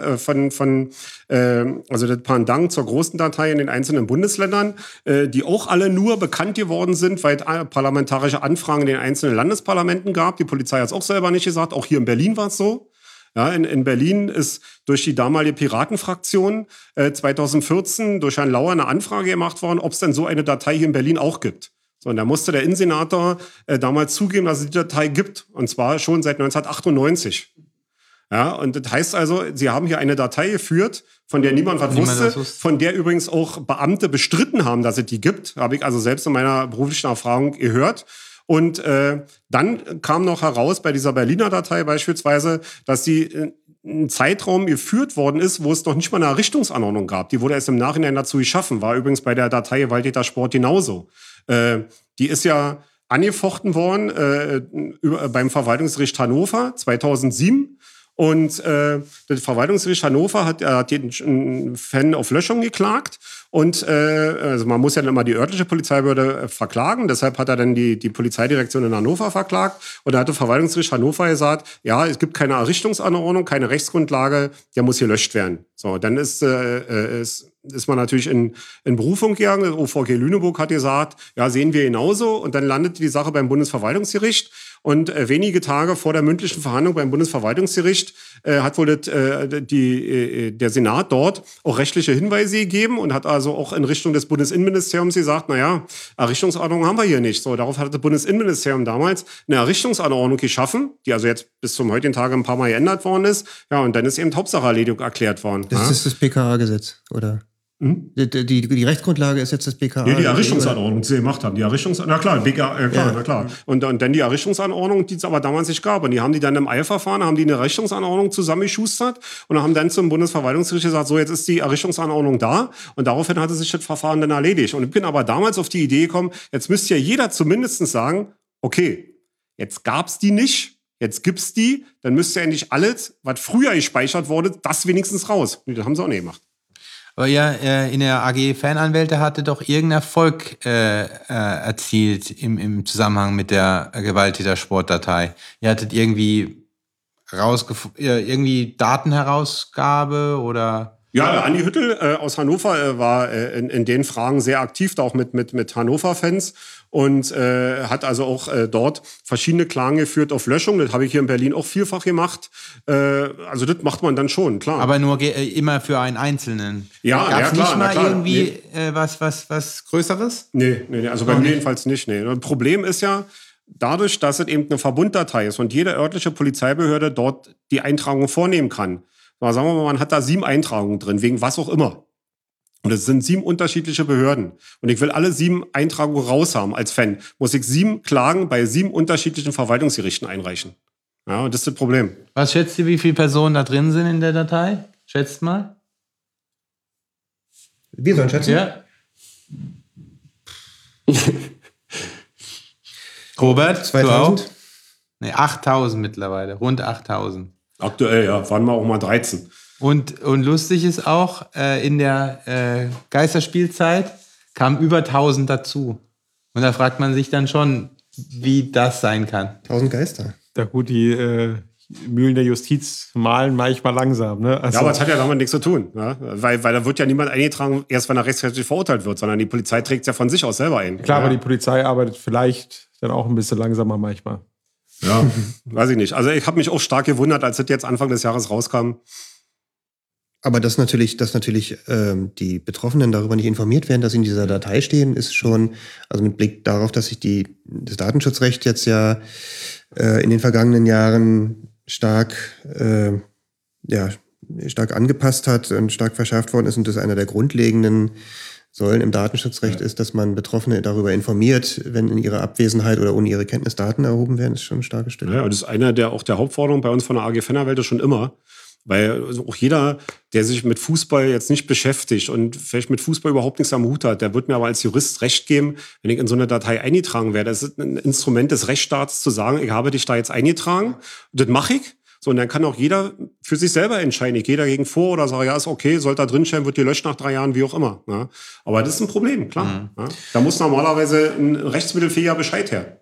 Also das Pendant zur großen Datei in den einzelnen Bundesländern, die auch alle nur bekannt geworden sind, weil es parlamentarische Anfragen in den einzelnen Landesparlamenten gab. Die Polizei hat es auch selber nicht gesagt, auch hier in Berlin war es so. Ja, in Berlin ist durch die damalige Piratenfraktion 2014 durch Herrn Lauer eine Anfrage gemacht worden, ob es denn so eine Datei hier in Berlin auch gibt. So, und da musste der Innensenator damals zugeben, dass es die Datei gibt. Und zwar schon seit 1998. Ja, und das heißt also, sie haben hier eine Datei geführt, von der niemand was wusste, von der übrigens auch Beamte bestritten haben, dass es die gibt. Habe ich also selbst in meiner beruflichen Erfahrung gehört. Und dann kam noch heraus bei dieser Berliner Datei beispielsweise, dass sie ein Zeitraum geführt worden ist, wo es noch nicht mal eine Errichtungsanordnung gab. Die wurde erst im Nachhinein dazu geschaffen. War übrigens bei der Datei Gewalttäter Sport genauso. Die ist ja angefochten worden beim Verwaltungsgericht Hannover 2007. Und das Verwaltungsgericht Hannover hat den Fan auf Löschung geklagt. Und also man muss ja dann immer die örtliche Polizeibehörde verklagen. Deshalb hat er dann die Polizeidirektion in Hannover verklagt. Und da hat das Verwaltungsgericht Hannover gesagt, ja, es gibt keine Errichtungsanordnung, keine Rechtsgrundlage, der muss gelöscht werden. So, dann ist man natürlich in Berufung gegangen. Das OVG Lüneburg hat gesagt, ja, sehen wir genauso. Und dann landete die Sache beim Bundesverwaltungsgericht. Und wenige Tage vor der mündlichen Verhandlung beim Bundesverwaltungsgericht hat wohl der Senat dort auch rechtliche Hinweise gegeben und hat also auch in Richtung des Bundesinnenministeriums gesagt, naja, Errichtungsanordnung haben wir hier nicht. So, darauf hat das Bundesinnenministerium damals eine Errichtungsanordnung geschaffen, die also jetzt bis zum heutigen Tage ein paar Mal geändert worden ist. Ja, und dann ist eben Hauptsacherlegung erklärt worden. Das ist das PKA-Gesetz, oder? Die Rechtsgrundlage ist jetzt das BKA. Nee, die Errichtungsanordnung, die sie gemacht haben. Na klar, na klar. Und dann die Errichtungsanordnung, die es aber damals nicht gab. Und die haben die dann im Eilverfahren, haben die eine Errichtungsanordnung zusammengeschustert und haben dann zum Bundesverwaltungsgericht gesagt, so, jetzt ist die Errichtungsanordnung da. Und daraufhin hatte sich das Verfahren dann erledigt. Und ich bin aber damals auf die Idee gekommen, jetzt müsste ja jeder zumindest sagen, okay, jetzt gab's die nicht, jetzt gibt's die, dann müsste ja endlich alles, was früher gespeichert wurde, das wenigstens raus. Und das haben sie auch nicht gemacht. Aber ja, in der AG Fananwälte hatte doch irgendeinen Erfolg erzielt im Zusammenhang mit der Gewalttäter-Sportdatei. Ihr hattet irgendwie Datenherausgabe oder? Ja, der Andi Hüttel aus Hannover war in den Fragen sehr aktiv, da auch mit Hannover-Fans. Und hat also auch dort verschiedene Klagen geführt auf Löschung. Das habe ich hier in Berlin auch vielfach gemacht. Also das macht man dann schon, klar. Aber nur immer für einen Einzelnen? Ja, Gab's klar. Nicht mal irgendwie was Größeres? Nee, also bei mir jedenfalls nicht. Nee. Das Problem ist ja, dadurch, dass es eben eine Verbunddatei ist und jede örtliche Polizeibehörde dort die Eintragung vornehmen kann. Sagen wir mal, man hat da 7 Eintragungen drin, wegen was auch immer. Und es sind 7 unterschiedliche Behörden. Und ich will alle 7 Eintragungen raushaben als Fan. Muss ich 7 Klagen bei 7 unterschiedlichen Verwaltungsgerichten einreichen. Ja, und das ist das Problem. Was schätzt ihr, wie viele Personen da drin sind in der Datei? Schätzt mal. Wir sollen schätzen? Ja. Robert, 2000? Nee, 8000 mittlerweile. Rund 8000. Aktuell, ja. Waren wir auch mal 13. Und lustig ist auch, in der Geisterspielzeit kamen über 1000 dazu. Und da fragt man sich dann schon, wie das sein kann. 1000 Geister. Ja gut, die Mühlen der Justiz malen manchmal langsam. Ne? Also, ja, aber es hat ja damit nichts zu tun. Ne? Weil da wird ja niemand eingetragen, erst wenn er rechtskräftig verurteilt wird, sondern die Polizei trägt es ja von sich aus selber ein. Klar, ja. Aber die Polizei arbeitet vielleicht dann auch ein bisschen langsamer manchmal. Ja, weiß ich nicht. Also ich habe mich auch stark gewundert, als das jetzt Anfang des Jahres rauskam. Aber dass natürlich die Betroffenen darüber nicht informiert werden, dass sie in dieser Datei stehen, ist schon, also mit Blick darauf, dass sich das Datenschutzrecht jetzt ja in den vergangenen Jahren stark angepasst hat und stark verschärft worden ist und das einer der grundlegenden Säulen im Datenschutzrecht ist, dass man Betroffene darüber informiert, wenn in ihrer Abwesenheit oder ohne ihre Kenntnis Daten erhoben werden, ist schon ein starkes Stück. Ja, das ist eine der Hauptforderungen bei uns von der AG Fananwälte schon immer. Weil also auch jeder, der sich mit Fußball jetzt nicht beschäftigt und vielleicht mit Fußball überhaupt nichts am Hut hat, der wird mir aber als Jurist recht geben, wenn ich in so eine Datei eingetragen werde. Das ist ein Instrument des Rechtsstaats zu sagen, ich habe dich da jetzt eingetragen. Das mache ich. So, und dann kann auch jeder für sich selber entscheiden. Ich gehe dagegen vor oder sage, ja, ist okay, soll da drinstehen, wird gelöscht nach 3 Jahren, wie auch immer. Ja. Aber das ist ein Problem, klar. Ja. Da muss normalerweise ein rechtsmittelfähiger Bescheid her.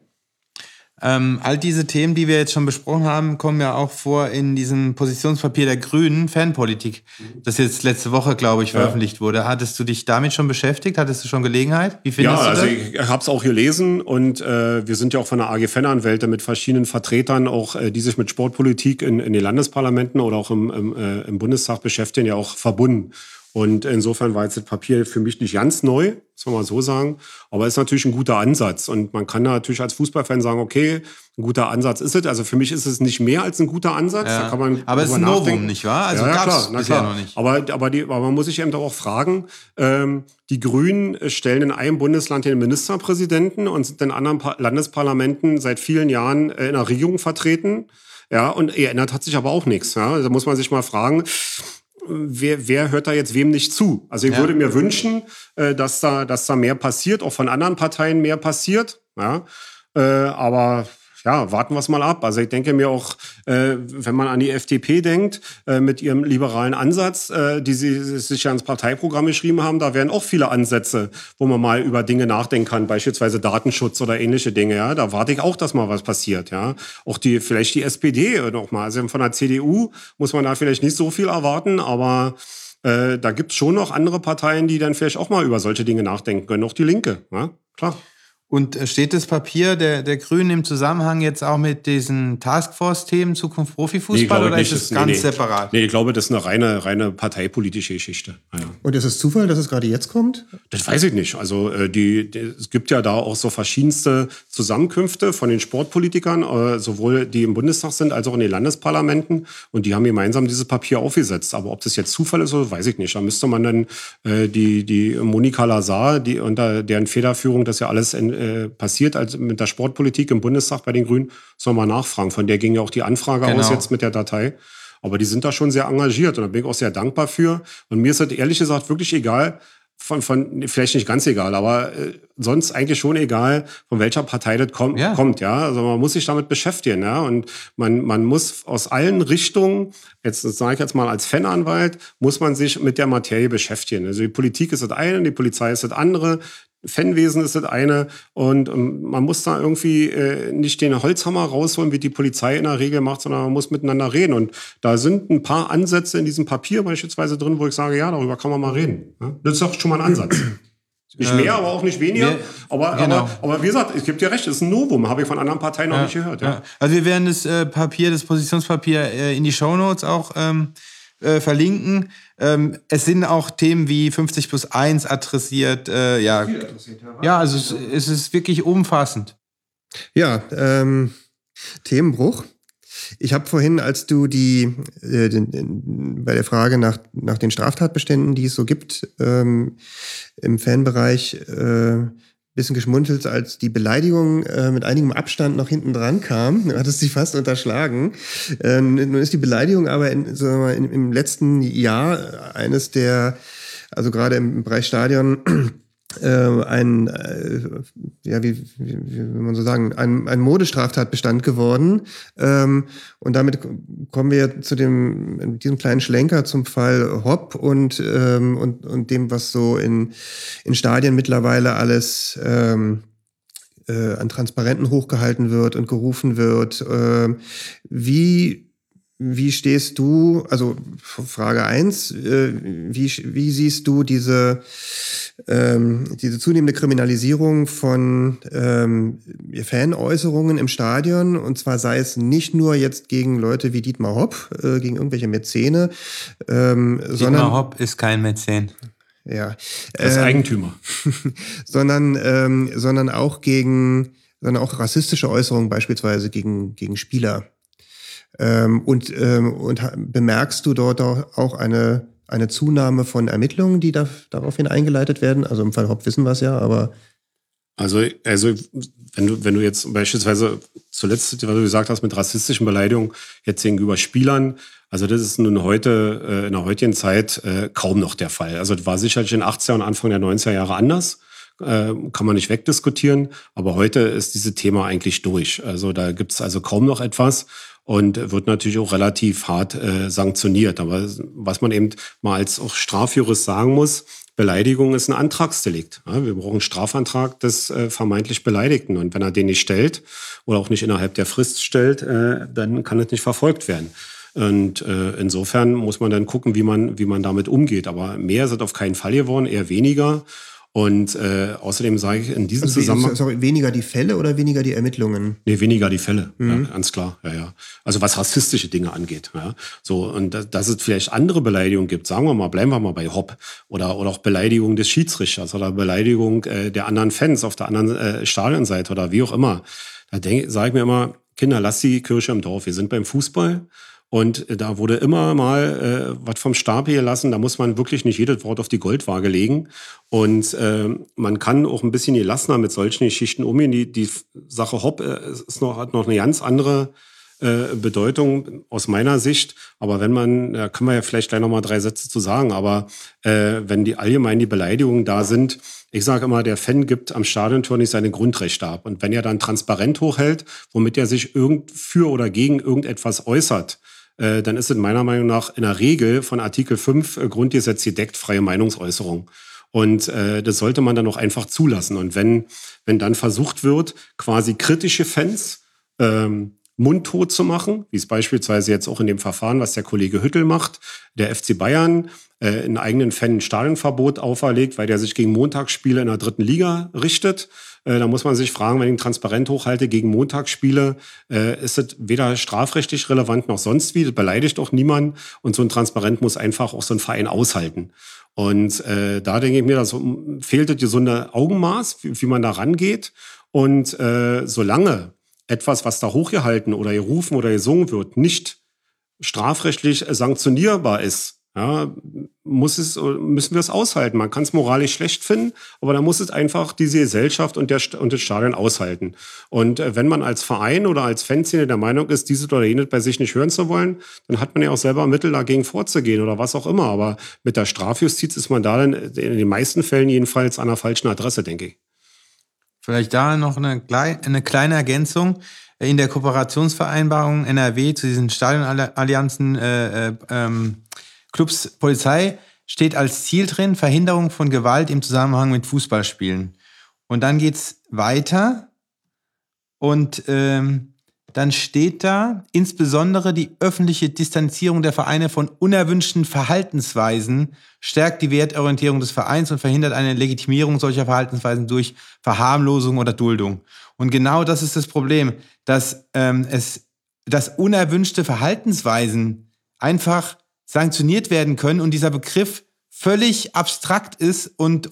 All diese Themen, die wir jetzt schon besprochen haben, kommen ja auch vor in diesem Positionspapier der Grünen, Fanpolitik, das jetzt letzte Woche, glaube ich, veröffentlicht wurde. Hattest du dich damit schon beschäftigt? Hattest du schon Gelegenheit? Wie findest du das? Ja, also ich habe es auch gelesen und wir sind ja auch von der AG Fananwälte mit verschiedenen Vertretern, auch die sich mit Sportpolitik in den Landesparlamenten oder auch im Bundestag beschäftigen, ja auch verbunden. Und insofern war jetzt das Papier für mich nicht ganz neu, muss man mal so sagen. Aber ist natürlich ein guter Ansatz. Und man kann natürlich als Fußballfan sagen, okay, ein guter Ansatz ist es. Also für mich ist es nicht mehr als ein guter Ansatz. Ja. Da kann man aber es ist ein Novum, nicht wahr? Also ja, gab's bisher noch nicht. Aber man muss sich eben auch fragen, die Grünen stellen in einem Bundesland den Ministerpräsidenten und sind in anderen Landesparlamenten seit vielen Jahren in der Regierung vertreten. Ja, und geändert hat sich aber auch nichts. Ja? Da muss man sich mal fragen, wer hört da jetzt wem nicht zu? Also ich würde mir wünschen, dass da mehr passiert, auch von anderen Parteien mehr passiert. Ja? Aber ja, warten wir es mal ab. Also ich denke mir auch, wenn man an die FDP denkt, mit ihrem liberalen Ansatz, die sie sich ja ins Parteiprogramm geschrieben haben, da wären auch viele Ansätze, wo man mal über Dinge nachdenken kann, beispielsweise Datenschutz oder ähnliche Dinge. Ja, da warte ich auch, dass mal was passiert. Ja, auch vielleicht die SPD noch mal. Also von der CDU muss man da vielleicht nicht so viel erwarten, aber da gibt es schon noch andere Parteien, die dann vielleicht auch mal über solche Dinge nachdenken können. Auch die Linke, ja, klar. Und steht das Papier der Grünen im Zusammenhang jetzt auch mit diesen Taskforce-Themen Zukunft Profifußball oder ist es ganz separat? Nee, ich glaube, das ist eine reine parteipolitische Geschichte. Ja. Und ist es Zufall, dass es gerade jetzt kommt? Das weiß ich nicht. Also es gibt ja da auch so verschiedenste Zusammenkünfte von den Sportpolitikern, sowohl die im Bundestag sind, als auch in den Landesparlamenten. Und die haben gemeinsam dieses Papier aufgesetzt. Aber ob das jetzt Zufall ist, weiß ich nicht. Da müsste man dann die Monika Lazar, unter deren Federführung das ja alles passiert, also mit der Sportpolitik im Bundestag bei den Grünen, soll man nachfragen. Von der ging ja auch die Anfrage aus jetzt mit der Datei. Aber die sind da schon sehr engagiert und da bin ich auch sehr dankbar für. Und mir ist das ehrlich gesagt wirklich egal, vielleicht nicht ganz egal, aber sonst eigentlich schon egal, von welcher Partei das kommt. Ja, also man muss sich damit beschäftigen, ja, und man muss aus allen Richtungen, jetzt sage ich jetzt mal als Fananwalt, muss man sich mit der Materie beschäftigen. Also die Politik ist das eine, die Polizei ist das andere. Fanwesen ist das eine und man muss da irgendwie nicht den Holzhammer rausholen, wie die Polizei in der Regel macht, sondern man muss miteinander reden. Und da sind ein paar Ansätze in diesem Papier beispielsweise drin, wo ich sage, ja, darüber kann man mal reden. Ja? Das ist doch schon mal ein Ansatz. Nicht mehr, aber auch nicht weniger. Aber wie gesagt, es gibt ja recht, es ist ein Novum, habe ich von anderen Parteien noch nicht gehört. Ja. Also wir werden das Positionspapier in die Shownotes auch verlinken. Es sind auch Themen wie 50+1 adressiert. Ja, also es ist wirklich umfassend. Ja, Themenbruch. Ich habe vorhin, als du bei der Frage nach den Straftatbeständen, die es so gibt, im Fanbereich, bisschen geschmunzelt, als die Beleidigung mit einigem Abstand noch hinten dran kam. Du hattest sie fast unterschlagen. Nun ist die Beleidigung aber im letzten Jahr eines der, also gerade im Bereich Stadion, wie will man so sagen, ein Modestraftatbestand geworden. Und damit kommen wir zu diesem kleinen Schlenker zum Fall Hopp und dem, was so in Stadien mittlerweile alles an Transparenten hochgehalten wird und gerufen wird. Wie stehst du, also Frage 1, wie siehst du diese zunehmende Kriminalisierung von Fanäußerungen im Stadion, und zwar sei es nicht nur jetzt gegen Leute wie Dietmar Hopp, gegen irgendwelche Mäzene, Dietmar Hopp ist kein Mäzen. Ja. Das ist Eigentümer. sondern auch rassistische Äußerungen beispielsweise gegen Spieler. Und bemerkst du dort auch eine Zunahme von Ermittlungen, die daraufhin eingeleitet werden? Also im Fall Hopp wissen wir es ja, aber... Also wenn du jetzt beispielsweise zuletzt, was du gesagt hast, mit rassistischen Beleidigungen jetzt gegenüber Spielern, also das ist nun heute, in der heutigen Zeit kaum noch der Fall. Also das war sicherlich in den 80er und Anfang der 90er Jahre anders. Kann man nicht wegdiskutieren, aber heute ist dieses Thema eigentlich durch. Also da gibt es also kaum noch etwas und wird natürlich auch relativ hart sanktioniert. Aber was man eben mal als auch Strafjurist sagen muss, Beleidigung ist ein Antragsdelikt. Ja, wir brauchen einen Strafantrag des vermeintlich Beleidigten. Und wenn er den nicht stellt oder auch nicht innerhalb der Frist stellt, dann kann es nicht verfolgt werden. Und insofern muss man dann gucken, wie man damit umgeht. Aber mehr ist es auf keinen Fall geworden, eher weniger. Und außerdem sage ich in diesem Zusammenhang... Sorry, weniger die Fälle oder weniger die Ermittlungen? Nee, weniger die Fälle, ja, ganz klar. Ja. Also was rassistische Dinge angeht. Ja. So, und dass es vielleicht andere Beleidigungen gibt, sagen wir mal, bleiben wir mal bei Hopp. Oder auch Beleidigung des Schiedsrichters oder Beleidigung der anderen Fans auf der anderen Stadionseite oder wie auch immer. Da sage ich mir immer, Kinder, lasst die Kirche im Dorf. Wir sind beim Fußball. Und da wurde immer mal was vom Stab hier gelassen. Da muss man wirklich nicht jedes Wort auf die Goldwaage legen. Und man kann auch ein bisschen gelassener mit solchen Geschichten umgehen. Die Sache Hopp hat noch eine ganz andere Bedeutung aus meiner Sicht. Aber da können wir ja vielleicht gleich noch mal 3 Sätze zu sagen. Aber wenn allgemein die Beleidigungen da sind, ich sage immer, der Fan gibt am Stadiontor nicht seine Grundrechte ab. Und wenn er dann transparent hochhält, womit er sich für oder gegen irgendetwas äußert, dann ist es meiner Meinung nach in der Regel von Artikel 5 Grundgesetz gedeckt, freie Meinungsäußerung. Und das sollte man dann auch einfach zulassen. Und wenn dann versucht wird, quasi kritische Fans mundtot zu machen, wie es beispielsweise jetzt auch in dem Verfahren, was der Kollege Hüttel macht, der FC Bayern einen eigenen Fan ein Stadionverbot auferlegt, weil der sich gegen Montagsspiele in der 3. Liga richtet. Da muss man sich fragen, wenn ich transparent hochhalte gegen Montagsspiele, ist es weder strafrechtlich relevant noch sonst wie. Das beleidigt auch niemand. Und so ein Transparent muss einfach auch so ein Verein aushalten. Und da denke ich mir, da fehlt das gesunde Augenmaß, wie man da rangeht. Und solange etwas, was da hochgehalten oder gerufen oder gesungen wird, nicht strafrechtlich sanktionierbar ist, ja, müssen wir es aushalten. Man kann es moralisch schlecht finden, aber da muss es einfach diese Gesellschaft und das Stadion aushalten. Und wenn man als Verein oder als Fanszene der Meinung ist, dieses oder jenes bei sich nicht hören zu wollen, dann hat man ja auch selber Mittel, dagegen vorzugehen oder was auch immer. Aber mit der Strafjustiz ist man da dann in den meisten Fällen jedenfalls an der falschen Adresse, denke ich. Vielleicht da noch eine kleine Ergänzung. In der Kooperationsvereinbarung NRW zu diesen Stadionallianzen Clubs Polizei steht als Ziel drin, Verhinderung von Gewalt im Zusammenhang mit Fußballspielen. Und dann geht's weiter und dann steht da, insbesondere die öffentliche Distanzierung der Vereine von unerwünschten Verhaltensweisen stärkt die Wertorientierung des Vereins und verhindert eine Legitimierung solcher Verhaltensweisen durch Verharmlosung oder Duldung. Und genau das ist das Problem, dass unerwünschte Verhaltensweisen einfach sanktioniert werden können und dieser Begriff völlig abstrakt ist und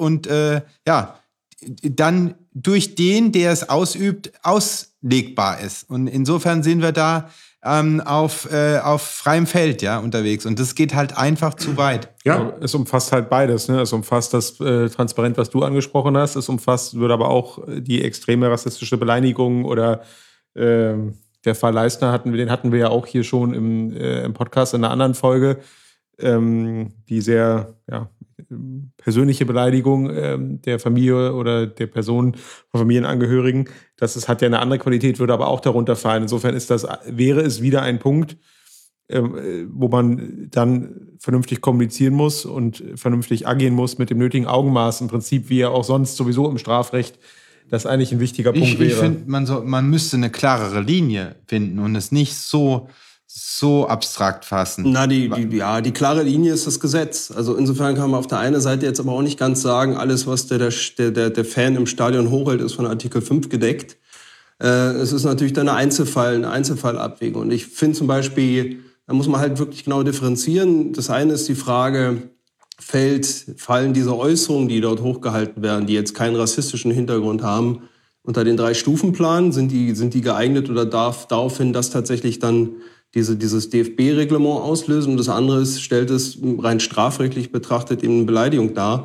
dann durch den, der es ausübt, auslegbar ist. Und insofern sind wir da auf freiem Feld unterwegs. Und das geht halt einfach zu weit. Ja, es umfasst halt beides. Ne? Es umfasst das Transparent, was du angesprochen hast. Es würde aber auch die extreme rassistische Beleidigung oder der Fall Leistner den hatten wir ja auch hier schon im Podcast in einer anderen Folge. Die sehr persönliche Beleidigung der Familie oder der Person von Familienangehörigen, hat ja eine andere Qualität, würde aber auch darunter fallen. Insofern wäre es wieder ein Punkt, wo man dann vernünftig kommunizieren muss und vernünftig agieren muss mit dem nötigen Augenmaß, im Prinzip wie ja auch sonst sowieso im Strafrecht, das eigentlich ein wichtiger Punkt wäre. Ich finde, man müsste eine klarere Linie finden und es nicht so abstrakt fassen. Na, die klare Linie ist das Gesetz. Also insofern kann man auf der einen Seite jetzt aber auch nicht ganz sagen, alles, was der Fan im Stadion hochhält, ist von Artikel 5 gedeckt. Es ist natürlich dann eine Einzelfallabwägung. Und ich finde zum Beispiel, da muss man halt wirklich genau differenzieren. Das eine ist die Frage, fallen diese Äußerungen, die dort hochgehalten werden, die jetzt keinen rassistischen Hintergrund haben, unter den 3-Stufen-Plan? Sind die geeignet oder darf daraufhin das tatsächlich dann dieses DFB-Reglement auslösen? Und das andere ist, stellt es rein strafrechtlich betrachtet eben eine Beleidigung dar.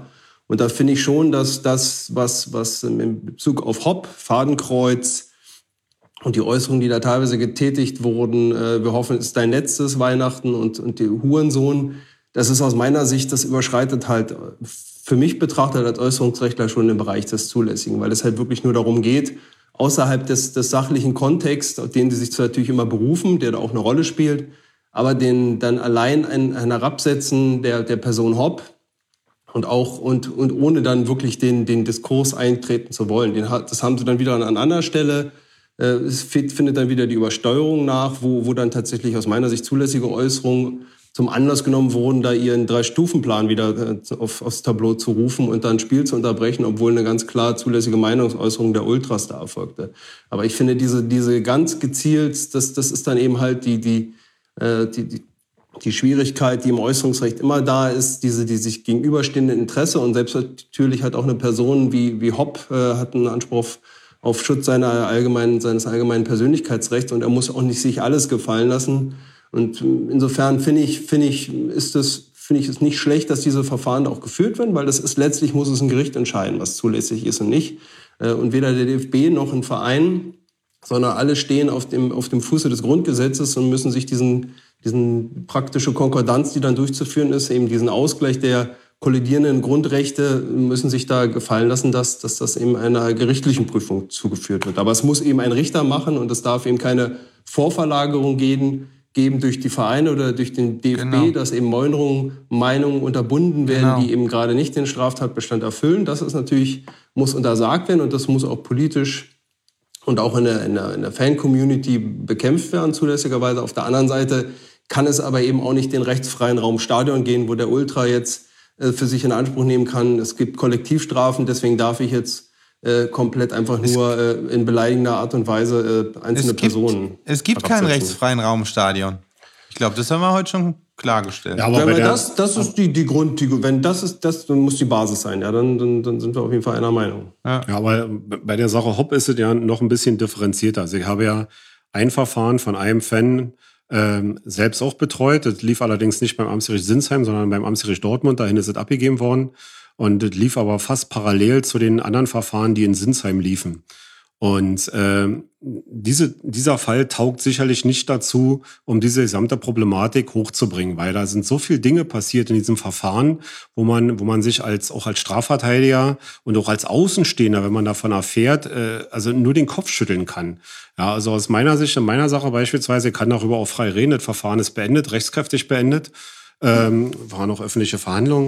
Und da finde ich schon, dass das, was in Bezug auf Hopp, Fadenkreuz und die Äußerungen, die da teilweise getätigt wurden, wir hoffen, es ist dein letztes Weihnachten und die Hurensohn, das ist aus meiner Sicht, das überschreitet halt für mich betrachtet als Äußerungsrechtler schon den Bereich des Zulässigen, weil es halt wirklich nur darum geht, außerhalb des sachlichen Kontexts, auf den sie sich zwar natürlich immer berufen, der da auch eine Rolle spielt, aber den dann allein ein Herabsetzen der Person Hopp und ohne dann wirklich den Diskurs eintreten zu wollen. Das haben sie dann wieder an anderer Stelle. Es findet dann wieder die Übersteuerung nach, wo dann tatsächlich aus meiner Sicht zulässige Äußerungen zum Anlass genommen wurden, da ihren 3-Stufen-Plan wieder aufs Tableau zu rufen und dann ein Spiel zu unterbrechen, obwohl eine ganz klar zulässige Meinungsäußerung der Ultras da erfolgte. Aber ich finde, diese ganz gezielt, das ist dann eben halt die Schwierigkeit, die im Äußerungsrecht immer da ist, die sich gegenüberstehende Interesse, und selbst natürlich hat auch eine Person wie Hopp hat einen Anspruch auf Schutz seines allgemeinen Persönlichkeitsrechts, und er muss auch nicht sich alles gefallen lassen. Und insofern finde ich es nicht schlecht, dass diese Verfahren auch geführt werden, weil letztlich muss es ein Gericht entscheiden, was zulässig ist und nicht. Und weder der DFB noch ein Verein, sondern alle stehen auf dem Fuße des Grundgesetzes und müssen sich diesen praktische Konkordanz, die dann durchzuführen ist, eben diesen Ausgleich der kollidierenden Grundrechte, müssen sich da gefallen lassen, dass das eben einer gerichtlichen Prüfung zugeführt wird. Aber es muss eben ein Richter machen, und es darf eben keine Vorverlagerung geben durch die Vereine oder durch den DFB, dass eben Meinungen unterbunden werden, die eben gerade nicht den Straftatbestand erfüllen. Das ist natürlich, muss untersagt werden, und das muss auch politisch und auch in der Fan-Community bekämpft werden, zulässigerweise. Auf der anderen Seite kann es aber eben auch nicht den rechtsfreien Raum Stadion gehen, wo der Ultra jetzt für sich in Anspruch nehmen kann. Es gibt Kollektivstrafen, deswegen darf ich jetzt komplett einfach nur in beleidigender Art und Weise einzelne Personen. Es gibt keinen rechtsfreien Raum im Stadion. Ich glaube, das haben wir heute schon klargestellt. Ja, aber das ist wenn das muss die Basis sein, ja, dann sind wir auf jeden Fall einer Meinung. Ja, aber bei der Sache Hopp ist es ja noch ein bisschen differenzierter. Also ich habe ja ein Verfahren von einem Fan selbst auch betreut. Das lief allerdings nicht beim Amtsgericht Sinsheim, sondern beim Amtsgericht Dortmund. Dahin ist es abgegeben worden. Und das lief aber fast parallel zu den anderen Verfahren, die in Sinsheim liefen. Und dieser Fall taugt sicherlich nicht dazu, um diese gesamte Problematik hochzubringen, weil da sind so viele Dinge passiert in diesem Verfahren, wo man sich auch als Strafverteidiger und auch als Außenstehender, wenn man davon erfährt, also nur den Kopf schütteln kann. Ja, also aus meiner Sicht, in meiner Sache beispielsweise, kann darüber auch frei reden. Das Verfahren ist beendet, rechtskräftig beendet, waren auch öffentliche Verhandlungen.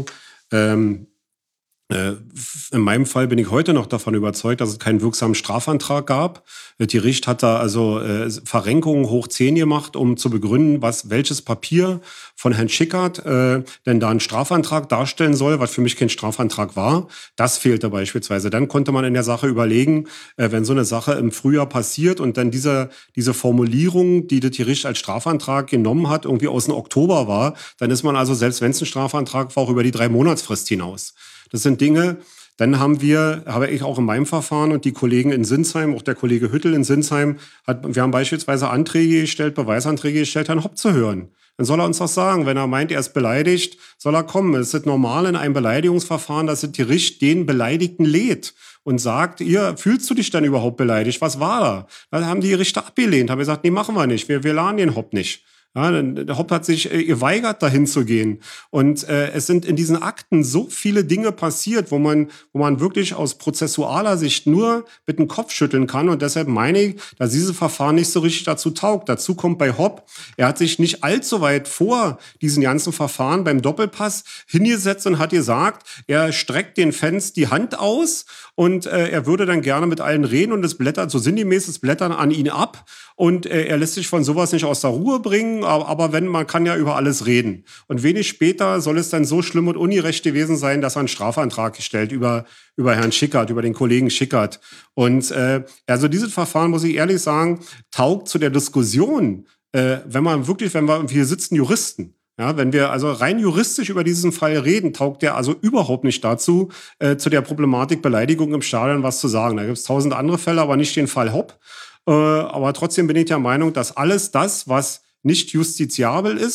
In meinem Fall bin ich heute noch davon überzeugt, dass es keinen wirksamen Strafantrag gab. Das Gericht hat da also Verrenkungen hoch 10 gemacht, um zu begründen, welches Papier von Herrn Schickert denn da einen Strafantrag darstellen soll, was für mich kein Strafantrag war. Das fehlte beispielsweise. Dann konnte man in der Sache überlegen, wenn so eine Sache im Frühjahr passiert und dann diese Formulierung, die das Gericht als Strafantrag genommen hat, irgendwie aus dem Oktober war, dann ist man also, selbst wenn es ein Strafantrag war, auch über die 3-Monatsfrist hinaus. Das sind Dinge, dann habe ich auch in meinem Verfahren und die Kollegen in Sinsheim, auch der Kollege Hüttel in Sinsheim, wir haben beispielsweise Anträge gestellt, Beweisanträge gestellt, Herrn Hopp zu hören. Dann soll er uns das sagen. Wenn er meint, er ist beleidigt, soll er kommen. Es ist normal in einem Beleidigungsverfahren, dass das Gericht den Beleidigten lädt und sagt, fühlst du dich denn überhaupt beleidigt? Was war da? Dann haben die Richter abgelehnt, haben gesagt, nee, machen wir nicht, wir laden den Hopp nicht. Ja, der Hopp hat sich geweigert, dahin zu gehen. Und es sind in diesen Akten so viele Dinge passiert, wo man wirklich aus prozessualer Sicht nur mit dem Kopf schütteln kann. Und deshalb meine ich, dass dieses Verfahren nicht so richtig dazu taugt. Dazu kommt bei Hopp, er hat sich nicht allzu weit vor diesen ganzen Verfahren beim Doppelpass hingesetzt und hat gesagt, er streckt den Fans die Hand aus und er würde dann gerne mit allen reden, und es blättert, so sinngemäß, es blättern an ihn ab. Und er lässt sich von sowas nicht aus der Ruhe bringen, aber man kann ja über alles reden. Und wenig später soll es dann so schlimm und ungerecht gewesen sein, dass er einen Strafantrag gestellt über Herrn Schickert, über den Kollegen Schickert. Und also dieses Verfahren, muss ich ehrlich sagen, taugt zu der Diskussion, wenn wir hier sitzen Juristen. Ja, wenn wir also rein juristisch über diesen Fall reden, taugt der also überhaupt nicht dazu, zu der Problematik Beleidigung im Stadion was zu sagen. Da gibt es 1000 andere Fälle, aber nicht den Fall Hopp. Aber trotzdem bin ich der Meinung, dass alles das, was nicht justiziabel ist,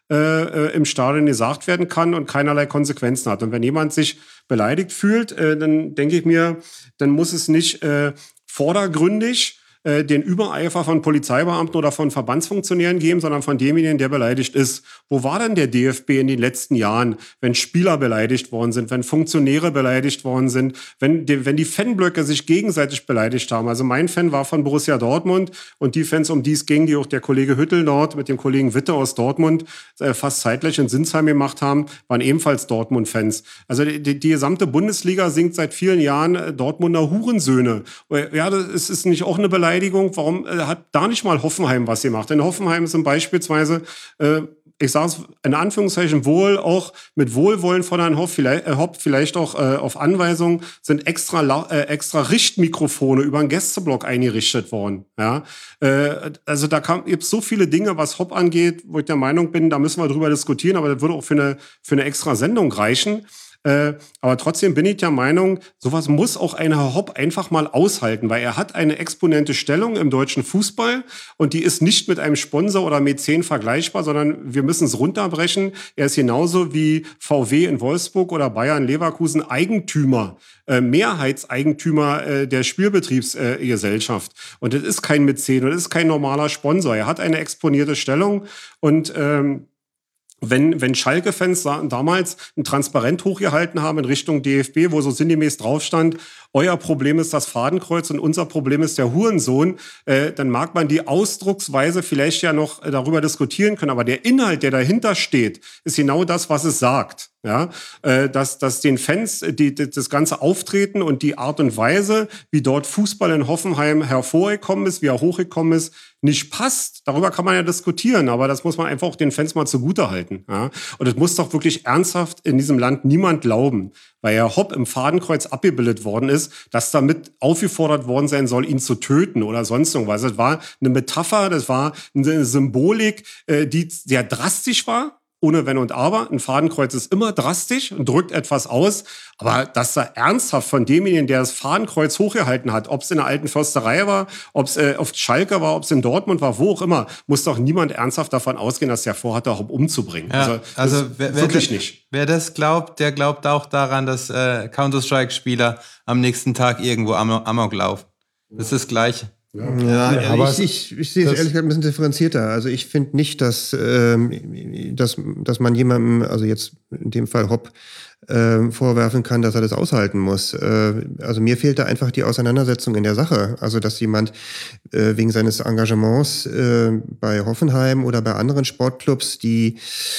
im Stadion gesagt werden kann und keinerlei Konsequenzen hat. Und wenn jemand sich beleidigt fühlt, dann denke ich mir, dann muss es nicht vordergründig den Übereifer von Polizeibeamten oder von Verbandsfunktionären geben, sondern von demjenigen, der beleidigt ist. Wo war denn der DFB in den letzten Jahren, wenn Spieler beleidigt worden sind, wenn Funktionäre beleidigt worden sind, wenn die Fanblöcke sich gegenseitig beleidigt haben? Also mein Fan war von Borussia Dortmund und die Fans, um die es ging, die auch der Kollege Hüttel dort mit dem Kollegen Witte aus Dortmund fast zeitgleich in Sinsheim gemacht haben, waren ebenfalls Dortmund-Fans. Also die gesamte Bundesliga singt seit vielen Jahren Dortmunder Hurensöhne. Ja, das ist nicht auch eine Beleidigung. Warum hat da nicht mal Hoffenheim was gemacht? In Hoffenheim sind beispielsweise, ich sage es in Anführungszeichen wohl, auch mit Wohlwollen von Herrn Hopp, vielleicht auch auf Anweisung, sind extra Richtmikrofone über den Gästeblock eingerichtet worden. Ja? Also da gibt es so viele Dinge, was Hopp angeht, wo ich der Meinung bin, da müssen wir drüber diskutieren, aber das würde auch für eine extra Sendung reichen. Aber trotzdem bin ich der Meinung, sowas muss auch ein Herr Hopp einfach mal aushalten, weil er hat eine exponente Stellung im deutschen Fußball und die ist nicht mit einem Sponsor oder Mäzen vergleichbar, sondern wir müssen es runterbrechen. Er ist genauso wie VW in Wolfsburg oder Bayern Leverkusen Eigentümer, Mehrheitseigentümer der Spielbetriebsgesellschaft. Und das ist kein Mäzen und das ist kein normaler Sponsor. Er hat eine exponierte Stellung und wenn Schalke-Fans damals ein Transparent hochgehalten haben in Richtung DFB, wo so sinngemäß drauf stand, euer Problem ist das Fadenkreuz und unser Problem ist der Hurensohn, dann mag man die Ausdrucksweise vielleicht ja noch darüber diskutieren können, aber der Inhalt, der dahinter steht, ist genau das, was es sagt. Ja, dass den Fans das ganze Auftreten und die Art und Weise, wie dort Fußball in Hoffenheim hervorgekommen ist, wie er hochgekommen ist, nicht passt. Darüber kann man ja diskutieren, aber das muss man einfach auch den Fans mal zugutehalten. Ja? Und es muss doch wirklich ernsthaft in diesem Land niemand glauben, weil Herr Hopp im Fadenkreuz abgebildet worden ist, dass damit aufgefordert worden sein soll, ihn zu töten oder sonst irgendwas. Das war eine Metapher, das war eine Symbolik, die sehr drastisch war. Ohne Wenn und Aber. Ein Fadenkreuz ist immer drastisch und drückt etwas aus. Aber dass da ernsthaft von demjenigen, der das Fadenkreuz hochgehalten hat, ob es in der alten Försterei war, ob es auf Schalke war, ob es in Dortmund war, wo auch immer, muss doch niemand ernsthaft davon ausgehen, dass der vorhatte, auch umzubringen. Ja, also wirklich nicht. Wer das glaubt, der glaubt auch daran, dass Counter-Strike-Spieler am nächsten Tag irgendwo Amok laufen. Das ist das Gleiche. Ja, aber ich sehe es ehrlich gesagt ein bisschen differenzierter. Also ich finde nicht, dass man jemandem, also jetzt in dem Fall Hopp, vorwerfen kann, dass er das aushalten muss. Also mir fehlt da einfach die Auseinandersetzung in der Sache. Also dass jemand wegen seines Engagements bei Hoffenheim oder bei anderen Sportclubs, die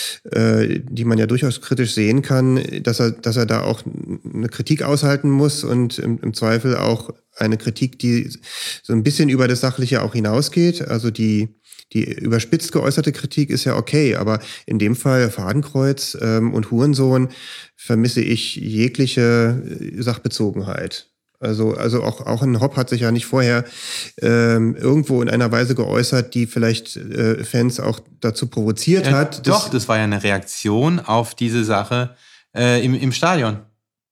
man ja durchaus kritisch sehen kann, dass er da auch eine Kritik aushalten muss und im Zweifel auch eine Kritik, die so ein bisschen über das Sachliche auch hinausgeht. Also die überspitzt geäußerte Kritik ist ja okay, aber in dem Fall Fadenkreuz und Hurensohn vermisse ich jegliche Sachbezogenheit. Also auch ein Hopp hat sich ja nicht vorher irgendwo in einer Weise geäußert, die vielleicht Fans auch dazu provoziert hat. Das war ja eine Reaktion auf diese Sache im Stadion.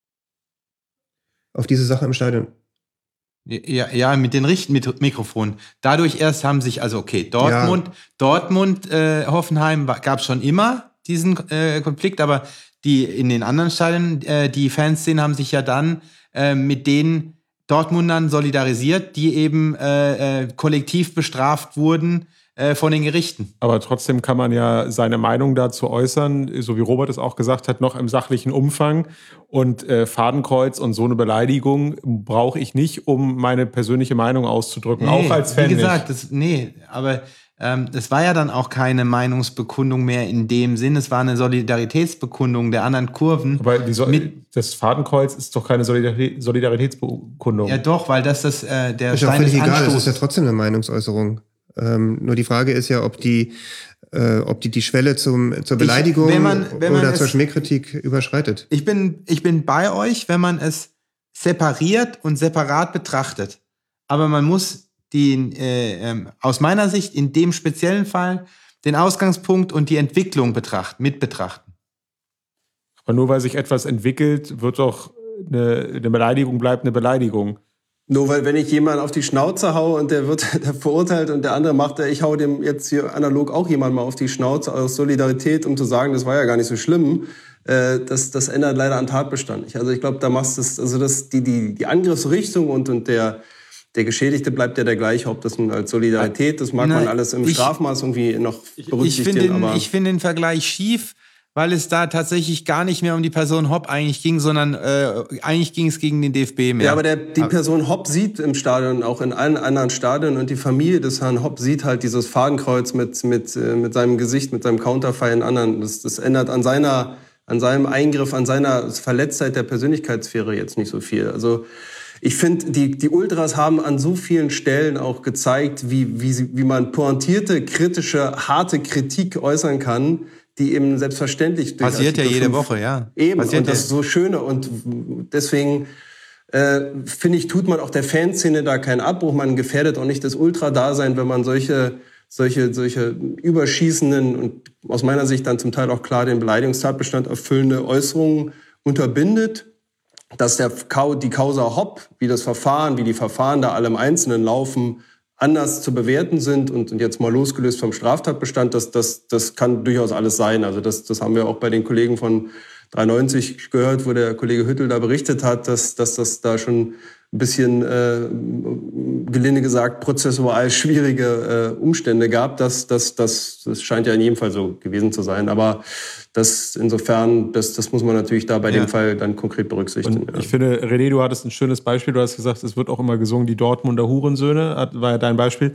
Auf diese Sache im Stadion? Ja, mit den Mikrofonen. Dadurch erst haben sich, also okay, Dortmund, Hoffenheim gab es schon immer diesen Konflikt, aber die in den anderen Stadien, die Fanszenen haben sich ja dann mit den Dortmundern solidarisiert, die eben kollektiv bestraft wurden von den Gerichten. Aber trotzdem kann man ja seine Meinung dazu äußern, so wie Robert es auch gesagt hat, noch im sachlichen Umfang. Und Fadenkreuz und so eine Beleidigung brauche ich nicht, um meine persönliche Meinung auszudrücken, auch als Fan. Wie gesagt, aber das war ja dann auch keine Meinungsbekundung mehr in dem Sinn. Es war eine Solidaritätsbekundung der anderen Kurven. Aber das Fadenkreuz ist doch keine Solidaritätsbekundung. Ja doch, weil das der Stein des Anstoßes. Ist ja völlig egal, das ist ja trotzdem eine Meinungsäußerung. Nur die Frage ist ja, ob die Schwelle zur Beleidigung oder zur Schmähkritik überschreitet. Ich bin bei euch, wenn man es separiert und separat betrachtet. Aber man muss aus meiner Sicht in dem speziellen Fall den Ausgangspunkt und die Entwicklung mit betrachten. Aber nur weil sich etwas entwickelt, wird doch eine Beleidigung bleibt eine Beleidigung. Nur weil, wenn ich jemanden auf die Schnauze haue und der wird verurteilt und der andere macht, ich hau dem jetzt hier analog auch jemand mal auf die Schnauze aus Solidarität, um zu sagen, das war ja gar nicht so schlimm, das ändert leider an Tatbestand nicht. Also ich glaube, da machst du die Angriffsrichtung und der Geschädigte bleibt ja der gleiche, ob das nun als Solidarität, das mag man alles im Strafmaß irgendwie noch berücksichtigen. Ich finde den Vergleich schief, weil es da tatsächlich gar nicht mehr um die Person Hopp eigentlich ging, sondern eigentlich ging es gegen den DFB mehr. Ja, aber die Person Hopp sieht im Stadion, auch in allen anderen Stadien, und die Familie des Herrn Hopp sieht halt dieses Fadenkreuz mit seinem Gesicht, mit seinem Counterfei in anderen. Das ändert an seinem Eingriff, an seiner Verletztheit der Persönlichkeitssphäre jetzt nicht so viel. Also ich finde, die Ultras haben an so vielen Stellen auch gezeigt, wie man pointierte, kritische, harte Kritik äußern kann, die eben selbstverständlich durch passiert ja jede Woche, ja. Eben, passiert und das ist so Schöne. Und deswegen finde ich, tut man auch der Fanszene da keinen Abbruch. Man gefährdet auch nicht das Ultra-Dasein, wenn man solche überschießenden und aus meiner Sicht dann zum Teil auch klar den Beleidigungstatbestand erfüllende Äußerungen unterbindet. Dass die Causa Hopp, wie die Verfahren da alle im Einzelnen laufen, anders zu bewerten sind und jetzt mal losgelöst vom Straftatbestand, das kann durchaus alles sein. Also das haben wir auch bei den Kollegen von 93 gehört, wo der Kollege Hüttel da berichtet hat, dass das da schon ein bisschen, gelinde gesagt, prozessual schwierige Umstände gab. Das scheint ja in jedem Fall so gewesen zu sein. Aber das muss man natürlich da bei dem Fall dann konkret berücksichtigen. Und ich finde, René, du hattest ein schönes Beispiel. Du hast gesagt, es wird auch immer gesungen, die Dortmunder Hurensöhne, war ja dein Beispiel.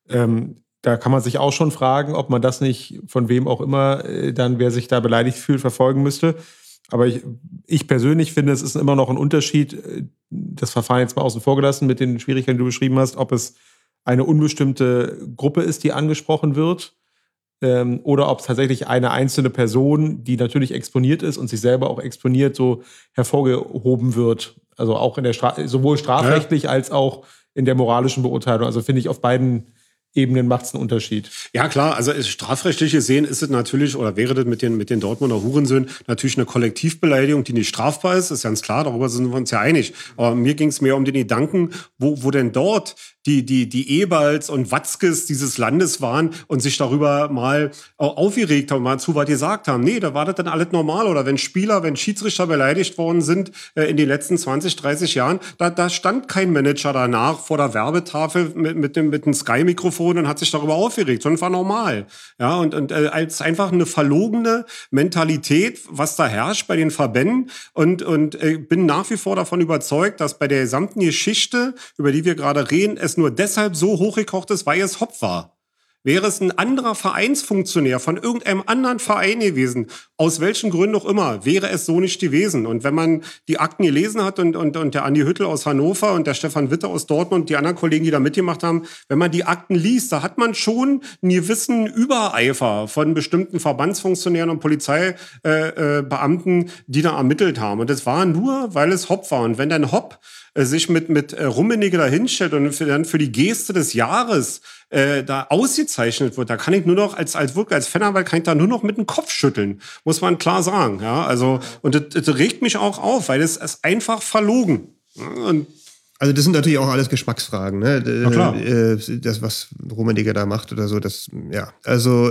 Da kann man sich auch schon fragen, ob man das nicht, von wem auch immer, dann wer sich da beleidigt fühlt, verfolgen müsste. Aber ich persönlich finde, es ist immer noch ein Unterschied, das Verfahren jetzt mal außen vor gelassen mit den Schwierigkeiten, die du beschrieben hast, ob es eine unbestimmte Gruppe ist, die angesprochen wird, oder ob es tatsächlich eine einzelne Person, die natürlich exponiert ist und sich selber auch exponiert, so hervorgehoben wird. Also auch in der sowohl strafrechtlich als auch in der moralischen Beurteilung. Also finde ich, auf beiden Ebenen macht es einen Unterschied. Ja, klar, also strafrechtlich gesehen ist es natürlich, oder wäre das mit den Dortmunder Hurensöhnen natürlich eine Kollektivbeleidigung, die nicht strafbar ist ganz klar, darüber sind wir uns ja einig. Aber mir ging es mehr um den Gedanken, wo denn dort die Eberls und Watzkes dieses Landes waren und sich darüber mal aufgeregt haben, mal zu was gesagt haben. Nee, da war das dann alles normal. Oder wenn Schiedsrichter beleidigt worden sind in den letzten 20, 30 Jahren, da stand kein Manager danach vor der Werbetafel mit dem Sky-Mikrofon und hat sich darüber aufgeregt, sondern war normal. Ja, und als einfach eine verlogene Mentalität, was da herrscht bei den Verbänden. Und bin nach wie vor davon überzeugt, dass bei der gesamten Geschichte, über die wir gerade reden, es nur deshalb so hochgekocht ist, weil es Hopp war. Wäre es ein anderer Vereinsfunktionär von irgendeinem anderen Verein gewesen, aus welchen Gründen auch immer, wäre es so nicht gewesen. Und wenn man die Akten gelesen hat und der Andi Hüttel aus Hannover und der Stefan Witte aus Dortmund, die anderen Kollegen, die da mitgemacht haben, wenn man die Akten liest, da hat man schon einen gewissen Übereifer von bestimmten Verbandsfunktionären und Polizeibeamten, die da ermittelt haben. Und das war nur, weil es Hopp war. Und wenn dann Hopp sich mit Rummenigge da hinstellt und dann für die Geste des Jahres da ausgezeichnet wird, da kann ich nur noch als Fananwalt kann ich da nur noch mit dem Kopf schütteln, muss man klar sagen. Ja, also und das regt mich auch auf, weil es ist einfach verlogen. Und also das sind natürlich auch alles Geschmacksfragen, ne? Na klar. Das, was Rummenigge da macht oder so, das, ja. Also,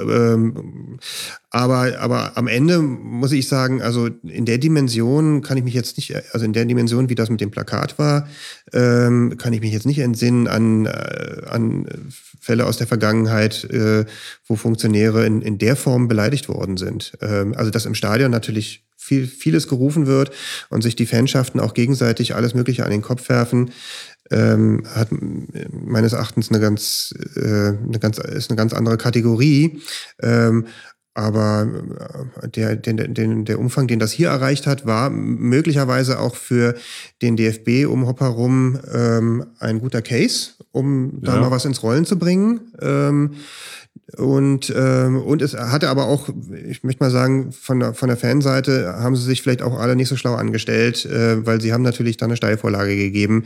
aber am Ende muss ich sagen, also in der Dimension kann ich mich jetzt nicht, also in der Dimension, wie das mit dem Plakat war, kann ich mich jetzt nicht entsinnen an Fälle aus der Vergangenheit, wo Funktionäre in der Form beleidigt worden sind. Also dass im Stadion natürlich vieles gerufen wird und sich die Fanschaften auch gegenseitig alles Mögliche an den Kopf werfen, hat meines Erachtens eine ganz andere Kategorie. Aber der Umfang, den das hier erreicht hat, war möglicherweise auch für den DFB um Hopp herum ein guter Case, um da mal was ins Rollen zu bringen. Und es hatte aber auch, ich möchte mal sagen, von der Fanseite haben sie sich vielleicht auch alle nicht so schlau angestellt, weil sie haben natürlich da eine Steilvorlage gegeben,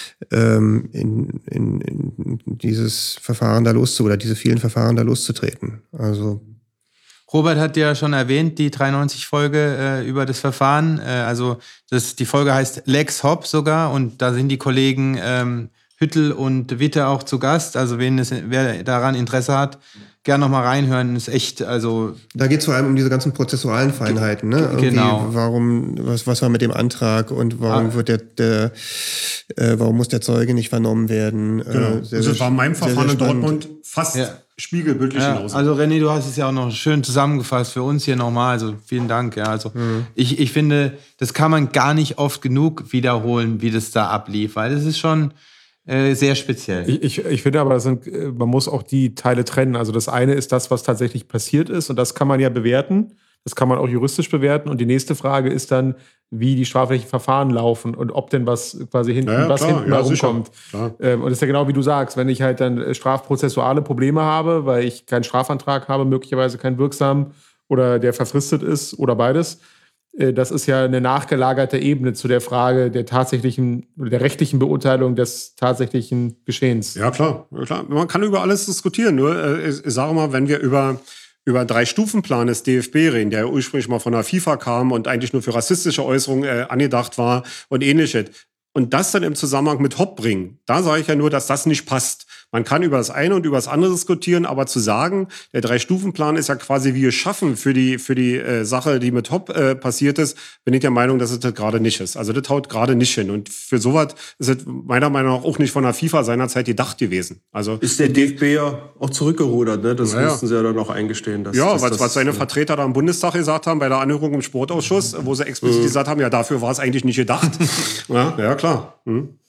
in dieses Verfahren da diese vielen Verfahren da loszutreten. Also Robert hat ja schon erwähnt, die 93-Folge über das Verfahren. Die Folge heißt Lex Hopp sogar und da sind die Kollegen Hüttel und Witte auch zu Gast. Also wer daran Interesse hat, gerne nochmal reinhören. Ist echt, also... Da geht es vor allem um diese ganzen prozessualen Feinheiten, ne? Genau. Was war mit dem Antrag und warum warum muss der Zeuge nicht vernommen werden? Genau. Das war in meinem Verfahren in Dortmund fast spiegelbildlich genauso. Also René, du hast es ja auch noch schön zusammengefasst für uns hier nochmal. Also vielen Dank. Ja, also ich finde, das kann man gar nicht oft genug wiederholen, wie das da ablief, weil das ist schon sehr speziell. Ich finde aber, man muss auch die Teile trennen. Also das eine ist das, was tatsächlich passiert ist und das kann man ja bewerten. Das kann man auch juristisch bewerten. Und die nächste Frage ist dann, wie die strafrechtlichen Verfahren laufen und ob denn was quasi hinten herumkommt. Und das ist ja genau wie du sagst, wenn ich halt dann strafprozessuale Probleme habe, weil ich keinen Strafantrag habe, möglicherweise keinen wirksamen oder der verfristet ist oder beides. Das ist ja eine nachgelagerte Ebene zu der Frage der tatsächlichen oder der rechtlichen Beurteilung des tatsächlichen Geschehens. Ja, klar. Man kann über alles diskutieren. Nur, ich sage mal, wenn wir über 3-Stufen-Plan des DFB reden, der ja ursprünglich mal von der FIFA kam und eigentlich nur für rassistische Äußerungen angedacht war und ähnliches. Und das dann im Zusammenhang mit Hopp bringen, da sage ich ja nur, dass das nicht passt. Man kann über das eine und über das andere diskutieren, aber zu sagen, der 3-Stufen-Plan ist ja quasi wie geschaffen für die Sache, die mit Hopp passiert ist, bin ich der Meinung, dass es das gerade nicht ist. Also das haut gerade nicht hin. Und für sowas ist es meiner Meinung nach auch nicht von der FIFA seinerzeit gedacht gewesen. Also ist der DFB ja auch zurückgerudert, ne? Das mussten sie ja dann auch eingestehen. Was seine Vertreter da im Bundestag gesagt haben bei der Anhörung im Sportausschuss, wo sie explizit gesagt haben, ja, dafür war es eigentlich nicht gedacht. Ja, klar.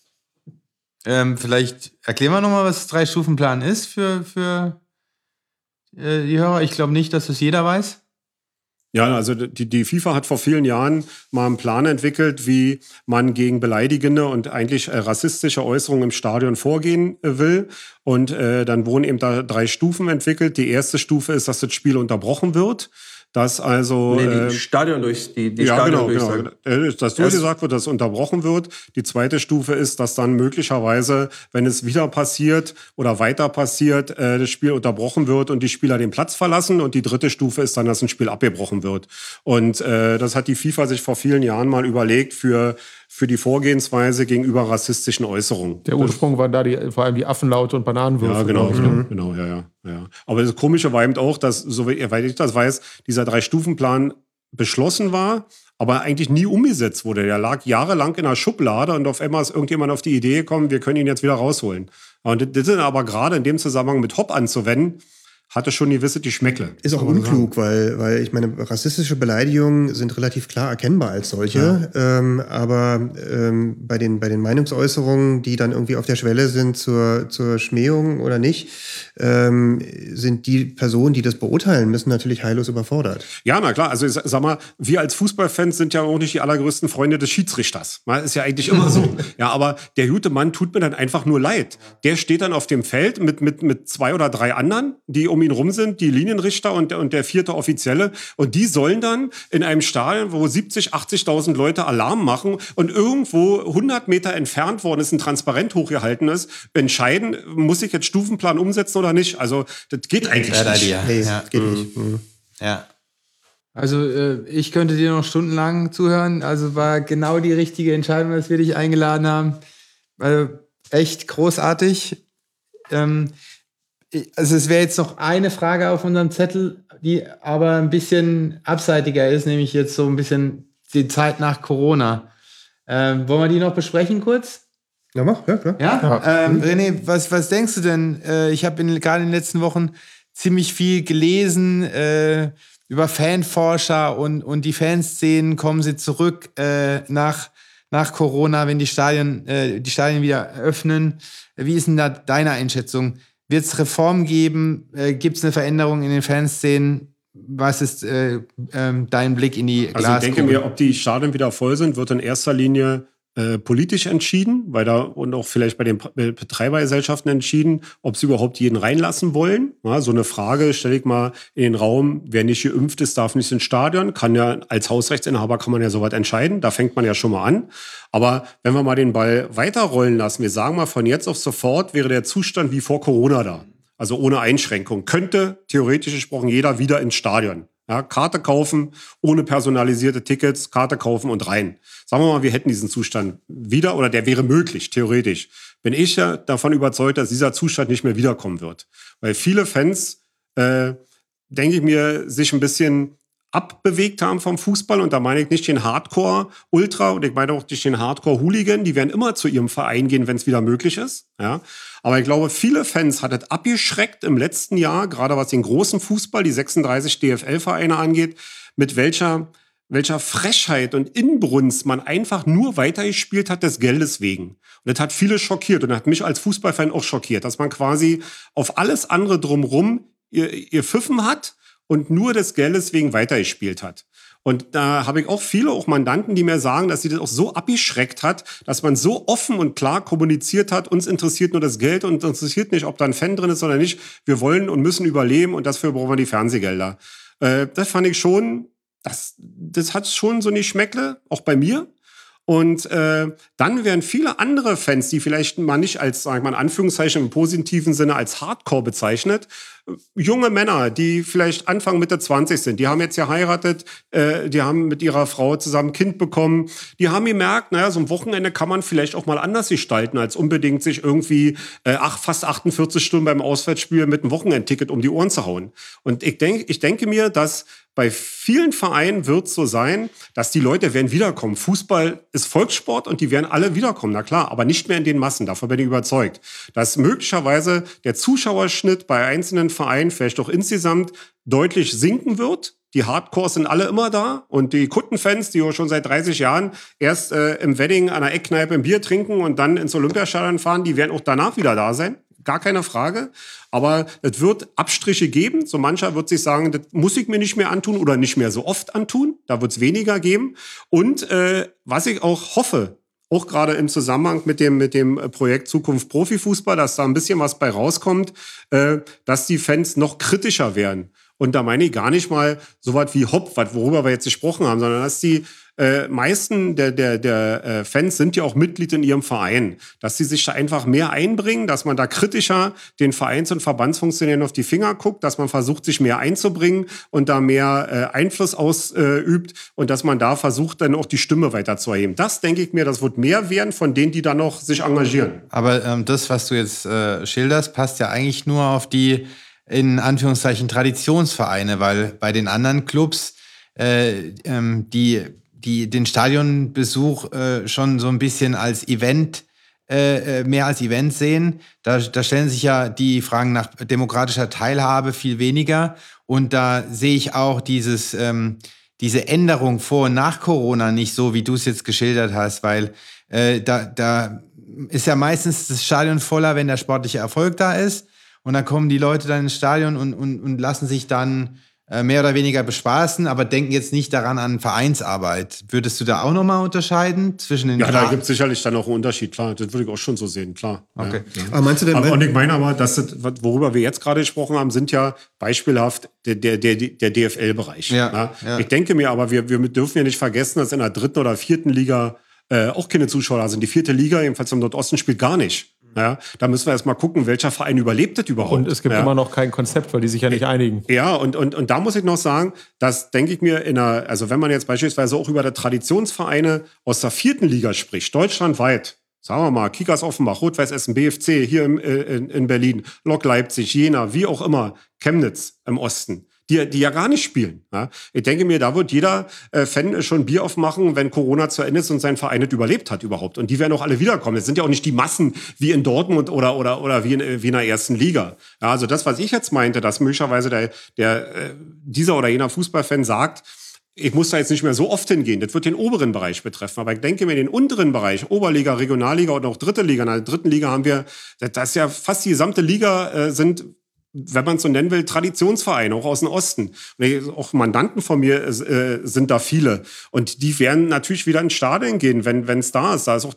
Vielleicht erklären wir nochmal, was 3-Stufen-Plan ist für die Hörer. Ich glaube nicht, dass das jeder weiß. Ja, also die FIFA hat vor vielen Jahren mal einen Plan entwickelt, wie man gegen beleidigende und eigentlich rassistische Äußerungen im Stadion vorgehen will. Und dann wurden eben da 3 Stufen entwickelt. Die erste Stufe ist, dass das Spiel unterbrochen wird. Dass also die Stadion dass durchgesagt wird, dass es unterbrochen wird. Die zweite Stufe ist, dass dann möglicherweise, wenn es wieder passiert oder weiter passiert, das Spiel unterbrochen wird und die Spieler den Platz verlassen. Und die dritte Stufe ist dann, dass ein Spiel abgebrochen wird. Und das hat die FIFA sich vor vielen Jahren mal überlegt für die Vorgehensweise gegenüber rassistischen Äußerungen. Der Ursprung waren da vor allem die Affenlaute und Bananenwürfe. Ja, genau, ja. Aber das Komische war eben auch, dass, soweit ich das weiß, dieser 3-Stufen-Plan beschlossen war, aber eigentlich nie umgesetzt wurde. Der lag jahrelang in der Schublade und auf einmal ist irgendjemand auf die Idee gekommen, wir können ihn jetzt wieder rausholen. Und das ist aber gerade in dem Zusammenhang mit Hopp anzuwenden, hatte schon gewisse Geschmäckle. Ist auch unklug, weil ich meine, rassistische Beleidigungen sind relativ klar erkennbar als solche. Ja. Aber bei den Meinungsäußerungen, die dann irgendwie auf der Schwelle sind zur Schmähung oder nicht, sind die Personen, die das beurteilen müssen, natürlich heillos überfordert. Ja, na klar. Also ich sag mal, wir als Fußballfans sind ja auch nicht die allergrößten Freunde des Schiedsrichters. Ist ja eigentlich immer so. Ja, aber der gute Mann tut mir dann einfach nur leid. Der steht dann auf dem Feld mit 2 oder 3 anderen, die um ihn rum sind, die Linienrichter und der 4. Offizielle. Und die sollen dann in einem Stadion, wo 70.000, 80.000 Leute Alarm machen und irgendwo 100 Meter entfernt worden ist, ein Transparent hochgehalten ist, entscheiden, muss ich jetzt Stufenplan umsetzen oder nicht. Also das geht eigentlich nicht. Nee, geht nicht. Ja. Also ich könnte dir noch stundenlang zuhören. Also war genau die richtige Entscheidung, dass wir dich eingeladen haben. Also echt großartig. Also es wäre jetzt noch eine Frage auf unserem Zettel, die aber ein bisschen abseitiger ist, nämlich jetzt so ein bisschen die Zeit nach Corona. Wollen wir die noch besprechen kurz? Ja, mach, ja, klar. Ja? René, was denkst du denn? Ich habe gerade in den letzten Wochen ziemlich viel gelesen über Fanforscher und die Fanszenen, kommen sie zurück nach Corona, wenn die Stadien wieder öffnen. Wie ist denn da deine Einschätzung? Wird es Reformen geben? Gibt es eine Veränderung in den Fanszenen? Was ist dein Blick in die Glaskugel? Also ich denke mir, ob die Stadien wieder voll sind, wird in erster Linie politisch entschieden, weil da und auch vielleicht bei den Betreibergesellschaften entschieden, ob sie überhaupt jeden reinlassen wollen. Ja, so eine Frage stelle ich mal in den Raum, wer nicht geimpft ist, darf nicht ins Stadion. Kann ja als Hausrechtsinhaber kann man ja soweit entscheiden. Da fängt man ja schon mal an. Aber wenn wir mal den Ball weiterrollen lassen, wir sagen mal, von jetzt auf sofort wäre der Zustand wie vor Corona da. Also ohne Einschränkung. Könnte theoretisch gesprochen jeder wieder ins Stadion. Ja, Karte kaufen, ohne personalisierte Tickets, Karte kaufen und rein. Sagen wir mal, wir hätten diesen Zustand wieder oder der wäre möglich, theoretisch. Bin ich ja davon überzeugt, dass dieser Zustand nicht mehr wiederkommen wird. Weil viele Fans, denke ich mir, sich ein bisschen abbewegt haben vom Fußball. Und da meine ich nicht den Hardcore-Ultra und ich meine auch nicht den Hardcore-Hooligan. Die werden immer zu ihrem Verein gehen, wenn es wieder möglich ist. Ja. Aber ich glaube, viele Fans hat es abgeschreckt im letzten Jahr, gerade was den großen Fußball, die 36 DFL-Vereine angeht, mit welcher Frechheit und Inbrunst man einfach nur weitergespielt hat des Geldes wegen. Und das hat viele schockiert und das hat mich als Fußballfan auch schockiert, dass man quasi auf alles andere drumherum ihr Pfiffen hat und nur des Geldes wegen weitergespielt hat. Und da habe ich auch viele, auch Mandanten, die mir sagen, dass sie das auch so abgeschreckt hat, dass man so offen und klar kommuniziert hat, uns interessiert nur das Geld und uns interessiert nicht, ob da ein Fan drin ist oder nicht. Wir wollen und müssen überleben und dafür brauchen wir die Fernsehgelder. Das fand ich schon, das hat schon so eine Schmeckle, auch bei mir. Und dann werden viele andere Fans, die vielleicht mal nicht als, sag ich mal in Anführungszeichen im positiven Sinne als Hardcore bezeichnet, junge Männer, die vielleicht Anfang Mitte 20 sind, die haben jetzt geheiratet, die haben mit ihrer Frau zusammen ein Kind bekommen, die haben gemerkt, naja, so ein Wochenende kann man vielleicht auch mal anders gestalten, als unbedingt sich irgendwie fast 48 Stunden beim Auswärtsspiel mit einem Wochenendticket um die Ohren zu hauen. Und ich denke mir, dass bei vielen Vereinen wird es so sein, dass die Leute werden wiederkommen. Fußball ist Volkssport und die werden alle wiederkommen, na klar, aber nicht mehr in den Massen, davon bin ich überzeugt. Dass möglicherweise der Zuschauerschnitt bei einzelnen Vereinen vielleicht auch insgesamt deutlich sinken wird. Die Hardcores sind alle immer da und die Kuttenfans, die schon seit 30 Jahren erst im Wedding an der Eckkneipe ein Bier trinken und dann ins Olympiastadion fahren, die werden auch danach wieder da sein. Gar keine Frage. Aber es wird Abstriche geben. So mancher wird sich sagen, das muss ich mir nicht mehr antun oder nicht mehr so oft antun. Da wird es weniger geben. Und was ich auch hoffe, auch gerade im Zusammenhang mit dem Projekt Zukunft Profifußball, dass da ein bisschen was bei rauskommt, dass die Fans noch kritischer werden. Und da meine ich gar nicht mal so was wie worüber wir jetzt gesprochen haben, sondern dass die meisten der Fans sind ja auch Mitglied in ihrem Verein, dass sie sich da einfach mehr einbringen, dass man da kritischer den Vereins- und Verbandsfunktionären auf die Finger guckt, dass man versucht, sich mehr einzubringen und da mehr Einfluss ausübt und dass man da versucht, dann auch die Stimme weiter zu erheben. Das, denke ich mir, das wird mehr werden von denen, die da noch sich engagieren. Aber das, was du jetzt schilderst, passt ja eigentlich nur auf die, in Anführungszeichen, Traditionsvereine, weil bei den anderen Clubs, die den Stadionbesuch schon so ein bisschen als Event, mehr als Event sehen. Da stellen sich ja die Fragen nach demokratischer Teilhabe viel weniger. Und da sehe ich auch diese Änderung vor und nach Corona nicht so, wie du es jetzt geschildert hast, weil da ist ja meistens das Stadion voller, wenn der sportliche Erfolg da ist. Und dann kommen die Leute dann ins Stadion und lassen sich dann mehr oder weniger bespaßen, aber denken jetzt nicht daran an Vereinsarbeit. Würdest du da auch nochmal unterscheiden zwischen den... Ja, da gibt es sicherlich dann auch einen Unterschied, klar. Das würde ich auch schon so sehen, klar. Okay. Ja. Aber meinst du denn... Und ich meine aber, dass das, worüber wir jetzt gerade gesprochen haben, sind ja beispielhaft der DFL-Bereich. Ja. Ich denke mir aber, wir dürfen ja nicht vergessen, dass in der 3. oder 4. Liga auch keine Zuschauer da sind. Die 4. Liga, jedenfalls im Nordosten, spielt gar nicht. Ja, da müssen wir erst mal gucken, welcher Verein überlebt das überhaupt. Und es gibt immer noch kein Konzept, weil die sich ja nicht einigen. Ja, und da muss ich noch sagen, dass, denke ich mir, also wenn man jetzt beispielsweise auch über die Traditionsvereine aus der 4. Liga spricht, deutschlandweit, sagen wir mal, Kickers Offenbach, Rot-Weiß Essen, BFC hier in Berlin, Lok Leipzig, Jena, wie auch immer, Chemnitz im Osten, die ja gar nicht spielen. Ja? Ich denke mir, da wird jeder Fan schon Bier aufmachen, wenn Corona zu Ende ist und sein Verein nicht überlebt hat überhaupt. Und die werden auch alle wiederkommen. Es sind ja auch nicht die Massen wie in Dortmund oder wie in der 1. Liga. Ja, also das, was ich jetzt meinte, dass möglicherweise dieser oder jener Fußballfan sagt, ich muss da jetzt nicht mehr so oft hingehen. Das wird den oberen Bereich betreffen. Aber ich denke mir, den unteren Bereich, Oberliga, Regionalliga und auch 3. Liga. In der 3. Liga haben wir, das ist ja fast die gesamte Liga sind, wenn man es so nennen will, Traditionsvereine, auch aus dem Osten. Und auch Mandanten von mir sind da viele. Und die werden natürlich wieder ins Stadion gehen, wenn es da ist. Da ist auch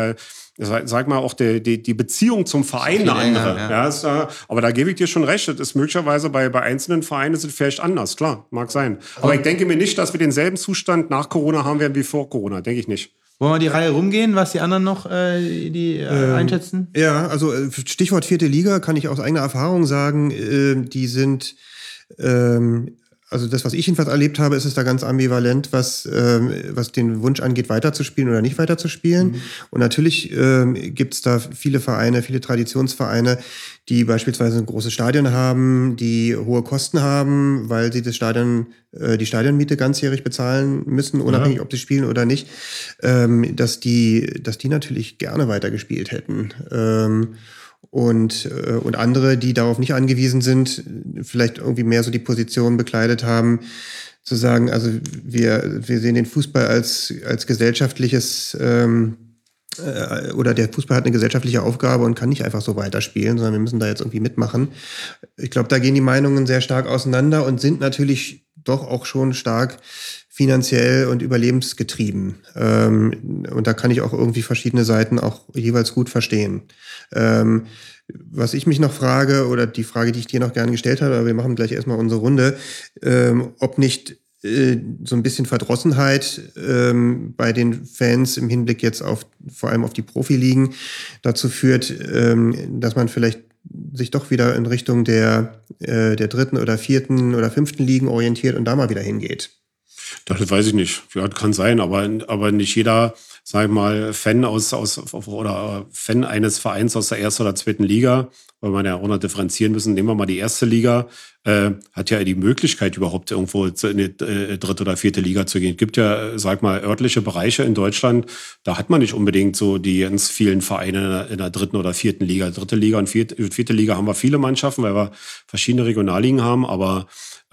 die Beziehung zum Verein eine andere. Ja, aber da gebe ich dir schon recht. Das ist möglicherweise bei einzelnen Vereinen ist es vielleicht anders. Klar, mag sein. Aber ich denke mir nicht, dass wir denselben Zustand nach Corona haben werden wie vor Corona. Denke ich nicht. Wollen wir die Reihe rumgehen, was die anderen noch einschätzen? Ja, also Stichwort 4. Liga kann ich aus eigener Erfahrung sagen, die sind also das, was ich jedenfalls erlebt habe, ist es da ganz ambivalent, was den Wunsch angeht, weiterzuspielen oder nicht weiterzuspielen. Und natürlich gibt es da viele Vereine, viele Traditionsvereine, die beispielsweise ein großes Stadion haben, die hohe Kosten haben, weil sie die Stadionmiete ganzjährig bezahlen müssen, unabhängig, ob sie spielen oder nicht, dass die natürlich gerne weitergespielt hätten. Und andere, die darauf nicht angewiesen sind, vielleicht irgendwie mehr so die Position bekleidet haben, zu sagen, also wir sehen den Fußball als gesellschaftliches oder der Fußball hat eine gesellschaftliche Aufgabe und kann nicht einfach so weiterspielen, sondern wir müssen da jetzt irgendwie mitmachen. Ich glaube, da gehen die Meinungen sehr stark auseinander und sind natürlich doch auch schon stark finanziell und überlebensgetrieben. Und da kann ich auch irgendwie verschiedene Seiten auch jeweils gut verstehen. Was ich mich noch frage, oder die Frage, die ich dir noch gerne gestellt habe, aber wir machen gleich erstmal unsere Runde, ob nicht so ein bisschen Verdrossenheit bei den Fans im Hinblick jetzt vor allem auf die Profiligen dazu führt, dass man vielleicht sich doch wieder in Richtung der 3. oder 4. oder 5. Ligen orientiert und da mal wieder hingeht. Das weiß ich nicht. Ja, kann sein, aber nicht jeder, sag ich mal, Fan oder Fan eines Vereins aus der 1. oder 2. Liga, weil man ja auch noch differenzieren müssen. Nehmen wir mal die 1. Liga, hat ja die Möglichkeit, überhaupt irgendwo in die 3. oder 4. Liga zu gehen. Es gibt ja, sag mal, örtliche Bereiche in Deutschland, da hat man nicht unbedingt so die ganz vielen Vereine in der 3. oder 4. Liga. 3. Liga und 4. Liga haben wir viele Mannschaften, weil wir verschiedene Regionalligen haben, aber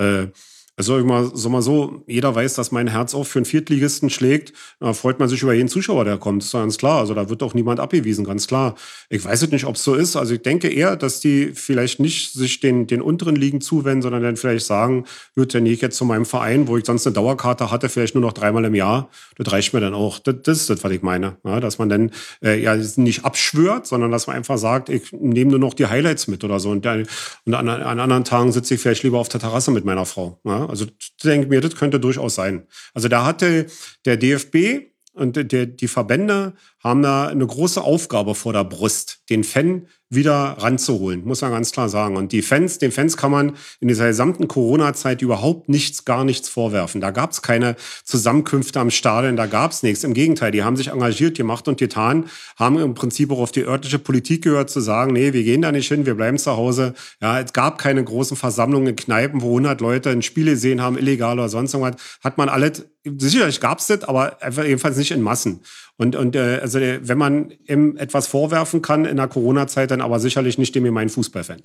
also so, jeder weiß, dass mein Herz auch für einen Viertligisten schlägt. Da freut man sich über jeden Zuschauer, der kommt. Das ist ganz klar. Also da wird auch niemand abgewiesen, ganz klar. Ich weiß jetzt nicht, ob es so ist. Also ich denke eher, dass die vielleicht nicht sich den unteren Ligen zuwenden, sondern dann vielleicht sagen, gut, dann gehe ich jetzt zu meinem Verein, wo ich sonst eine Dauerkarte hatte, vielleicht nur noch 3-mal im Jahr. Das reicht mir dann auch. Das ist das, was ich meine. Ja, dass man dann nicht abschwört, sondern dass man einfach sagt, ich nehme nur noch die Highlights mit oder so. Und an anderen Tagen sitze ich vielleicht lieber auf der Terrasse mit meiner Frau. Ja? Also denke mir, das könnte durchaus sein. Also da hatte der DFB und die Verbände haben da eine große Aufgabe vor der Brust, den Fan wieder ranzuholen, muss man ganz klar sagen. Und den Fans kann man in dieser gesamten Corona-Zeit überhaupt gar nichts vorwerfen. Da gab es keine Zusammenkünfte am Stadion, da gab es nichts. Im Gegenteil, die haben sich engagiert, gemacht und getan, haben im Prinzip auch auf die örtliche Politik gehört, zu sagen, nee, wir gehen da nicht hin, wir bleiben zu Hause. Ja, es gab keine großen Versammlungen in Kneipen, wo 100 Leute ein Spiel gesehen haben, illegal oder sonst irgendwas. Hat man alles, sicherlich gab es das, aber einfach jedenfalls nicht in Massen. Und also wenn man ihm etwas vorwerfen kann in der Corona-Zeit, dann aber sicherlich nicht dem gemeinen Fußballfan.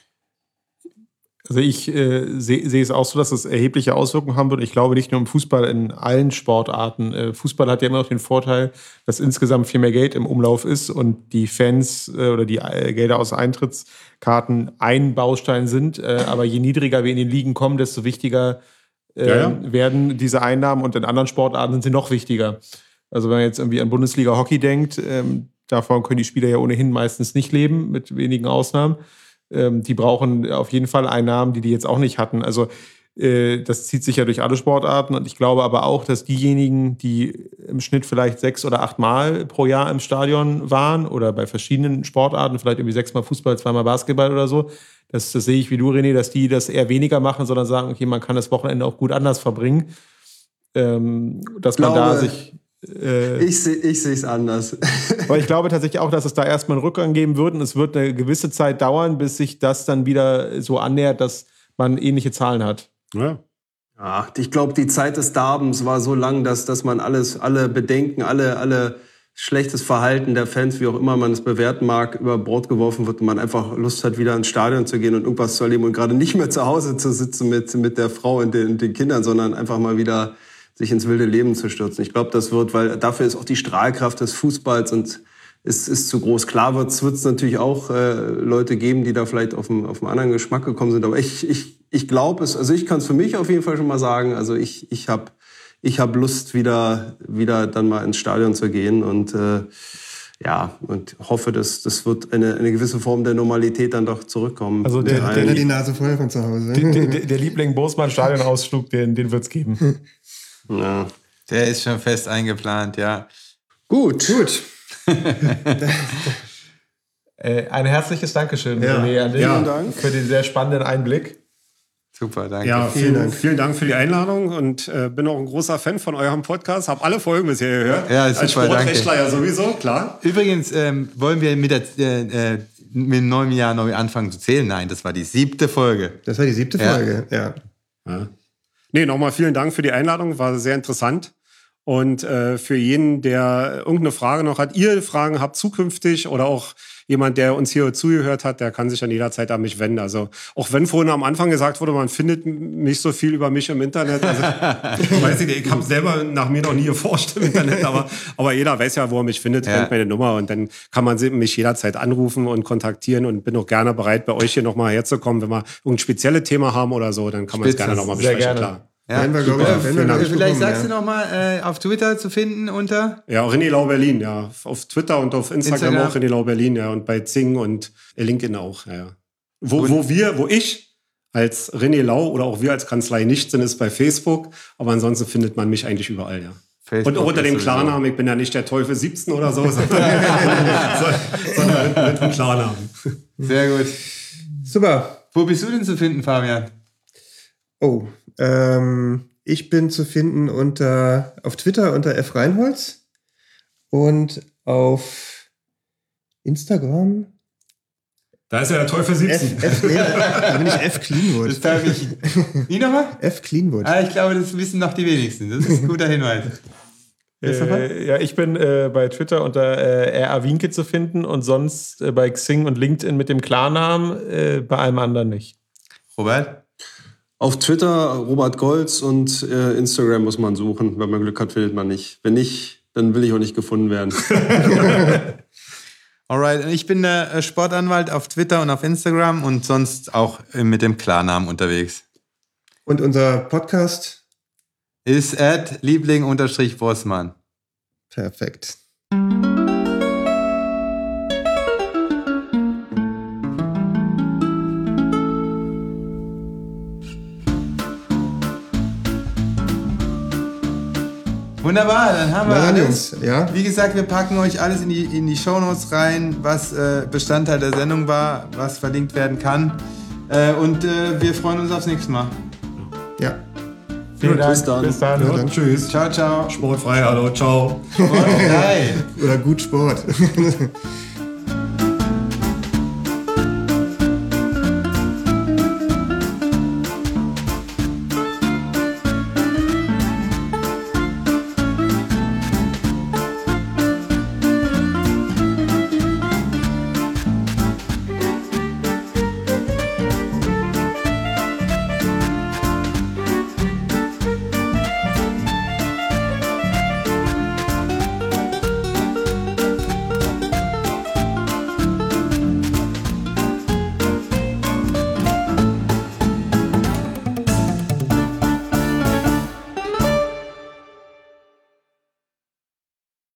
Also ich sehe es auch so, dass es erhebliche Auswirkungen haben wird. Ich glaube nicht nur im Fußball, in allen Sportarten. Fußball hat ja immer noch den Vorteil, dass insgesamt viel mehr Geld im Umlauf ist und die Fans oder die Gelder aus Eintrittskarten ein Baustein sind. Aber je niedriger wir in den Ligen kommen, desto wichtiger werden diese Einnahmen, und in anderen Sportarten sind sie noch wichtiger. Also wenn man jetzt irgendwie an Bundesliga Hockey denkt, davon können die Spieler ja ohnehin meistens nicht leben, mit wenigen Ausnahmen. Die brauchen auf jeden Fall Einnahmen, die jetzt auch nicht hatten. Also das zieht sich ja durch alle Sportarten. Und ich glaube aber auch, dass diejenigen, die im Schnitt vielleicht 6 oder 8 Mal pro Jahr im Stadion waren oder bei verschiedenen Sportarten, vielleicht irgendwie 6 Mal Fußball, 2 Mal Basketball oder so, das sehe ich wie du, René, dass die das eher weniger machen, sondern sagen, okay, man kann das Wochenende auch gut anders verbringen. Dass man da sich... Ich sehe es anders. Aber ich glaube tatsächlich auch, dass es da erstmal einen Rückgang geben wird, und es wird eine gewisse Zeit dauern, bis sich das dann wieder so annähert, dass man ähnliche Zahlen hat. Ja, ich glaube, die Zeit des Darbens war so lang, dass man alle Bedenken, alle schlechtes Verhalten der Fans, wie auch immer man es bewerten mag, über Bord geworfen wird und man einfach Lust hat, wieder ins Stadion zu gehen und irgendwas zu erleben und gerade nicht mehr zu Hause zu sitzen mit der Frau und den Kindern, sondern einfach mal wieder sich ins wilde Leben zu stürzen. Ich glaube, das wird, weil dafür ist auch die Strahlkraft des Fußballs und ist zu groß. Klar wird es natürlich auch Leute geben, die da vielleicht auf einen anderen Geschmack gekommen sind. Aber ich glaube es, also ich kann es für mich auf jeden Fall schon mal sagen. Also ich hab Lust, wieder dann mal ins Stadion zu gehen und und hoffe, das wird eine gewisse Form der Normalität dann doch zurückkommen. Also der hat die Nase voll von zu Hause. Der Liebling Bosman-Stadionausflug, den wird es geben. Ja. Der ist schon fest eingeplant, ja. Gut. Ein herzliches Dankeschön, René, an dich. Vielen Dank Für den sehr spannenden Einblick. Super, danke. Ja, vielen Dank für die Einladung und bin auch ein großer Fan von eurem Podcast. Habe alle Folgen bisher gehört. Ja, super, als Sportrechtler ja sowieso, klar. Übrigens, wollen wir mit dem neuen Jahr neu anfangen zu zählen? Nein, das war die 7. Folge. Das war die 7. Folge, ja. Nee, nochmal vielen Dank für die Einladung, war sehr interessant. Und für jeden, der irgendeine Frage noch hat, ihr Fragen habt zukünftig oder auch jemand, der uns hier zugehört hat, der kann sich dann jederzeit an mich wenden. Also auch wenn vorhin am Anfang gesagt wurde, man findet nicht so viel über mich im Internet. Also, weiß ich habe selber nach mir noch nie geforscht im Internet, aber jeder weiß ja, wo er mich findet, kennt meine Nummer und dann kann man mich jederzeit anrufen und kontaktieren und bin auch gerne bereit, bei euch hier nochmal herzukommen. Wenn wir irgendein spezielles Thema haben oder so, dann kann man es gerne nochmal besprechen, klar. Ja, vielleicht sagst du nochmal, auf Twitter zu finden unter? Ja, René Lau Berlin, ja. Auf Twitter und auf Instagram auch René Lau Berlin, ja. Und bei Zing und LinkedIn auch, ja. Wo ich als René Lau oder auch wir als Kanzlei nicht sind, ist bei Facebook. Aber ansonsten findet man mich eigentlich überall, ja. Facebook und unter dem Klarnamen, ich bin ja nicht der Teufel 17 oder so, sondern mit dem Klarnamen. Sehr gut. Super. Wo bist du denn zu finden, Fabian? Oh, ich bin zu finden auf Twitter unter F. Reinholz und auf Instagram. Da ist ja der Teufel 17. Da bin ich F. Cleanwood. Das darf ich. Wie nochmal? F. Cleanwood. Ich glaube, das wissen noch die wenigsten. Das ist ein guter Hinweis. Ja, ich bin bei Twitter unter R.A. Wienke zu finden und sonst bei Xing und LinkedIn mit dem Klarnamen, bei allem anderen nicht. Robert? Auf Twitter Robert Goltz und Instagram muss man suchen. Wenn man Glück hat, findet man nicht. Wenn nicht, dann will ich auch nicht gefunden werden. Alright, ich bin der Sportanwalt auf Twitter und auf Instagram und sonst auch mit dem Klarnamen unterwegs. Und unser Podcast ist @Liebling_Bossmann. Perfekt. Wunderbar, dann haben wir alles. Ja. Wie gesagt, wir packen euch alles in die Shownotes rein, was Bestandteil der Sendung war, was verlinkt werden kann. Und wir freuen uns aufs nächste Mal. Ja. Vielen Dank. Bis dann. Ja, dann tschüss. Ciao, ciao. Sportfrei, hallo, ciao. Sportfrei. Oder gut Sport.